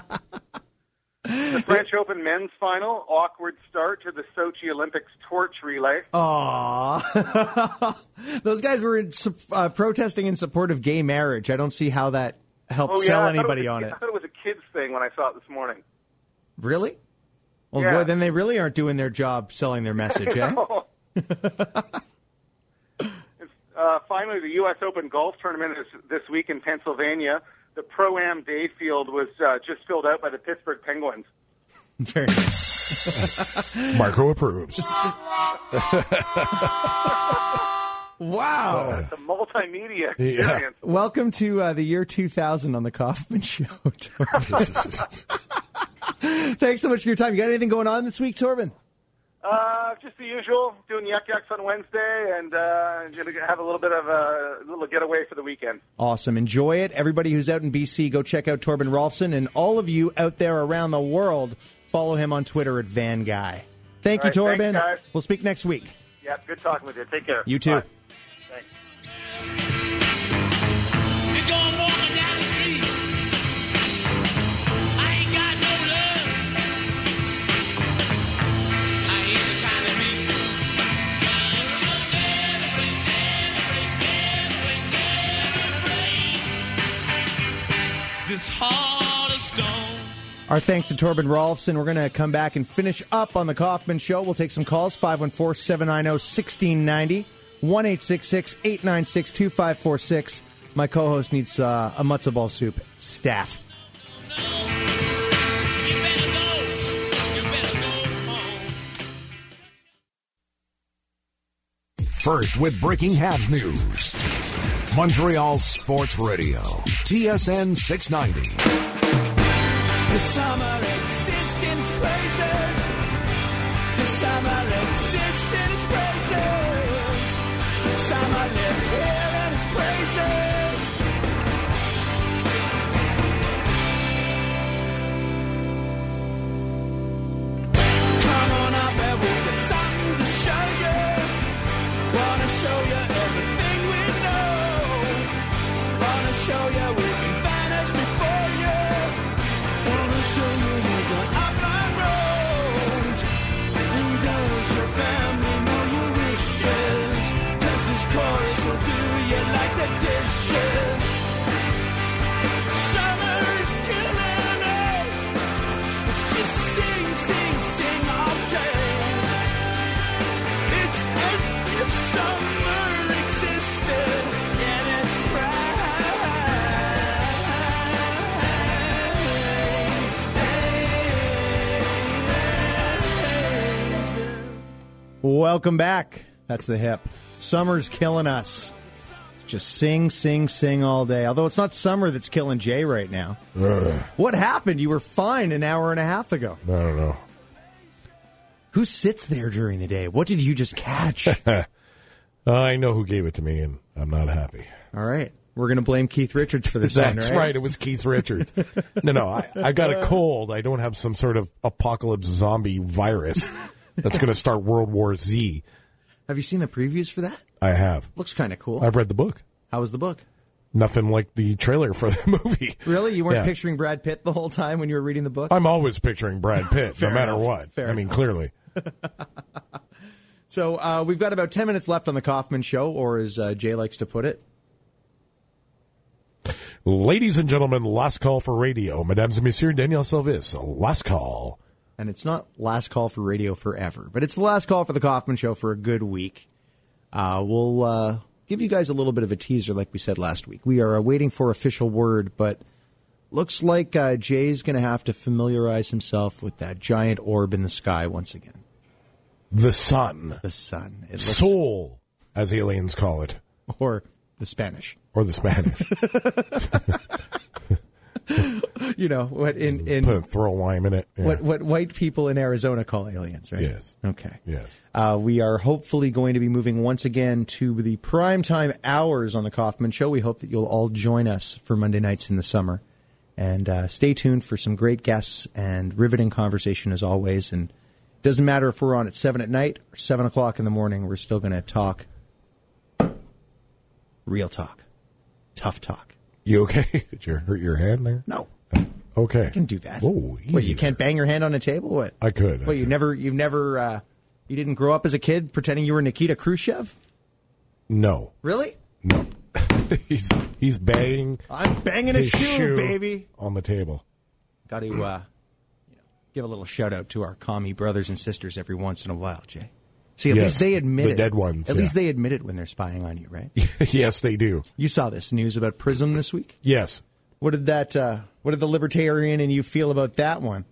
[SPEAKER 12] The French Open men's final, awkward start to the Sochi Olympics torch relay.
[SPEAKER 1] Aw. Those guys were in, uh, protesting in support of gay marriage. I don't see how that helped
[SPEAKER 12] Oh, yeah,
[SPEAKER 1] sell
[SPEAKER 12] I thought
[SPEAKER 1] anybody
[SPEAKER 12] it was
[SPEAKER 1] on
[SPEAKER 12] a,
[SPEAKER 1] it.
[SPEAKER 12] I thought it was a kid's thing when I saw it this morning.
[SPEAKER 1] Really? Well,
[SPEAKER 12] Yeah.
[SPEAKER 1] boy, then they really aren't doing their job selling their message, eh?
[SPEAKER 12] Uh, finally, the U S Open golf tournament is this week in Pennsylvania. The Pro-Am day field was uh, just filled out by the Pittsburgh Penguins.
[SPEAKER 1] Very nice.
[SPEAKER 2] Marco approves.
[SPEAKER 1] Wow.
[SPEAKER 12] It's a multimedia
[SPEAKER 2] Yeah.
[SPEAKER 12] experience.
[SPEAKER 1] Welcome to uh, the year two thousand on the Kaufman Show, Torben. Thanks so much for your time. You got anything going on this week, Torben?
[SPEAKER 12] Uh, just the usual, doing Yuck Yucks on Wednesday, and uh, going to have a little bit of a little getaway for the weekend.
[SPEAKER 1] Awesome. Enjoy it. Everybody who's out in B C, go check out Torben Rolfson. And all of you out there around the world, follow him on Twitter at Van Guy. Thank
[SPEAKER 12] All
[SPEAKER 1] you,
[SPEAKER 12] right,
[SPEAKER 1] Torben.
[SPEAKER 12] thanks, guys.
[SPEAKER 1] We'll speak next week.
[SPEAKER 12] Yeah, good talking with you. Take care.
[SPEAKER 1] You too.
[SPEAKER 12] Bye. Thanks.
[SPEAKER 7] You're going walking down the street. I ain't got no love. I ain't the kind of me. This heart of stone.
[SPEAKER 1] Our thanks to Torben Rolfson. We're going to come back and finish up on the Kaufman Show. We'll take some calls, five one four, seven nine zero, one six nine zero, one eight six six, eight nine six, two five four six. My co-host needs uh, a matzo ball soup stat.
[SPEAKER 13] First with breaking Habs news. Montreal Sports Radio, T S N six ninety.
[SPEAKER 4] The summer existence praises. The summer existence praises. Summer lives here in its praises. Come on up and we'll get something to show you. Wanna show you everything we know. Wanna show you we can vanish before you. Wanna show you we got up my road. Indulge your
[SPEAKER 1] Welcome back. That's the hip. Summer's killing us. Just sing, sing, sing all day. Although it's not summer that's killing Jay right now.
[SPEAKER 2] Ugh.
[SPEAKER 1] What happened? You were fine an hour and a half ago.
[SPEAKER 2] I don't know.
[SPEAKER 1] Who sits there during the day? What did you just catch?
[SPEAKER 2] I know who gave it to me, and I'm not happy.
[SPEAKER 1] All right. We're going to blame Keith Richards for this one,
[SPEAKER 2] That's
[SPEAKER 1] right?
[SPEAKER 2] right. It was Keith Richards. no, no. I, I got a cold. I don't have some sort of apocalypse zombie virus that's going to start World War Z.
[SPEAKER 1] Have you seen the previews for that?
[SPEAKER 2] I have.
[SPEAKER 1] Looks kind of cool.
[SPEAKER 2] I've read the book.
[SPEAKER 1] How was the book?
[SPEAKER 2] Nothing like the trailer for the movie.
[SPEAKER 1] Really? You weren't
[SPEAKER 2] Yeah.
[SPEAKER 1] picturing Brad Pitt the whole time when you were reading the book?
[SPEAKER 2] I'm always picturing Brad Pitt, no
[SPEAKER 1] Fair
[SPEAKER 2] matter
[SPEAKER 1] enough.
[SPEAKER 2] what.
[SPEAKER 1] Fair
[SPEAKER 2] I mean,
[SPEAKER 1] enough.
[SPEAKER 2] clearly.
[SPEAKER 1] So uh, we've got about ten minutes left on the Kaufman Show, or as uh, Jay likes to put it.
[SPEAKER 2] Ladies and gentlemen, last call for radio. Mesdames et messieurs, Daniel Silvis, last call.
[SPEAKER 1] And it's not last call for radio forever, but it's the last call for the Kaufman Show for a good week. Uh, we'll uh, give you guys a little bit of a teaser, like we said last week. We are uh, waiting for official word, but looks like uh, Jay's going to have to familiarize himself with that giant orb in the sky once again.
[SPEAKER 2] The sun.
[SPEAKER 1] The sun. It looks,
[SPEAKER 2] Soul, as aliens call it.
[SPEAKER 1] or the Spanish.
[SPEAKER 2] Or the Spanish.
[SPEAKER 1] You know, what in, in
[SPEAKER 2] Put, throw lime in it. Yeah.
[SPEAKER 1] what what white people in Arizona call aliens, right?
[SPEAKER 2] Yes.
[SPEAKER 1] Okay.
[SPEAKER 2] Yes.
[SPEAKER 1] Uh, we are hopefully going to be moving once again to the primetime hours on the Kaufman Show. We hope that you'll all join us for Monday nights in the summer. And uh, stay tuned for some great guests and riveting conversation as always. And it doesn't matter if we're on at seven at night or seven o'clock in the morning, we're still going to talk real talk, tough talk.
[SPEAKER 2] You okay? Did you hurt your hand there?
[SPEAKER 1] No.
[SPEAKER 2] Okay.
[SPEAKER 1] I can do that.
[SPEAKER 2] Oh,
[SPEAKER 1] What, you can't bang your hand on a table? What?
[SPEAKER 2] I could.
[SPEAKER 1] What, you never, you've never, uh, you didn't grow up as a kid pretending you were Nikita Khrushchev?
[SPEAKER 2] No.
[SPEAKER 1] Really?
[SPEAKER 2] No. he's he's banging.
[SPEAKER 1] I'm banging a
[SPEAKER 2] his
[SPEAKER 1] shoe, baby.
[SPEAKER 2] on the table.
[SPEAKER 1] Got to uh, you know, give a little shout out to our commie brothers and sisters every once in a while, Jay. See, at
[SPEAKER 2] Yes,
[SPEAKER 1] least they admit
[SPEAKER 2] the
[SPEAKER 1] it.
[SPEAKER 2] dead ones,
[SPEAKER 1] At
[SPEAKER 2] yeah.
[SPEAKER 1] least they admit it when they're spying on you, right?
[SPEAKER 2] Yes, they do.
[SPEAKER 1] You saw this news about PRISM this week?
[SPEAKER 2] Yes.
[SPEAKER 1] What did that? Uh, what did the libertarian and you feel about that one?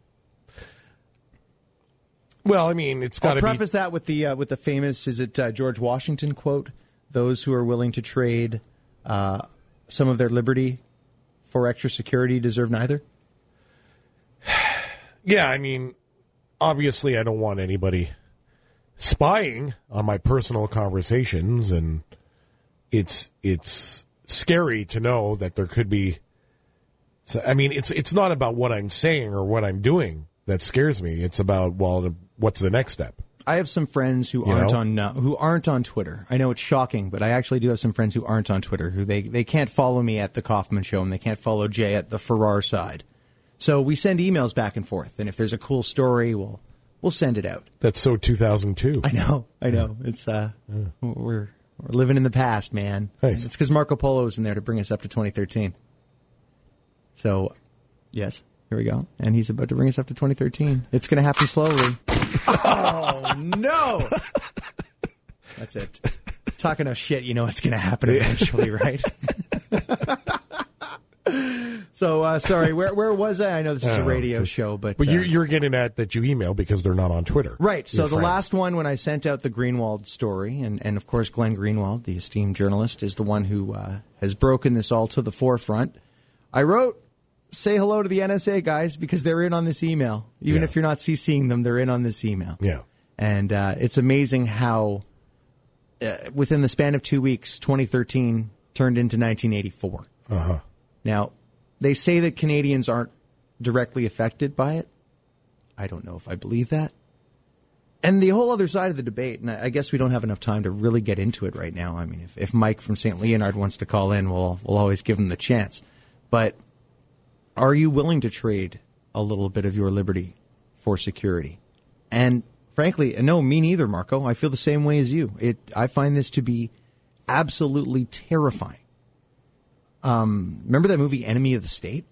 [SPEAKER 2] Well, I mean, it's got
[SPEAKER 1] I'll
[SPEAKER 2] to be.
[SPEAKER 1] preface that with the uh, with the famous, is it uh, George Washington quote? Those who are willing to trade uh, some of their liberty for extra security deserve neither.
[SPEAKER 2] Yeah, I mean, obviously, I don't want anybody spying on my personal conversations, and it's it's scary to know that there could be. So, I mean, it's it's not about what I'm saying or what I'm doing that scares me. It's about, well, what's the next step?
[SPEAKER 1] I have some friends who
[SPEAKER 2] You
[SPEAKER 1] aren't
[SPEAKER 2] know?
[SPEAKER 1] on uh, who aren't on Twitter. I know it's shocking, but I actually do have some friends who aren't on Twitter who they, they can't follow me at the Kaufman Show and they can't follow Jay at the Farrar side. So we send emails back and forth, and if there's a cool story, we'll we'll send it out.
[SPEAKER 2] That's so two thousand two.
[SPEAKER 1] I know, I know. It's uh, we're we're living in the past, man.
[SPEAKER 2] Nice.
[SPEAKER 1] It's because Marco Polo is in there to bring us up to twenty thirteen. So, yes, here we go, and he's about to bring us up to twenty thirteen. It's going to happen slowly. Oh no! That's it. Talking of shit, you know it's going to happen eventually, right? So, uh, sorry, where where was I? I know this is a
[SPEAKER 2] Oh,
[SPEAKER 1] radio
[SPEAKER 2] so-
[SPEAKER 1] show, but
[SPEAKER 2] But
[SPEAKER 1] uh,
[SPEAKER 2] you're, you're getting at that you email because they're not on Twitter.
[SPEAKER 1] right. So
[SPEAKER 2] Your
[SPEAKER 1] the
[SPEAKER 2] friends.
[SPEAKER 1] last one, when I sent out the Greenwald story, and, and of course Glenn Greenwald, the esteemed journalist, is the one who uh, has broken this all to the forefront. I wrote, say hello to the N S A guys because they're in on this email. Even
[SPEAKER 2] Yeah.
[SPEAKER 1] if you're not CCing them, they're in on this email.
[SPEAKER 2] Yeah.
[SPEAKER 1] And uh, it's amazing how uh, within the span of two weeks, twenty thirteen turned into nineteen eighty-four.
[SPEAKER 2] Uh-huh.
[SPEAKER 1] Now, they say that Canadians aren't directly affected by it. I don't know if I believe that. And the whole other side of the debate, and I I guess we don't have enough time to really get into it right now. I mean, if, if Mike from Saint Leonard wants to call in, we'll, we'll always give him the chance. But are you willing to trade a little bit of your liberty for security? And frankly, no, me neither, Marco. I feel the same way as you. It. I find this to be absolutely terrifying. Um, remember that movie Enemy of the State?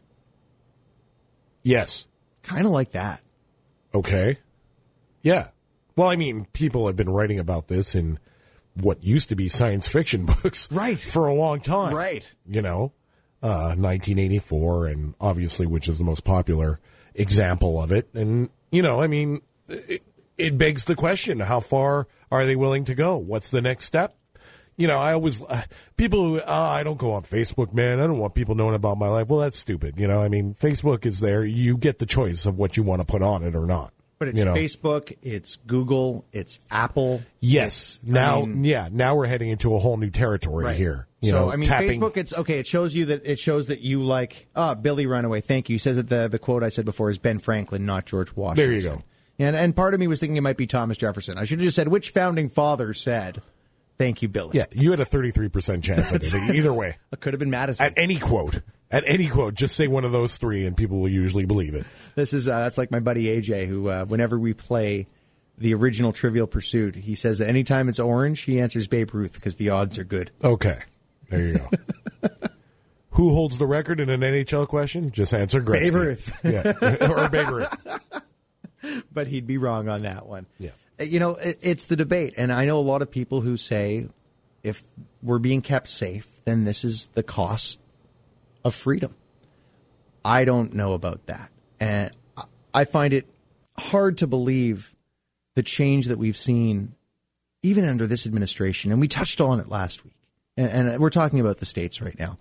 [SPEAKER 2] Yes.
[SPEAKER 1] Kind of like that.
[SPEAKER 2] Okay. Yeah. Well, I mean, people have been writing about this in what used to be science fiction books
[SPEAKER 1] Right.
[SPEAKER 2] for a long time.
[SPEAKER 1] Right.
[SPEAKER 2] You know, uh, nineteen eighty-four, and obviously, which is the most popular example of it. And, you know, I mean, it, it begs the question, how far are they willing to go? What's the next step? You know, I always, uh, people who, oh, I don't go on Facebook, man. I don't want people knowing about my life. Well, that's stupid. You know, I mean, Facebook is there. You get the choice of what you want to put on it or not.
[SPEAKER 1] But it's
[SPEAKER 2] you know?
[SPEAKER 1] Facebook, it's Google, it's Apple.
[SPEAKER 2] Yes.
[SPEAKER 1] It's,
[SPEAKER 2] now,
[SPEAKER 1] I mean,
[SPEAKER 2] yeah, now we're heading into a whole new territory
[SPEAKER 1] right.
[SPEAKER 2] here. You
[SPEAKER 1] so,
[SPEAKER 2] know,
[SPEAKER 1] I mean,
[SPEAKER 2] tapping...
[SPEAKER 1] Facebook, it's okay. It shows you that it shows that you like, ah, Billy Runaway. Thank you. He says that the, the quote I said before is Ben Franklin, not George Washington.
[SPEAKER 2] There you go.
[SPEAKER 1] And, and part of me was thinking it might be Thomas Jefferson. I should have just said, which founding father said, thank you, Billy?
[SPEAKER 2] Yeah, you had a thirty-three percent chance. I think. Either way.
[SPEAKER 1] It could have been Madison.
[SPEAKER 2] At any quote. At any quote. Just say one of those three and people will usually believe it.
[SPEAKER 1] This is, uh, that's like my buddy A J, who, uh, whenever we play the original Trivial Pursuit, he says that anytime it's orange, he answers Babe Ruth because the odds are good.
[SPEAKER 2] Okay. There you go. Who holds the record in an N H L question? Just answer Gretzky.
[SPEAKER 1] Babe Ruth.
[SPEAKER 2] Yeah. Or Babe Ruth.
[SPEAKER 1] But he'd be wrong on that one.
[SPEAKER 2] Yeah.
[SPEAKER 1] You know, it, it's the debate. And I know a lot of people who say if we're being kept safe, then this is the cost of freedom. I don't know about that. And I find it hard to believe the change that we've seen even under this administration. And we touched on it last week. And, and we're talking about the states right now.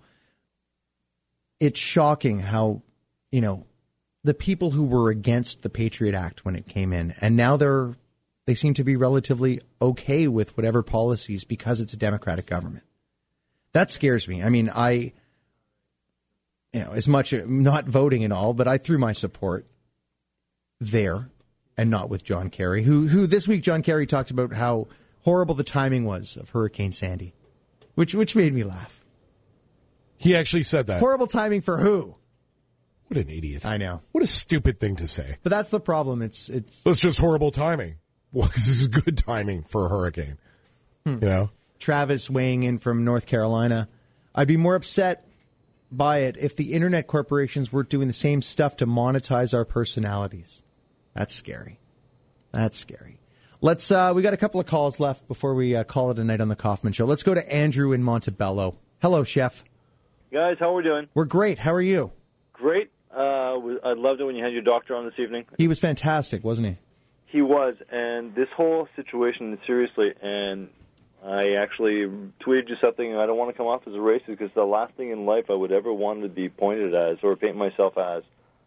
[SPEAKER 1] It's shocking how, you know, the people who were against the Patriot Act when it came in, and now they're they seem to be relatively okay with whatever policies because it's a Democratic government. That scares me. I mean, I, you know, as much not voting and all, but I threw my support there and not with John Kerry, who who this week John Kerry talked about how horrible the timing was of Hurricane Sandy, which which made me laugh.
[SPEAKER 2] He actually said that.
[SPEAKER 1] Horrible timing for who?
[SPEAKER 2] What an idiot.
[SPEAKER 1] I know.
[SPEAKER 2] What a stupid thing to say.
[SPEAKER 1] But that's the problem. It's it's
[SPEAKER 2] It's just horrible timing. Well, this is good timing for a hurricane. Hmm. You know?
[SPEAKER 1] Travis weighing in from North Carolina. I'd be more upset by it if the internet corporations were doing the same stuff to monetize our personalities. That's scary. That's scary. Let's. Uh, we got a couple of calls left before we uh, call it a night on the Kaufman Show. Let's go to Andrew in Montebello. Hello, Chef.
[SPEAKER 14] Guys, how are we doing?
[SPEAKER 1] We're great. How are you?
[SPEAKER 14] Great. Uh, I loved it when you had your doctor on this evening.
[SPEAKER 1] He was fantastic, wasn't he?
[SPEAKER 14] He was, and this whole situation, seriously, and I actually tweeted you something, and I don't want to come off as a racist because the last thing in life I would ever want to be pointed as or paint myself as.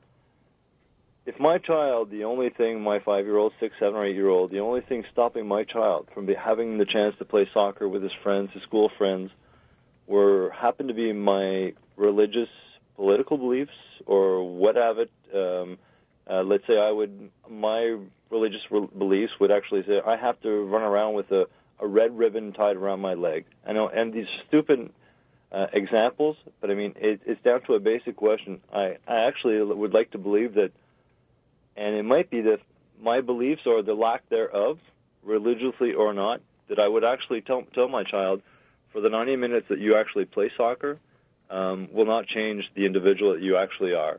[SPEAKER 14] If my child, the only thing, my five-year-old, six, seven, or eight-year-old, the only thing stopping my child from be, having the chance to play soccer with his friends, his school friends, were happened to be my religious, political beliefs or what have it, um, uh, let's say I would, my religious re- beliefs would actually say I have to run around with a, a red ribbon tied around my leg. I know, and these stupid uh, examples, but I mean, it, it's down to a basic question. I, I actually would like to believe that, and it might be that my beliefs or the lack thereof, religiously or not, that I would actually tell, tell my child, for the ninety minutes that you actually play soccer, um, will not change the individual that you actually are.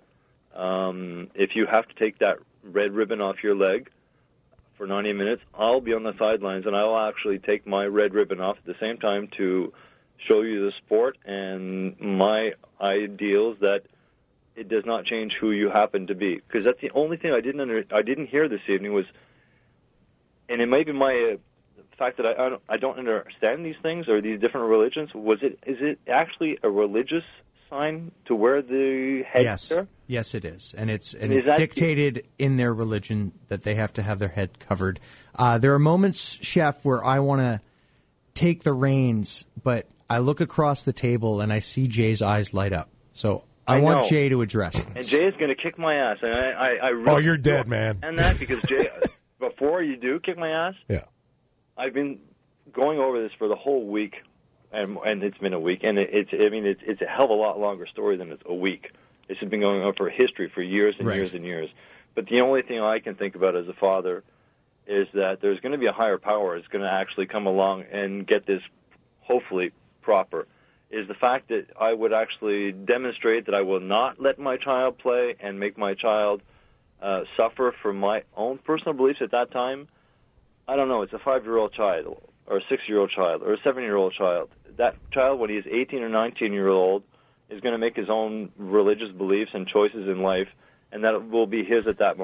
[SPEAKER 14] Um, if you have to take that red ribbon off your leg for ninety minutes, I'll be on the sidelines, and I will actually take my red ribbon off at the same time to show you the sport and my ideals that it does not change who you happen to be. Because that's the only thing I didn't under, I didn't hear this evening was, and it might be my... Uh, the fact that I, I, don't, I don't understand these things or these different religions, was it is it actually a religious sign to wear the head?
[SPEAKER 1] Yes,
[SPEAKER 14] there?
[SPEAKER 1] yes, it is, and it's and,
[SPEAKER 14] And
[SPEAKER 1] it's
[SPEAKER 14] is that-
[SPEAKER 1] dictated in their religion that they have to have their head covered. Uh, there are moments, Chef, where I want to take the reins, but I look across the table and I see Jay's eyes light up. So I,
[SPEAKER 14] I
[SPEAKER 1] want
[SPEAKER 14] know.
[SPEAKER 1] Jay to address this.
[SPEAKER 14] And Jay is going to kick my ass, and I, I, I really
[SPEAKER 2] Oh, you're dead, man.
[SPEAKER 14] And that because Jay, before you do kick my ass,
[SPEAKER 2] yeah,
[SPEAKER 14] I've been going over this for the whole week, and and it's been a week, and it, it's I mean it's it's a hell of a lot longer story than it's a week. This has been going on for history for years and
[SPEAKER 1] Right.
[SPEAKER 14] years and years. But the only thing I can think about as a father is that there's going to be a higher power that's going to actually come along and get this hopefully proper. Is the fact that I would actually demonstrate that I will not let my child play and make my child uh, suffer from my own personal beliefs at that time. I don't know, it's a five-year-old child or a six-year-old child or a seven-year-old child. That child, when he's eighteen or nineteen-year-old, is going to make his own religious beliefs and choices in life, and that will be his at that moment.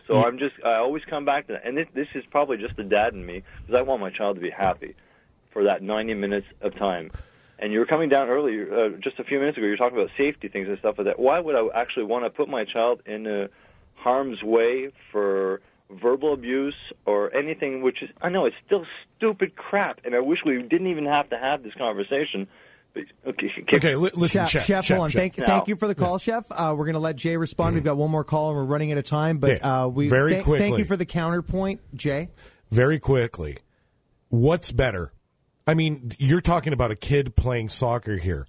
[SPEAKER 14] So
[SPEAKER 1] Yeah.
[SPEAKER 14] I'm just, I always come back to that. And this, this is probably just the dad in me, because I want my child to be happy for that ninety minutes of time. And you were coming down earlier, uh, just a few minutes ago, you were talking about safety things and stuff like that. Why would I actually want to put my child in a harm's way for verbal abuse or anything, which is, I know it's still stupid crap, and I wish we didn't even have to have this conversation. But, okay,
[SPEAKER 2] Okay, li- listen,
[SPEAKER 1] Chef,
[SPEAKER 2] Chef.
[SPEAKER 1] Chef,
[SPEAKER 2] Chef,
[SPEAKER 1] hold on.
[SPEAKER 2] Chef.
[SPEAKER 1] Thank,
[SPEAKER 2] Now-
[SPEAKER 1] thank you for the call, Chef. Uh, we're going to let Jay respond. We've got one more call, and we're running out of time. But
[SPEAKER 2] Yeah,
[SPEAKER 1] uh, we
[SPEAKER 2] very
[SPEAKER 1] th-
[SPEAKER 2] quickly.
[SPEAKER 1] thank you for the counterpoint, Jay.
[SPEAKER 2] Very quickly, what's better? I mean, you're talking about a kid playing soccer here.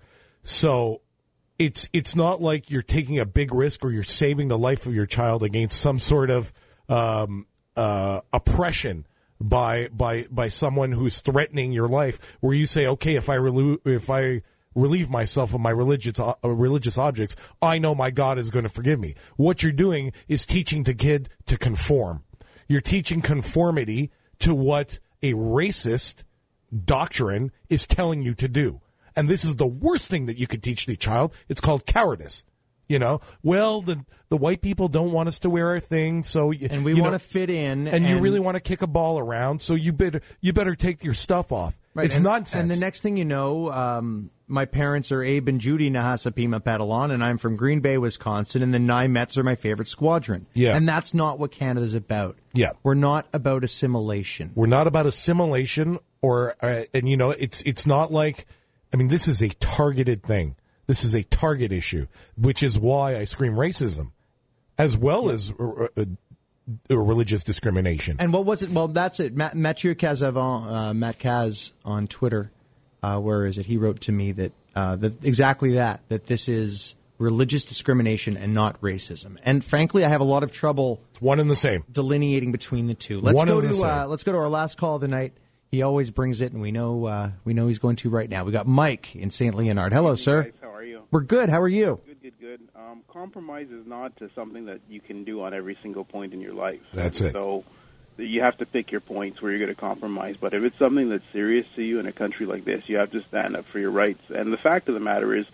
[SPEAKER 2] So it's it's not like you're taking a big risk or you're saving the life of your child against some sort of um, uh, oppression by by by someone who's threatening your life, where you say, okay, if I relu- if I relieve myself of my religious uh, religious objects, I know my God is going to forgive me. What you're doing is teaching the kid to conform. You're teaching conformity to what a racist doctrine is telling you to do. And this is the worst thing that you could teach the child. It's called cowardice. You know, well, the the white people don't want us to wear our thing, so y-
[SPEAKER 1] And we
[SPEAKER 2] you
[SPEAKER 1] want
[SPEAKER 2] know,
[SPEAKER 1] to fit in.
[SPEAKER 2] and, you really want to kick a ball around, so you better you better take your stuff off.
[SPEAKER 1] Right,
[SPEAKER 2] It's
[SPEAKER 1] and,
[SPEAKER 2] nonsense.
[SPEAKER 1] And the next thing you know, um, my parents are Abe and Judy Nahasapima Petalon, and I'm from Green Bay, Wisconsin, and the Nye Mets are my favorite squadron.
[SPEAKER 2] Yeah.
[SPEAKER 1] And that's not what Canada's about.
[SPEAKER 2] Yeah.
[SPEAKER 1] We're not about assimilation.
[SPEAKER 2] We're not about assimilation, or uh, and you know, it's it's not like, I mean, this is a targeted thing. This is a target issue, which is why I scream racism, as well as uh, uh, uh, religious discrimination.
[SPEAKER 1] And what was it? Well, that's it. Matt, Mathieu Casavant, uh, Matt Kaz on Twitter, uh, where is it? He wrote to me that, uh, that exactly that, that this is religious discrimination and not racism. And frankly, I have a lot of trouble
[SPEAKER 2] It's one and the same.
[SPEAKER 1] delineating between the two. Let's
[SPEAKER 2] One
[SPEAKER 1] go
[SPEAKER 2] and the
[SPEAKER 1] to uh,
[SPEAKER 2] same.
[SPEAKER 1] let's go to our last call of the night. He always brings it, and we know uh, we know he's going to right now. We got Mike in Saint Leonard. Hello, sir.
[SPEAKER 15] Guys, how are you?
[SPEAKER 1] We're good. How are you?
[SPEAKER 15] Good, good, good. Um, compromise is not uh, something that you can do on every single point in your life.
[SPEAKER 2] That's it.
[SPEAKER 15] So you have to pick your points where you're going to compromise. But if it's something that's serious to you in a country like this, you have to stand up for your rights. And the fact of the matter is,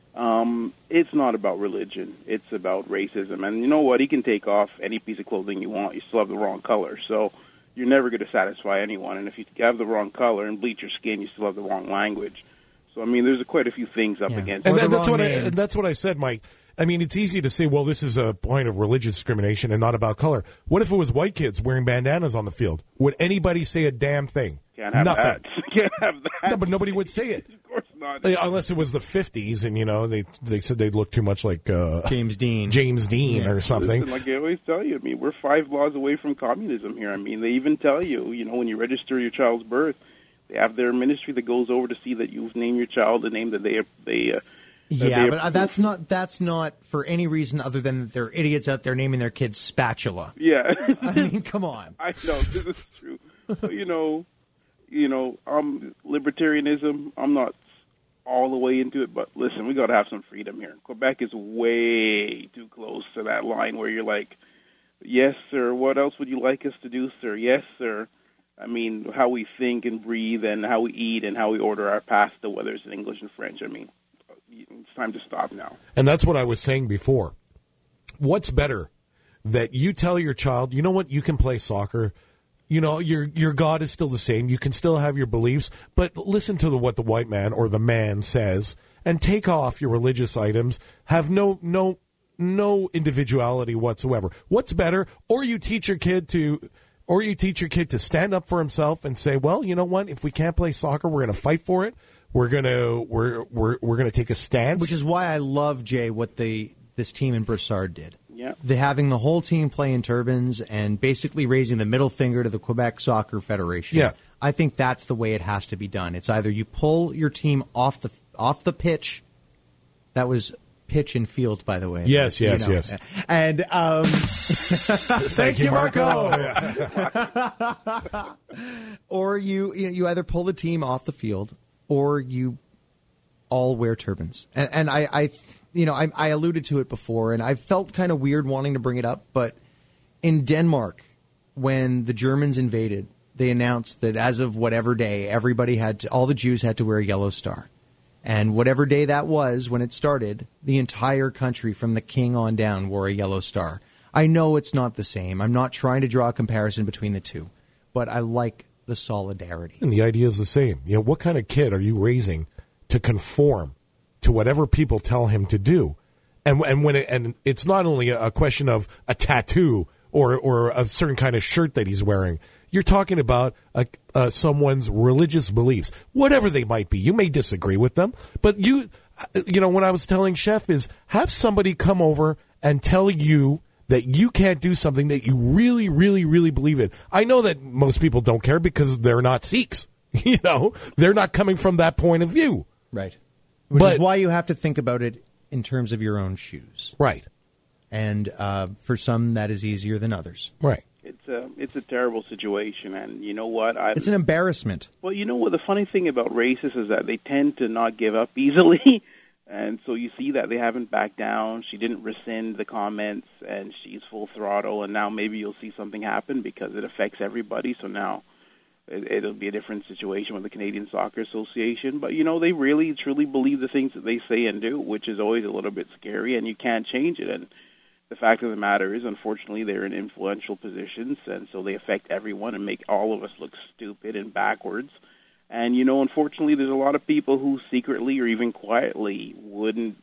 [SPEAKER 15] um, it's not about religion. It's about racism. And you know what? You can take off any piece of clothing you want. You still have the wrong color. So you're never going to satisfy anyone. And if you have the wrong color and bleach your skin, you still have the wrong language. So, I mean, there's a, quite a few things up against
[SPEAKER 2] And
[SPEAKER 15] it.
[SPEAKER 2] that, that's what I, and that's what I said, Mike. I mean, it's easy to say, well, this is a point of religious discrimination and not about color. What if it was white kids wearing bandanas on the field? Would anybody say a damn thing?
[SPEAKER 15] Can't have
[SPEAKER 2] Nothing.
[SPEAKER 15] that. Can't have that.
[SPEAKER 2] No, but nobody would say it.
[SPEAKER 15] Of course not.
[SPEAKER 2] They- unless it was the fifties, and you know they they said they'd look too much like uh,
[SPEAKER 1] James Dean,
[SPEAKER 2] James Dean, or something.
[SPEAKER 15] Listen, like I always tell you, I mean, we're five laws away from communism here. I mean, they even tell you, you know, when you register your child's birth, they have their ministry that goes over to see that you've named your child the name that they they. Uh, that
[SPEAKER 1] Yeah,
[SPEAKER 15] they
[SPEAKER 1] but uh, that's not that's not for any reason other than that there are idiots out there naming their kids spatula.
[SPEAKER 15] Yeah.
[SPEAKER 1] I mean, come on.
[SPEAKER 15] I know this is true. So, you know, you know, um, libertarianism. I'm not all the way into it, but listen, we got to have some freedom here. Quebec is way too close to that line where you're like, yes, sir. What else would you like us to do, sir? Yes, sir. I mean, how we think and breathe, and how we eat, and how we order our pasta, whether it's in English and French. I mean, it's time to stop now.
[SPEAKER 2] And that's what I was saying before. What's better, that you tell your child, you know what, you can play soccer. You know, your your God is still the same. You can still have your beliefs, but listen to the, what the white man or the man says, and take off your religious items. Have no no no individuality whatsoever. What's better? Or you teach your kid to, or you teach your kid to stand up for himself and say, well, you know what? If we can't play soccer, we're going to fight for it. We're gonna we're we're we're gonna take a stance.
[SPEAKER 1] Which is why I love, Jay, what the this team in Broussard did.
[SPEAKER 15] Yeah.
[SPEAKER 1] The having the whole team play in turbans and basically raising the middle finger to the Quebec Soccer Federation.
[SPEAKER 2] Yeah.
[SPEAKER 1] I think that's the way it has to be done. It's either you pull your team off the off the pitch. That was pitch and field, by the way.
[SPEAKER 2] Yes,
[SPEAKER 1] You
[SPEAKER 2] yes,
[SPEAKER 1] know.
[SPEAKER 2] yes.
[SPEAKER 1] And um,
[SPEAKER 2] Thank you, Marco.
[SPEAKER 1] or you you you either pull the team off the field or you all wear turbans. And, and I, I, you know, I, I alluded to it before, and I felt kind of weird wanting to bring it up, but in Denmark, when the Germans invaded, they announced that as of whatever day, everybody had to, all the Jews had to wear a yellow star. And whatever day that was when it started, the entire country from the king on down wore a yellow star. I know it's not the same. I'm not trying to draw a comparison between the two, but I like the solidarity.
[SPEAKER 2] And the idea is the same. You know, what kind of kid are you raising to conform to whatever people tell him to do? And and when it, and it's not only a question of a tattoo or or a certain kind of shirt that he's wearing. You're talking about a, uh, someone's religious beliefs, whatever they might be. You may disagree with them, but you, you know, when I was telling Chef is have somebody come over and tell you that you can't do something that you really, really, really believe in. I know that most people don't care because they're not Sikhs. You know, they're not coming from that point of view.
[SPEAKER 1] Right. Which
[SPEAKER 2] But-
[SPEAKER 1] is why you have to think about it in terms of your own shoes.
[SPEAKER 2] Right.
[SPEAKER 1] And uh, for some, that is easier than others.
[SPEAKER 2] Right.
[SPEAKER 15] It's a it's a terrible situation, and you know what? I'm,
[SPEAKER 1] It's an embarrassment.
[SPEAKER 15] Well, you know what? The funny thing about racists is that they tend to not give up easily, and so you see that they haven't backed down. She didn't rescind the comments, and she's full throttle. And now maybe you'll see something happen because it affects everybody. So now it, it'll be a different situation with the Canadian Soccer Association. But you know, they really truly believe the things that they say and do, which is always a little bit scary, and you can't change it. And the fact of the matter is, unfortunately, they're in influential positions, and so they affect everyone and make all of us look stupid and backwards. And, you know, unfortunately, there's a lot of people who secretly or even quietly wouldn't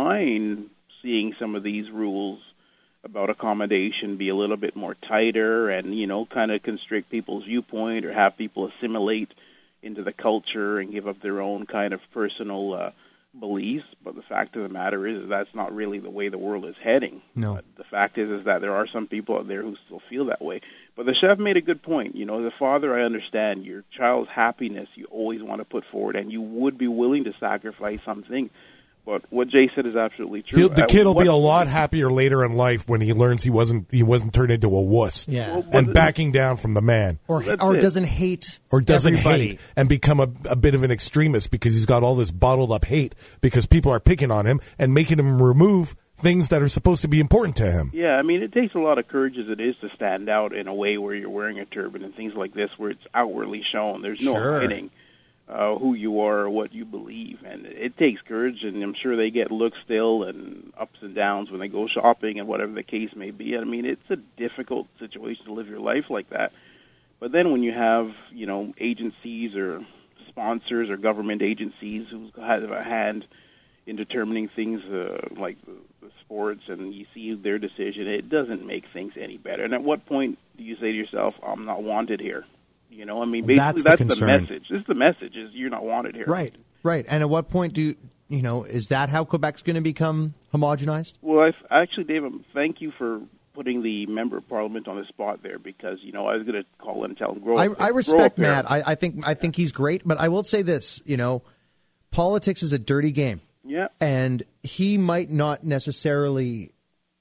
[SPEAKER 15] mind seeing some of these rules about accommodation be a little bit more tighter and, you know, kind of constrict people's viewpoint or have people assimilate into the culture and give up their own kind of personal uh beliefs, but the fact of the matter is, is that's not really the way the world is heading.
[SPEAKER 1] No.
[SPEAKER 15] But the fact is is that there are some people out there who still feel that way. But the chef made a good point. You know, as a father, I understand your child's happiness you always want to put forward, and you would be willing to sacrifice something. But what Jay said is absolutely true.
[SPEAKER 2] He'll, the
[SPEAKER 15] At
[SPEAKER 2] kid will
[SPEAKER 15] what
[SPEAKER 2] be a lot
[SPEAKER 15] point-
[SPEAKER 2] happier later in life when he learns he wasn't he wasn't turned into a wuss
[SPEAKER 1] Yeah. Well,
[SPEAKER 2] and
[SPEAKER 15] but-
[SPEAKER 2] backing down from the man.
[SPEAKER 1] Or,
[SPEAKER 15] That's
[SPEAKER 1] or
[SPEAKER 15] it.
[SPEAKER 1] doesn't hate
[SPEAKER 2] Or doesn't
[SPEAKER 1] everybody.
[SPEAKER 2] hate and become a, a bit of an extremist because he's got all this bottled up hate because people are picking on him and making him remove things that are supposed to be important to him.
[SPEAKER 15] Yeah, I mean, it takes a lot of courage as it is to stand out in a way where you're wearing a turban and things like this where it's outwardly shown. There's no
[SPEAKER 1] Sure.
[SPEAKER 15] hiding uh, who you are or what you believe. And it takes courage, and I'm sure they get looks still and ups and downs when they go shopping and whatever the case may be. I mean, it's a difficult situation to live your life like that. But then when you have, you know, agencies or sponsors or government agencies who have a hand in determining things uh, like the, the sports, and you see their decision, it doesn't make things any better. And at what point do you say to yourself, I'm not wanted here? You know, I mean, basically
[SPEAKER 1] That's the
[SPEAKER 15] that's the,
[SPEAKER 1] concern.
[SPEAKER 15] message. This is the message, is you're not wanted here.
[SPEAKER 1] Right, right. And at what point do, you know, is that how Quebec's going to become homogenized?
[SPEAKER 15] Well, I, actually, Dave, um, thank you for putting the member of parliament on the spot there, because, you know, I was going to call and tell him, grow
[SPEAKER 1] I,
[SPEAKER 15] up.
[SPEAKER 1] I
[SPEAKER 15] grow
[SPEAKER 1] respect
[SPEAKER 15] up there.
[SPEAKER 1] Matt. I, I think I think he's great, but I will say this, you know, politics is a dirty game.
[SPEAKER 15] Yeah.
[SPEAKER 1] And he might not necessarily,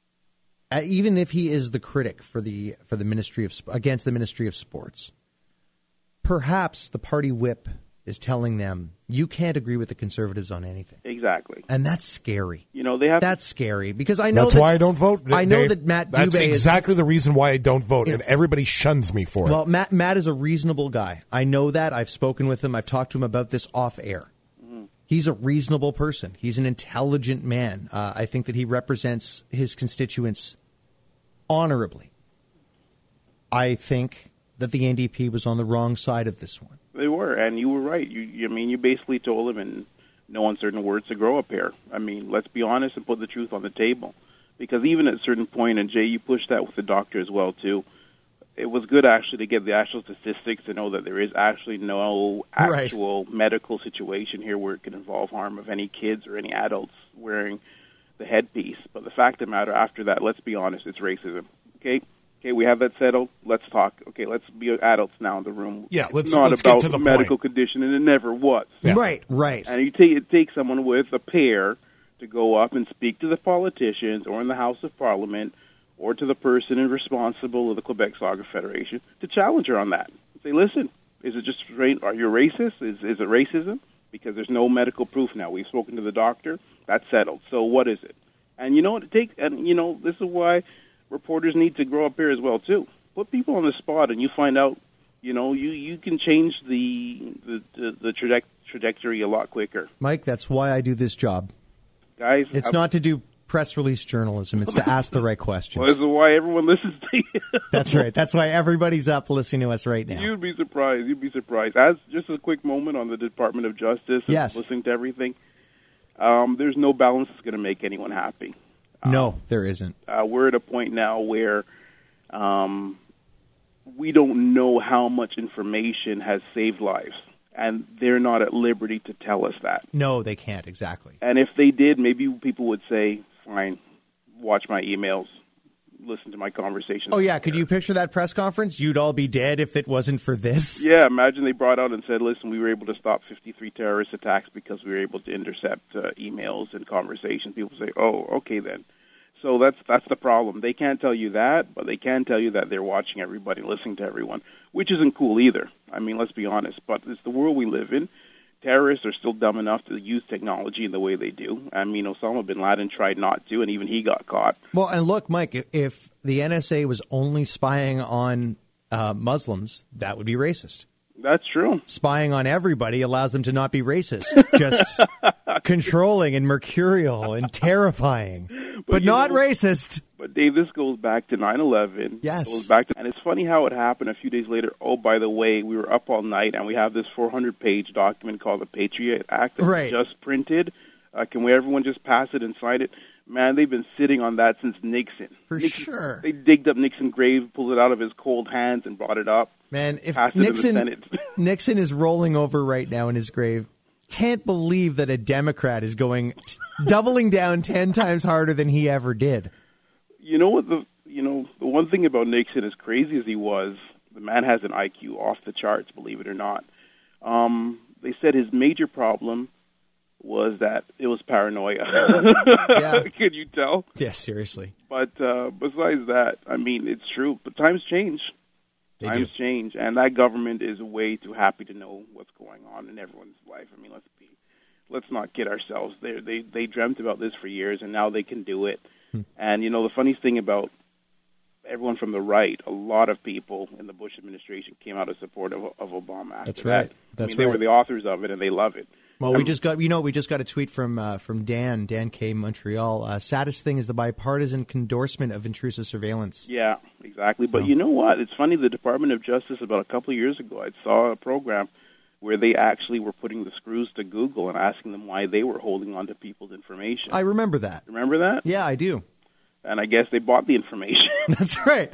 [SPEAKER 1] uh, even if he is the critic for the for the Ministry of Sp- against the Ministry of Sports, perhaps the party whip is telling them you can't agree with the Conservatives on anything,
[SPEAKER 15] Exactly.
[SPEAKER 1] and that's scary.
[SPEAKER 15] You know, they have
[SPEAKER 1] That's scary because I know
[SPEAKER 2] That's
[SPEAKER 1] that,
[SPEAKER 2] why I don't vote.
[SPEAKER 1] I know
[SPEAKER 2] Dave.
[SPEAKER 1] that Matt
[SPEAKER 2] That's
[SPEAKER 1] Dubé
[SPEAKER 2] exactly
[SPEAKER 1] is,
[SPEAKER 2] the reason why I don't vote,
[SPEAKER 1] Yeah.
[SPEAKER 2] and everybody shuns me for
[SPEAKER 1] well,
[SPEAKER 2] it.
[SPEAKER 1] Matt Matt is a reasonable guy. I know that. I've spoken with him. I've talked to him about this off air. He's a reasonable person. He's an intelligent man. Uh, I think that he represents his constituents honorably. I think that the N D P was on the wrong side of this one.
[SPEAKER 15] They were, and you were right. You, you I mean, you basically told him in no uncertain words to grow up here. I mean, let's be honest and put the truth on the table. Because even at a certain point, and Jay, you pushed that with the doctor as well, too, it was good actually to get the actual statistics to know that there is actually no actual right. medical situation here where it could involve harm of any kids or any adults wearing the headpiece. But the fact of the matter, after that, let's be honest, it's racism. Okay? Okay, we have that settled. Let's talk. Okay, let's be adults now in the room.
[SPEAKER 2] Yeah, let's,
[SPEAKER 15] it's not
[SPEAKER 2] let's
[SPEAKER 15] about
[SPEAKER 2] get to the
[SPEAKER 15] medical
[SPEAKER 2] point.
[SPEAKER 15] condition, and it never was.
[SPEAKER 2] Yeah.
[SPEAKER 1] Right, right.
[SPEAKER 15] And you take, it takes someone with a pair to go up and speak to the politicians or in the House of Parliament or to the person responsible of the Quebec Soccer Federation to challenge her on that. Say, listen, is it just straight, are you racist? Is, is it racism? Because there's no medical proof now. We've spoken to the doctor. That's settled. So what is it? And you know what it takes, and you know, this is why reporters need to grow up here as well, too. Put people on the spot and you find out, you know, you, you can change the, the, the, the traje- trajectory a lot quicker.
[SPEAKER 1] Mike, that's why I do this job.
[SPEAKER 15] Guys,
[SPEAKER 1] It's
[SPEAKER 15] have-
[SPEAKER 1] not to do press release journalism. It's to ask the right questions.
[SPEAKER 15] Well, this is why everyone listens to you.
[SPEAKER 1] That's right. That's why everybody's up listening to us right now.
[SPEAKER 15] You'd be surprised. You'd be surprised. As just a quick moment on the Department of Justice and
[SPEAKER 1] Yes.
[SPEAKER 15] listening to everything, um, there's no balance that's going to make anyone happy.
[SPEAKER 1] No, there isn't.
[SPEAKER 15] Uh, we're at a point now where um, we don't know how much information has saved lives, and they're not at liberty to tell us that.
[SPEAKER 1] No, they can't, exactly.
[SPEAKER 15] And if they did, maybe people would say, fine, watch my emails, listen to my conversations.
[SPEAKER 1] Oh, yeah. Could you picture that press conference? You'd all be dead if it wasn't for this.
[SPEAKER 15] Yeah, imagine they brought out and said, listen, we were able to stop fifty-three terrorist attacks because we were able to intercept uh, emails and conversations. People say, oh, okay then. So that's that's the problem. They can't tell you that, but they can tell you that they're watching everybody, listening to everyone, which isn't cool either. I mean, let's be honest. But it's the world we live in. Terrorists are still dumb enough to use technology in the way they do. I mean, Osama bin Laden tried not to, and even he got caught.
[SPEAKER 1] Well, and look, Mike, if the N S A was only spying on uh, Muslims, that would be racist.
[SPEAKER 15] That's true.
[SPEAKER 1] Spying on everybody allows them to not be racist, just controlling and mercurial and terrifying, but,
[SPEAKER 15] But you
[SPEAKER 1] not
[SPEAKER 15] know-
[SPEAKER 1] racist.
[SPEAKER 15] But, Dave, this goes back to nine eleven.
[SPEAKER 1] Yes.
[SPEAKER 15] It goes back to, and it's funny how it happened a few days later. Oh, by the way, we were up all night, and we have this four hundred page document called the Patriot Act that
[SPEAKER 1] Right.
[SPEAKER 15] we just printed. Uh, can we everyone just pass it and sign it? Man, they've been sitting on that since Nixon.
[SPEAKER 1] For
[SPEAKER 15] Nixon,
[SPEAKER 1] sure.
[SPEAKER 15] They digged up Nixon's grave, pulled it out of his cold hands, and brought it up.
[SPEAKER 1] Man, if
[SPEAKER 15] passed it in the
[SPEAKER 1] Nixon
[SPEAKER 15] Senate.
[SPEAKER 1] Nixon is rolling over right now in his grave, can't believe that a Democrat is going doubling down ten times harder than he ever did.
[SPEAKER 15] You know what the you know the one thing about Nixon, as crazy as he was, the man has an I Q off the charts, believe it or not. Um, they said his major problem was that it was paranoia.
[SPEAKER 1] Yeah.
[SPEAKER 15] Can you tell?
[SPEAKER 1] Yeah, seriously.
[SPEAKER 15] But uh, besides that, I mean, it's true. But times change.
[SPEAKER 1] They
[SPEAKER 15] times
[SPEAKER 1] do.
[SPEAKER 15] change, and that government is way too happy to know what's going on in everyone's life. I mean, let's be, let's not kid ourselves. They they they dreamt about this for years, and now they can do it.
[SPEAKER 1] Hmm.
[SPEAKER 15] And you know, the funny thing about everyone from the right, a lot of people in the Bush administration came out in support of, of Obama. After
[SPEAKER 1] That's right.
[SPEAKER 15] That.
[SPEAKER 1] That's
[SPEAKER 15] I mean, they
[SPEAKER 1] right.
[SPEAKER 15] were the authors of it, and they love it.
[SPEAKER 1] Well, we
[SPEAKER 15] Um,
[SPEAKER 1] just got you know we just got a tweet from uh, from Dan Dan K Montreal. Uh, saddest thing is the bipartisan endorsement of intrusive surveillance.
[SPEAKER 15] Yeah, exactly. But
[SPEAKER 1] So-
[SPEAKER 15] you know what? It's funny. The Department of Justice, about a couple of years ago, I saw a program where they actually were putting the screws to Google and asking them why they were holding on to people's information.
[SPEAKER 1] I remember that.
[SPEAKER 15] Remember that?
[SPEAKER 1] Yeah, I do.
[SPEAKER 15] And I guess they bought the information.
[SPEAKER 1] That's right.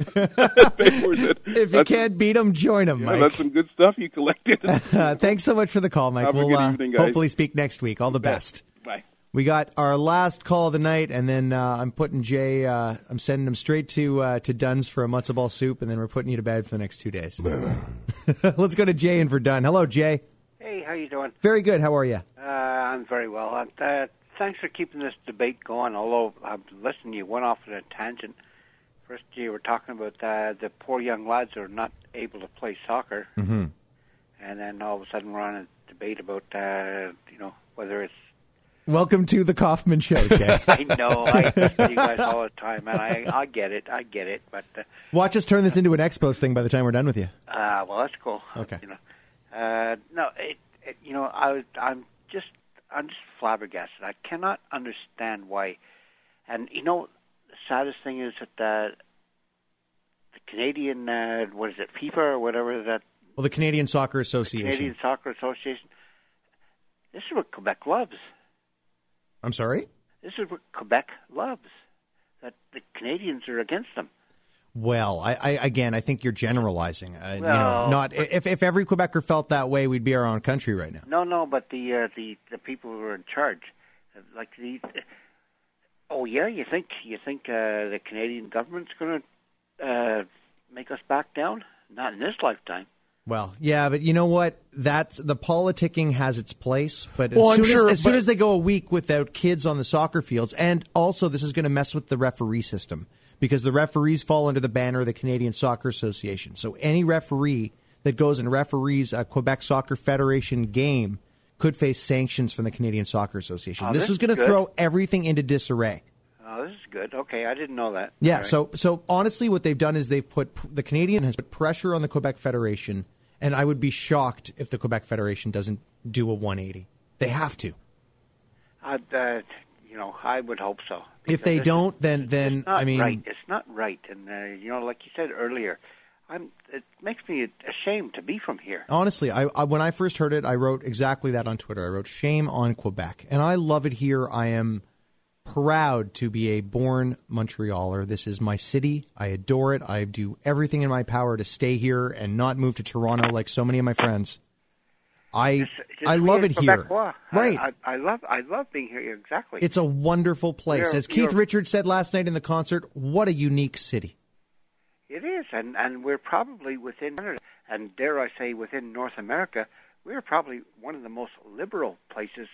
[SPEAKER 1] If you can't beat them, join them,
[SPEAKER 15] Yeah,
[SPEAKER 1] Mike.
[SPEAKER 15] that's some good stuff you collected.
[SPEAKER 1] Uh, thanks so much for the call, Mike.
[SPEAKER 15] Have a
[SPEAKER 1] we'll
[SPEAKER 15] good
[SPEAKER 1] uh,
[SPEAKER 15] evening, guys.
[SPEAKER 1] hopefully speak next week. All the best.
[SPEAKER 15] Bye.
[SPEAKER 1] We got our last call of the night, and then uh, I'm putting Jay. Uh, I'm sending him straight to uh, to Dunn's for a matzo ball soup, and then we're putting you to bed for the next two days. Let's go to Jay in for Dunn. Hello, Jay.
[SPEAKER 16] Hey, how you doing?
[SPEAKER 1] Very good. How are you?
[SPEAKER 16] Uh, I'm very well. Uh, uh, thanks for keeping this debate going, although I've listened, you went off on a tangent. First, you were talking about uh, the poor young lads who are not able to play soccer,
[SPEAKER 1] Mm-hmm.
[SPEAKER 16] and then all of a sudden we're on a debate about, uh, you know, whether it's...
[SPEAKER 1] Welcome to the Kaufman Show, Jay.
[SPEAKER 16] I know, I listen to you guys all the time, and I, I get it, I get it, but... Uh,
[SPEAKER 1] Watch us turn this into an Expos thing by the time we're done with you.
[SPEAKER 16] Uh, well, that's cool.
[SPEAKER 1] Okay.
[SPEAKER 16] You know, uh, no, it, it, you know, I, was- I'm just, I'm just flabbergasted. I cannot understand why. And you know, the saddest thing is that uh, the Canadian, uh, what is it, FIFA or whatever that
[SPEAKER 1] Well, the Canadian Soccer Association.
[SPEAKER 16] Canadian Soccer Association. This is what Quebec loves.
[SPEAKER 1] I'm sorry?
[SPEAKER 16] This is what Quebec loves. That the Canadians are against them.
[SPEAKER 1] Well, I, I again, I think you're generalizing. Uh, you know,
[SPEAKER 16] Well,
[SPEAKER 1] not if if every Quebecer felt that way, we'd be our own country right now.
[SPEAKER 16] No, no, but the uh, the the people who are in charge, uh, like the. Oh yeah, you think you think uh, the Canadian government's going to uh, make us back down? Not in this lifetime.
[SPEAKER 1] Well, yeah, but you know what? That's the politicking has its place, but
[SPEAKER 2] Well,
[SPEAKER 1] as,
[SPEAKER 2] I'm
[SPEAKER 1] soon,
[SPEAKER 2] sure,
[SPEAKER 1] as, as soon
[SPEAKER 2] but-
[SPEAKER 1] as they go a week without kids on the soccer fields, and also this is going to mess with the referee system because the referees fall under the banner of the Canadian Soccer Association. So any referee that goes and referees a Quebec Soccer Federation game could face sanctions from the Canadian Soccer Association.
[SPEAKER 16] Oh,
[SPEAKER 1] this
[SPEAKER 16] this
[SPEAKER 1] is going to
[SPEAKER 16] is good.
[SPEAKER 1] throw everything into disarray.
[SPEAKER 16] Oh, this is good. Okay, I didn't know that.
[SPEAKER 1] Yeah,
[SPEAKER 16] All right.
[SPEAKER 1] so so honestly, what they've done is they've put the Canadian has put pressure on the Quebec Federation, and I would be shocked if the Quebec Federation doesn't do a one eighty. They have to.
[SPEAKER 16] I'd, uh, you You know, I would hope so.
[SPEAKER 1] If they
[SPEAKER 16] Because
[SPEAKER 1] don't, then then
[SPEAKER 16] it's not
[SPEAKER 1] I mean,
[SPEAKER 16] right. It's not right, and uh, you know, like you said earlier, I'm. It makes me ashamed to be from here.
[SPEAKER 1] honestly, I, I when I first heard it, I wrote exactly that on Twitter. I wrote "Shame on Quebec," and I love it here. I am proud to be a born Montrealer. This is my city. I adore it. I do everything in my power to stay here and not move to Toronto like so many of my friends. I
[SPEAKER 16] Just
[SPEAKER 1] I love
[SPEAKER 16] being
[SPEAKER 1] it here.
[SPEAKER 16] Quebecois.
[SPEAKER 1] Right.
[SPEAKER 16] I, I, I love. I love being here. Exactly.
[SPEAKER 1] It's a wonderful place.
[SPEAKER 16] We're-
[SPEAKER 1] As Keith
[SPEAKER 16] you're-
[SPEAKER 1] Richards said last night in the concert, what a unique city.
[SPEAKER 16] It is, and and we're probably within Canada, and dare I say, within North America, we're probably one of the most liberal places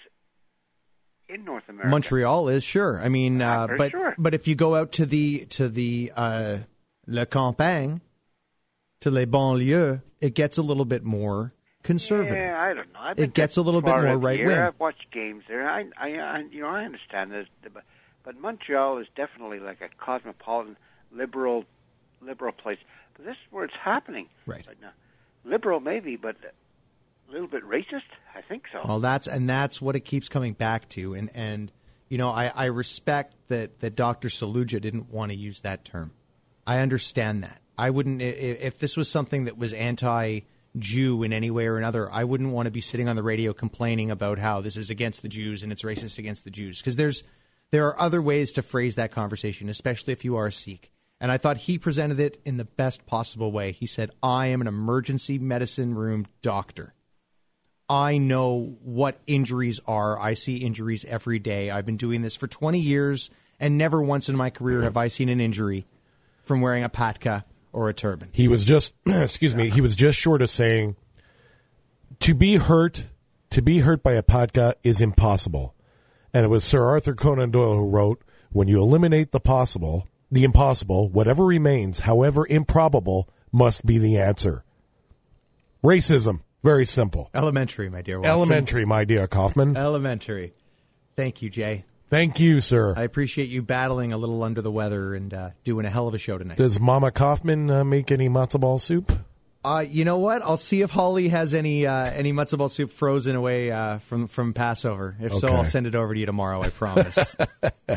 [SPEAKER 16] in North America.
[SPEAKER 1] Montreal is, sure. I mean, uh,
[SPEAKER 16] for
[SPEAKER 1] but
[SPEAKER 16] sure.
[SPEAKER 1] but if you go out to the to the uh, Le Campagne, to les banlieues, it gets a little bit more conservative.
[SPEAKER 16] Yeah, I don't know. I've been
[SPEAKER 1] It gets
[SPEAKER 16] to
[SPEAKER 1] a little bit
[SPEAKER 16] Florida
[SPEAKER 1] more right
[SPEAKER 16] here.
[SPEAKER 1] wing.
[SPEAKER 16] I've watched games there. I, I, I you know, I understand this, but, but Montreal is definitely like a cosmopolitan, liberal, liberal place. But this is where it's happening
[SPEAKER 1] right
[SPEAKER 16] now. Liberal, maybe, but a little bit racist. I think so.
[SPEAKER 1] Well, that's and that's what it keeps coming back to, and and you know, I, I respect that that Doctor Saluja didn't want to use that term. I understand that. I wouldn't i- i- if this was something that was anti-Jew in any way or another. I wouldn't want to be sitting on the radio complaining about how this is against the Jews and it's racist against the Jews, because there's there are other ways to phrase that conversation, especially if you are a Sikh. And I thought he presented it in the best possible way. He said, "I am an emergency medicine room doctor. I know what injuries are. I see injuries every day. I've been doing this for twenty years, and never once in my career have I seen an injury from wearing a patka or a turban."
[SPEAKER 2] He was just, excuse me, he was just short of saying, to be hurt, to be hurt by a patka is impossible. And it was Sir Arthur Conan Doyle who wrote, when you eliminate the possible, the impossible, whatever remains, however improbable, must be the answer. Racism. Very simple.
[SPEAKER 1] Elementary, my dear Watson.
[SPEAKER 2] Elementary, my dear Kaufman.
[SPEAKER 1] Elementary. Thank you, Jay.
[SPEAKER 2] Thank you, sir.
[SPEAKER 1] I appreciate you battling a little under the weather and uh, doing a hell of a show tonight.
[SPEAKER 2] Does Mama Kaufman uh, make any matzo ball soup?
[SPEAKER 1] Uh, you know what? I'll see if Holly has any uh, any matzo ball soup frozen away uh, from from Passover. If so,
[SPEAKER 2] Okay.
[SPEAKER 1] I'll send it over to you tomorrow. I promise.
[SPEAKER 2] uh,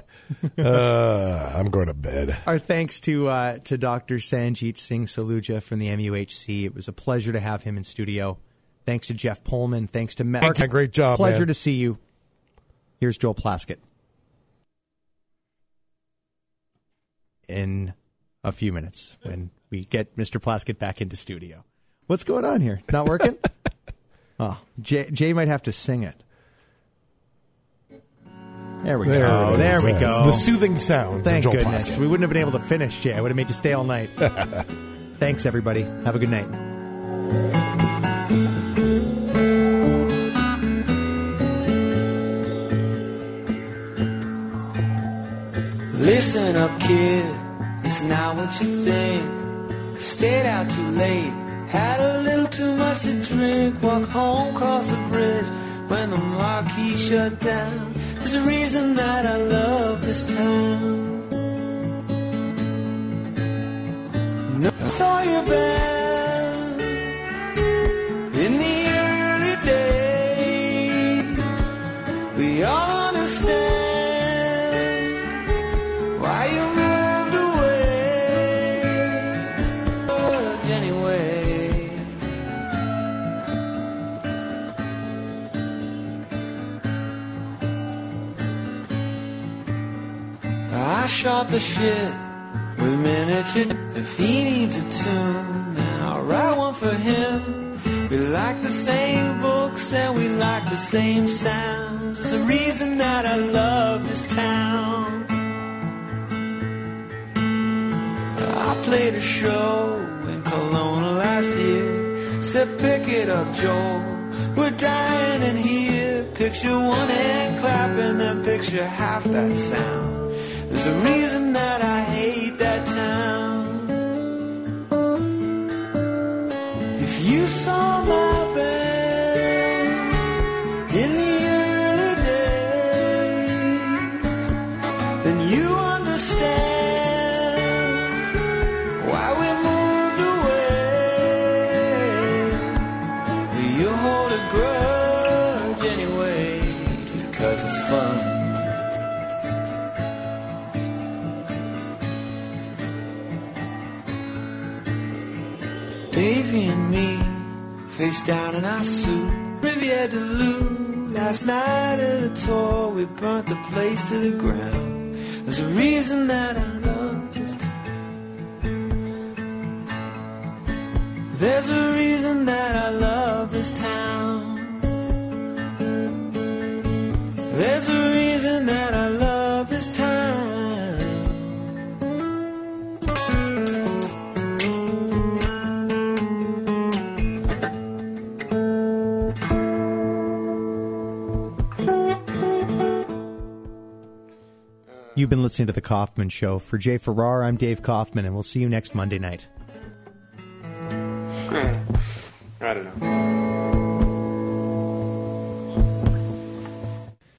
[SPEAKER 2] I'm going to bed.
[SPEAKER 1] Our thanks to uh, to Doctor Sanjeet Singh Saluja from the M U H C. It was a pleasure to have him in studio. Thanks to Jeff Pullman. Thanks to Matt.
[SPEAKER 2] Thank you. Great job,
[SPEAKER 1] Pleasure
[SPEAKER 2] man.
[SPEAKER 1] to see you. Here's Joel Plaskett. In a few minutes when we get Mister Plaskett back into studio. What's going on here? Not working? Oh, Jay, Jay might have to sing it. There we
[SPEAKER 2] There
[SPEAKER 1] go.
[SPEAKER 2] it is.
[SPEAKER 1] There we
[SPEAKER 2] Yes.
[SPEAKER 1] go.
[SPEAKER 2] The soothing sounds
[SPEAKER 1] Thank
[SPEAKER 2] of Joel
[SPEAKER 1] goodness.
[SPEAKER 2] Plaskett.
[SPEAKER 1] We wouldn't have been able to finish, Jay. I would have made you stay all night. Thanks, everybody. Have a good night.
[SPEAKER 17] Listen up, kid, it's not what you think. Stayed out too late, had a little too much to drink. Walk home, cross the bridge when the marquee shut down. There's a reason that I love this town. No, I saw you back in the early days. We all understand why you moved away. Anyway, I shot the shit with miniature. If he needs a tune, then I'll write one for him. We like the same books and we like the same sounds. There's a reason that I love this town. I played a show in Kelowna last year. Said pick it up, Joel, we're dying in here. Picture one hand clapping, then picture half that sound. There's a reason that I hate that town. If you saw my band in the early days, then you understand why we moved away. You hold a grudge anyway, 'cause it's fun. Davy and me, face down in our suit. Riviera de Lou, last night at the tour, we burnt the place to the ground. There's a reason that I love this town. There's a reason that I love this town. There's a reason that I love this town.
[SPEAKER 1] You've been listening to The Kaufman Show. For Jay Farrar, I'm Dave Kaufman, and we'll see you next Monday night.
[SPEAKER 18] I don't know.